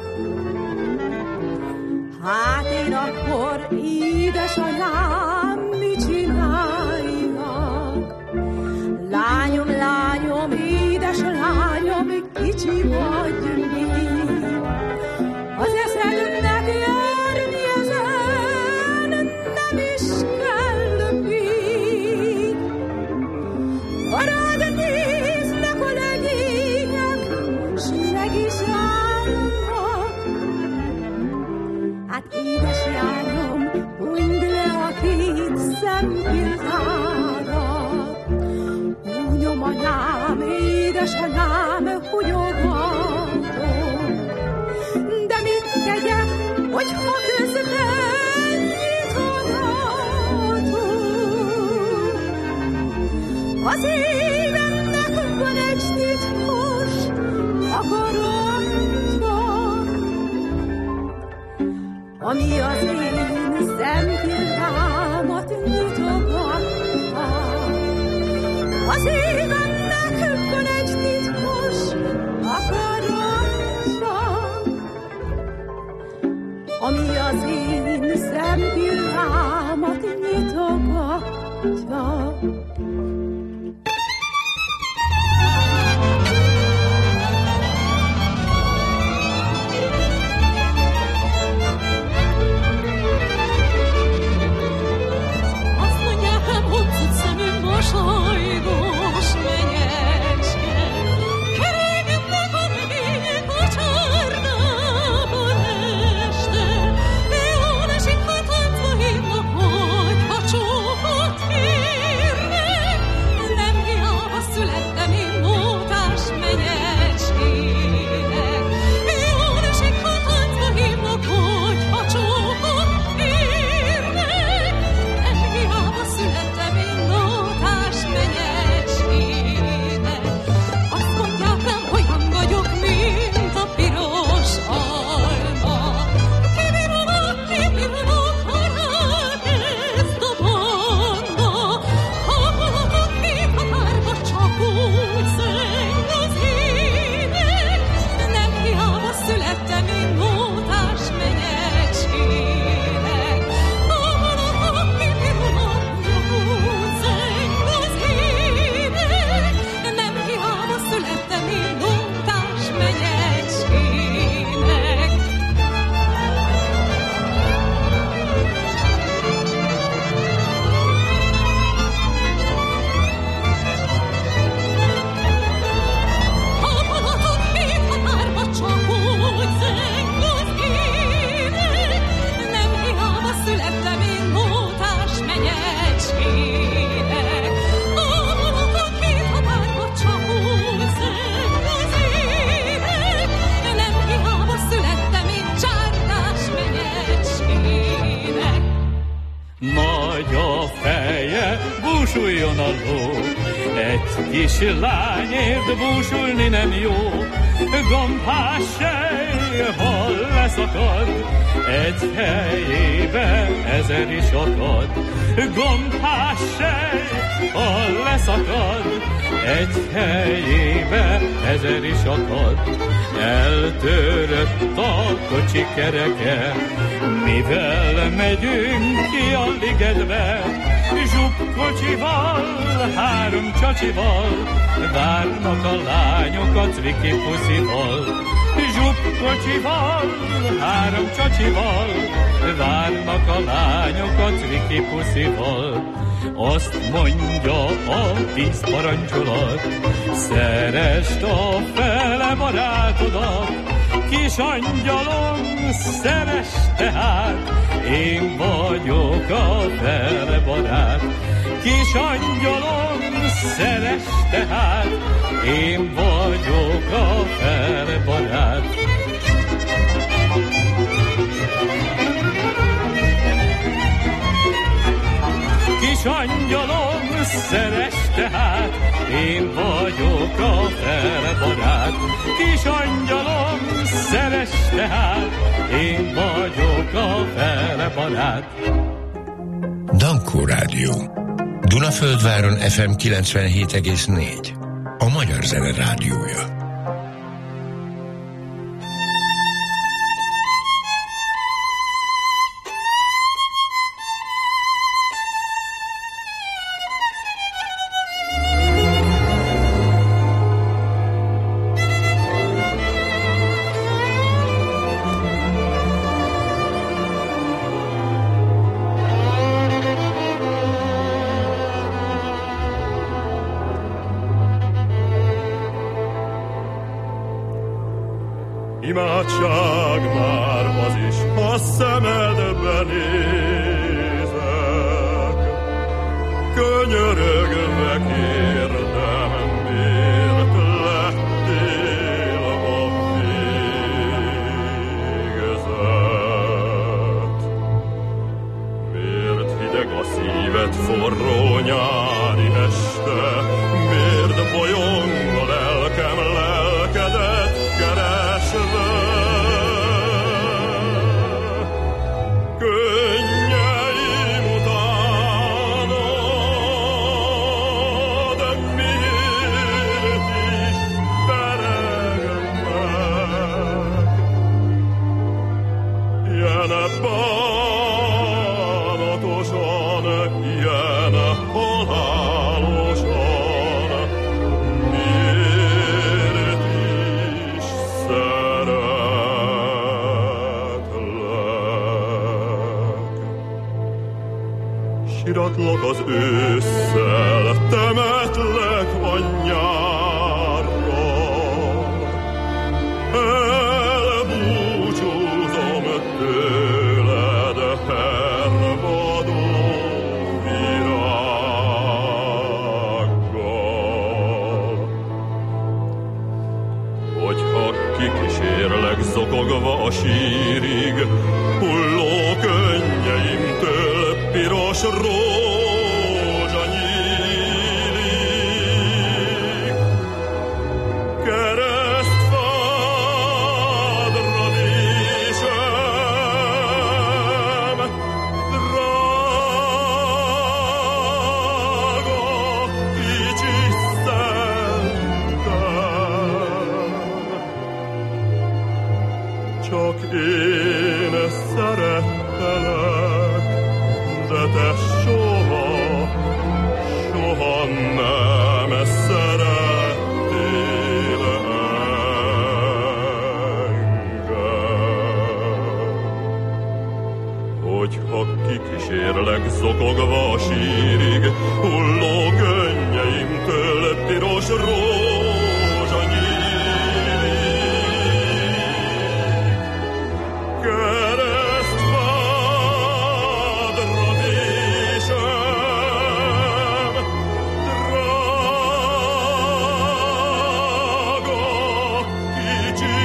[SPEAKER 14] Hát én akkor, édesanyám, mit csináljak? Lányom, lányom, édes lányom, kicsi vagy még. Az eszednek járni ezen nem is kell még. Ha rád néznek a legények, s meg is állnak. Hát édes lányom, mondd le a két szempilládat. Húnyom anyám, édesanyám, húnyogatom. De mit tegyek, hogyha közben nyitogatom? Az évemnek van egy titkos akaratja, ami az én szempillámat nyitogatja. Az évemnek van egy titkos akaratja, ami az én szempillámat nyitogatja. Mosolygós menyecske, keregetnek a növények a csarnában este. Jól esik, ha táncba hívnak, hogyha csókot kérnek. Nem hiába születtem én nótás menyecskének. Jól esik, ha táncba hívnak, hogyha csókot kérnek. Nem hiába születtem én nótás menyecskének. Azt mondják rám, olyan vagyok, mint a piros alma. Kibirulok, kibirulok, ha rákezd a banda. Hallgatok két határba, csak úgy zeng az ének. Nem hiába születtem én nótás menyecskének. Hallgatok, kibirulok, csak úgy zeng az ének. Nem hiába születtem én nótás menyecskének. Hallgatok két határba, csak úgy zeng az ének. Nem hiába születtem én nótás menyecskének. Hallgatok két határba, csak úgy zeng az ének. Nem hiába születtem én csárdás menyecskének.
[SPEAKER 4] Nagy a feje, búsuljon a ló, egy kis lányért búsulni nem jó. Gombás sej, ha leszakad, egy helyébe ezer is akad. Gombás sej, ha leszakad, egy helyébe ezer is akad. Eltörött a kocsi kereke, mivel megyünk ki a ligedbe. Zsupkocsival, három csacsival, várnak a lányok a cviki puszival. Zsupkocsival, három csacsival, várnak a lányok a cviki puszival. Azt mondja a tíz parancsolat, szeresd a fele barátodat, Kis angyalom, szeres tehát, én vagyok a vele barát. Kis angyalom, szeres tehát, én vagyok a vele barát. Kis angyalom, szeres tehát, én vagyok a vele barát. Kis angyalom, szeres tehát, én vagyok a vele barát.
[SPEAKER 3] Dankó Rádió. Dunaföldváron ef em kilencvenhét egész négy. A magyar zene rádiója.
[SPEAKER 20] Imádság már az is, ha szemedbe nézek. Könyörögve kérdem, miért lettél a végzet? Miért hideg a szíved forró nyári este? Miért bolyong a lelkem lelkedet keresve? Könnyeim utánod, miért is peregnek? Ilyen bánatosan, ilyen halálosan, miért is szeretlek? Siratlak az ősszel, temetlek a nyárra. Elbúcsúzom tőled, hervadó virággal. Hogyha kikísérlek zokogva a sírig, hulló könnyeimtől piros rózsa nyílik. Keresztfádra vésem, drága kicsi szentem. Csak én szerettelek, de te soha, soha nem szerettél engem. Hogyha kikísérlek zokogva a sírig, hulló könnyeimtől piros rózsa nyílik. Keresztfádra vésem, drága kicsi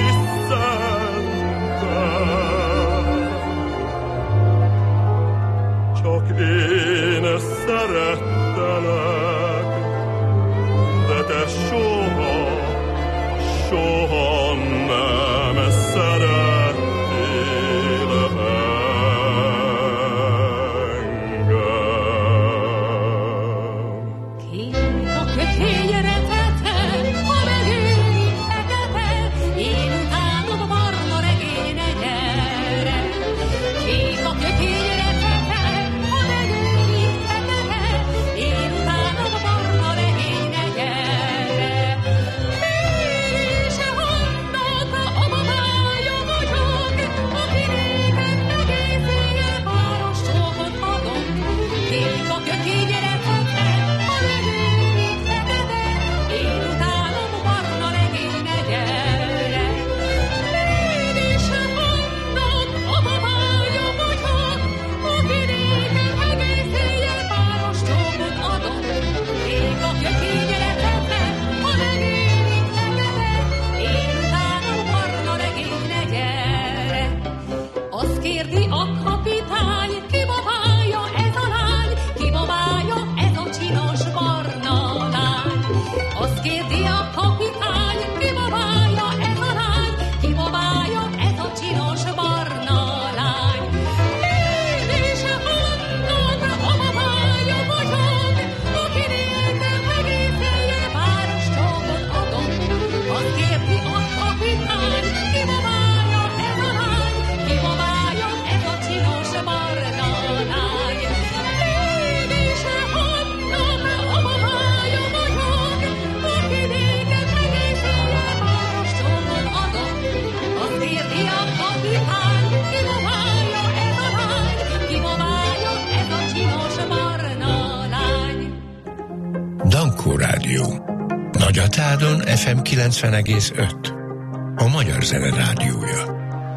[SPEAKER 20] szentem. Csak én szerettelek,
[SPEAKER 3] Nagyatádon ef em kilencven egész öt. A Magyar Zene Rádiója.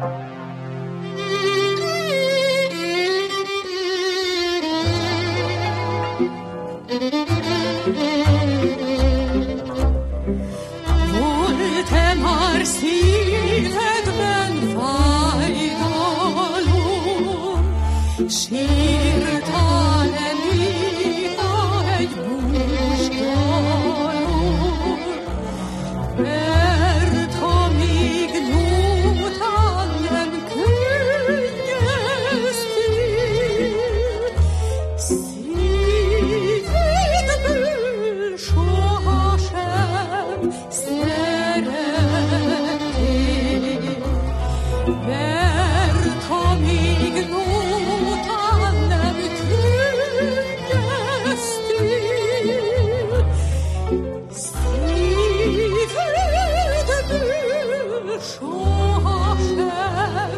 [SPEAKER 14] Volt-e már szívedben fájdalom, sírtál-e néha egy búsdalom, mert amíg nótán nem könnyeztél, szívedből sohasem szerettél, mert amíg nótán nem könnyeztél, szívedből sohasem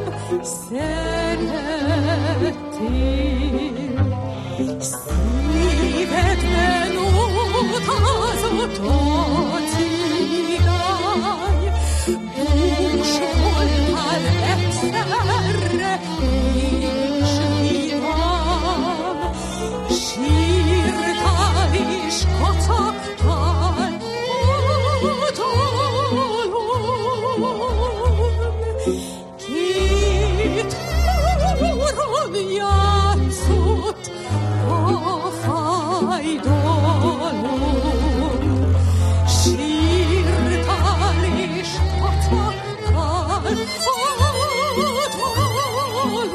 [SPEAKER 14] szerettél. Szívedben odazott a cigány, bús voltál egyszerre és vidám, sírtál és kacagtál oldalon. Két hóron játszott a fájdalom, sírtál és kacagtál oldalon.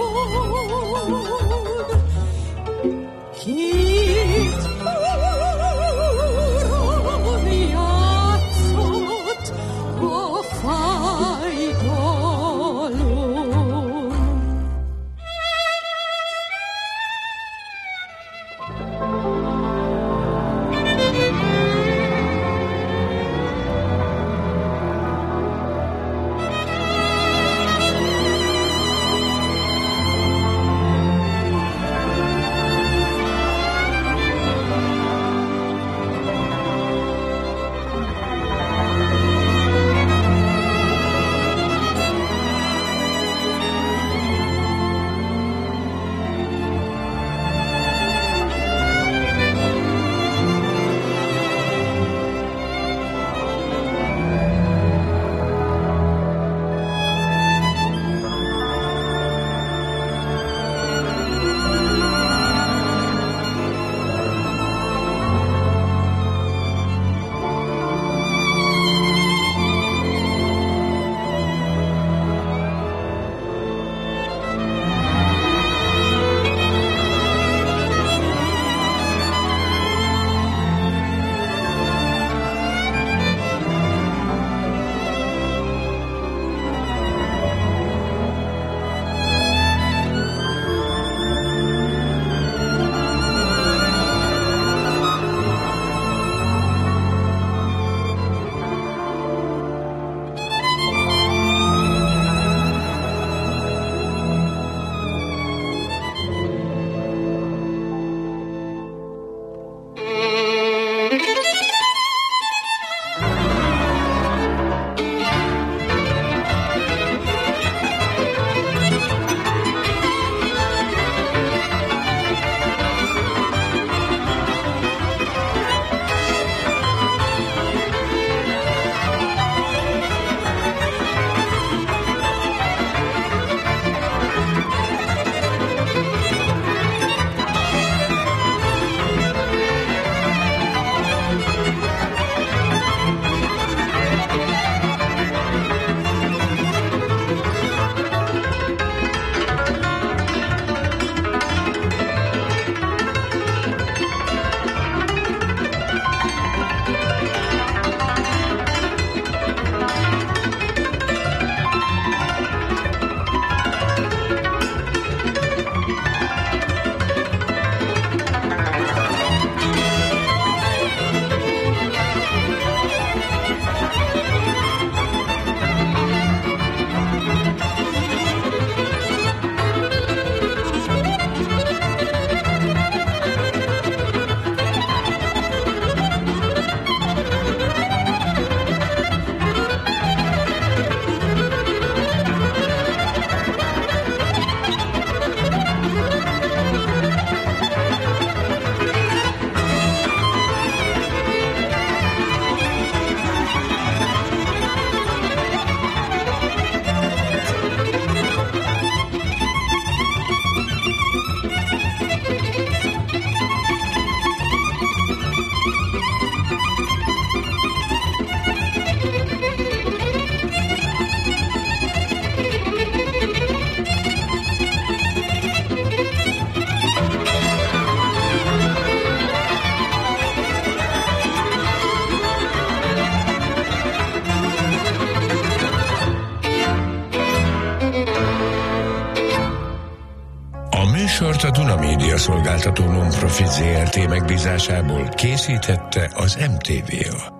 [SPEAKER 3] műsort a Duna Média Szolgáltató Nonprofit Zé Er Té megbízásából készítette az em té vé á.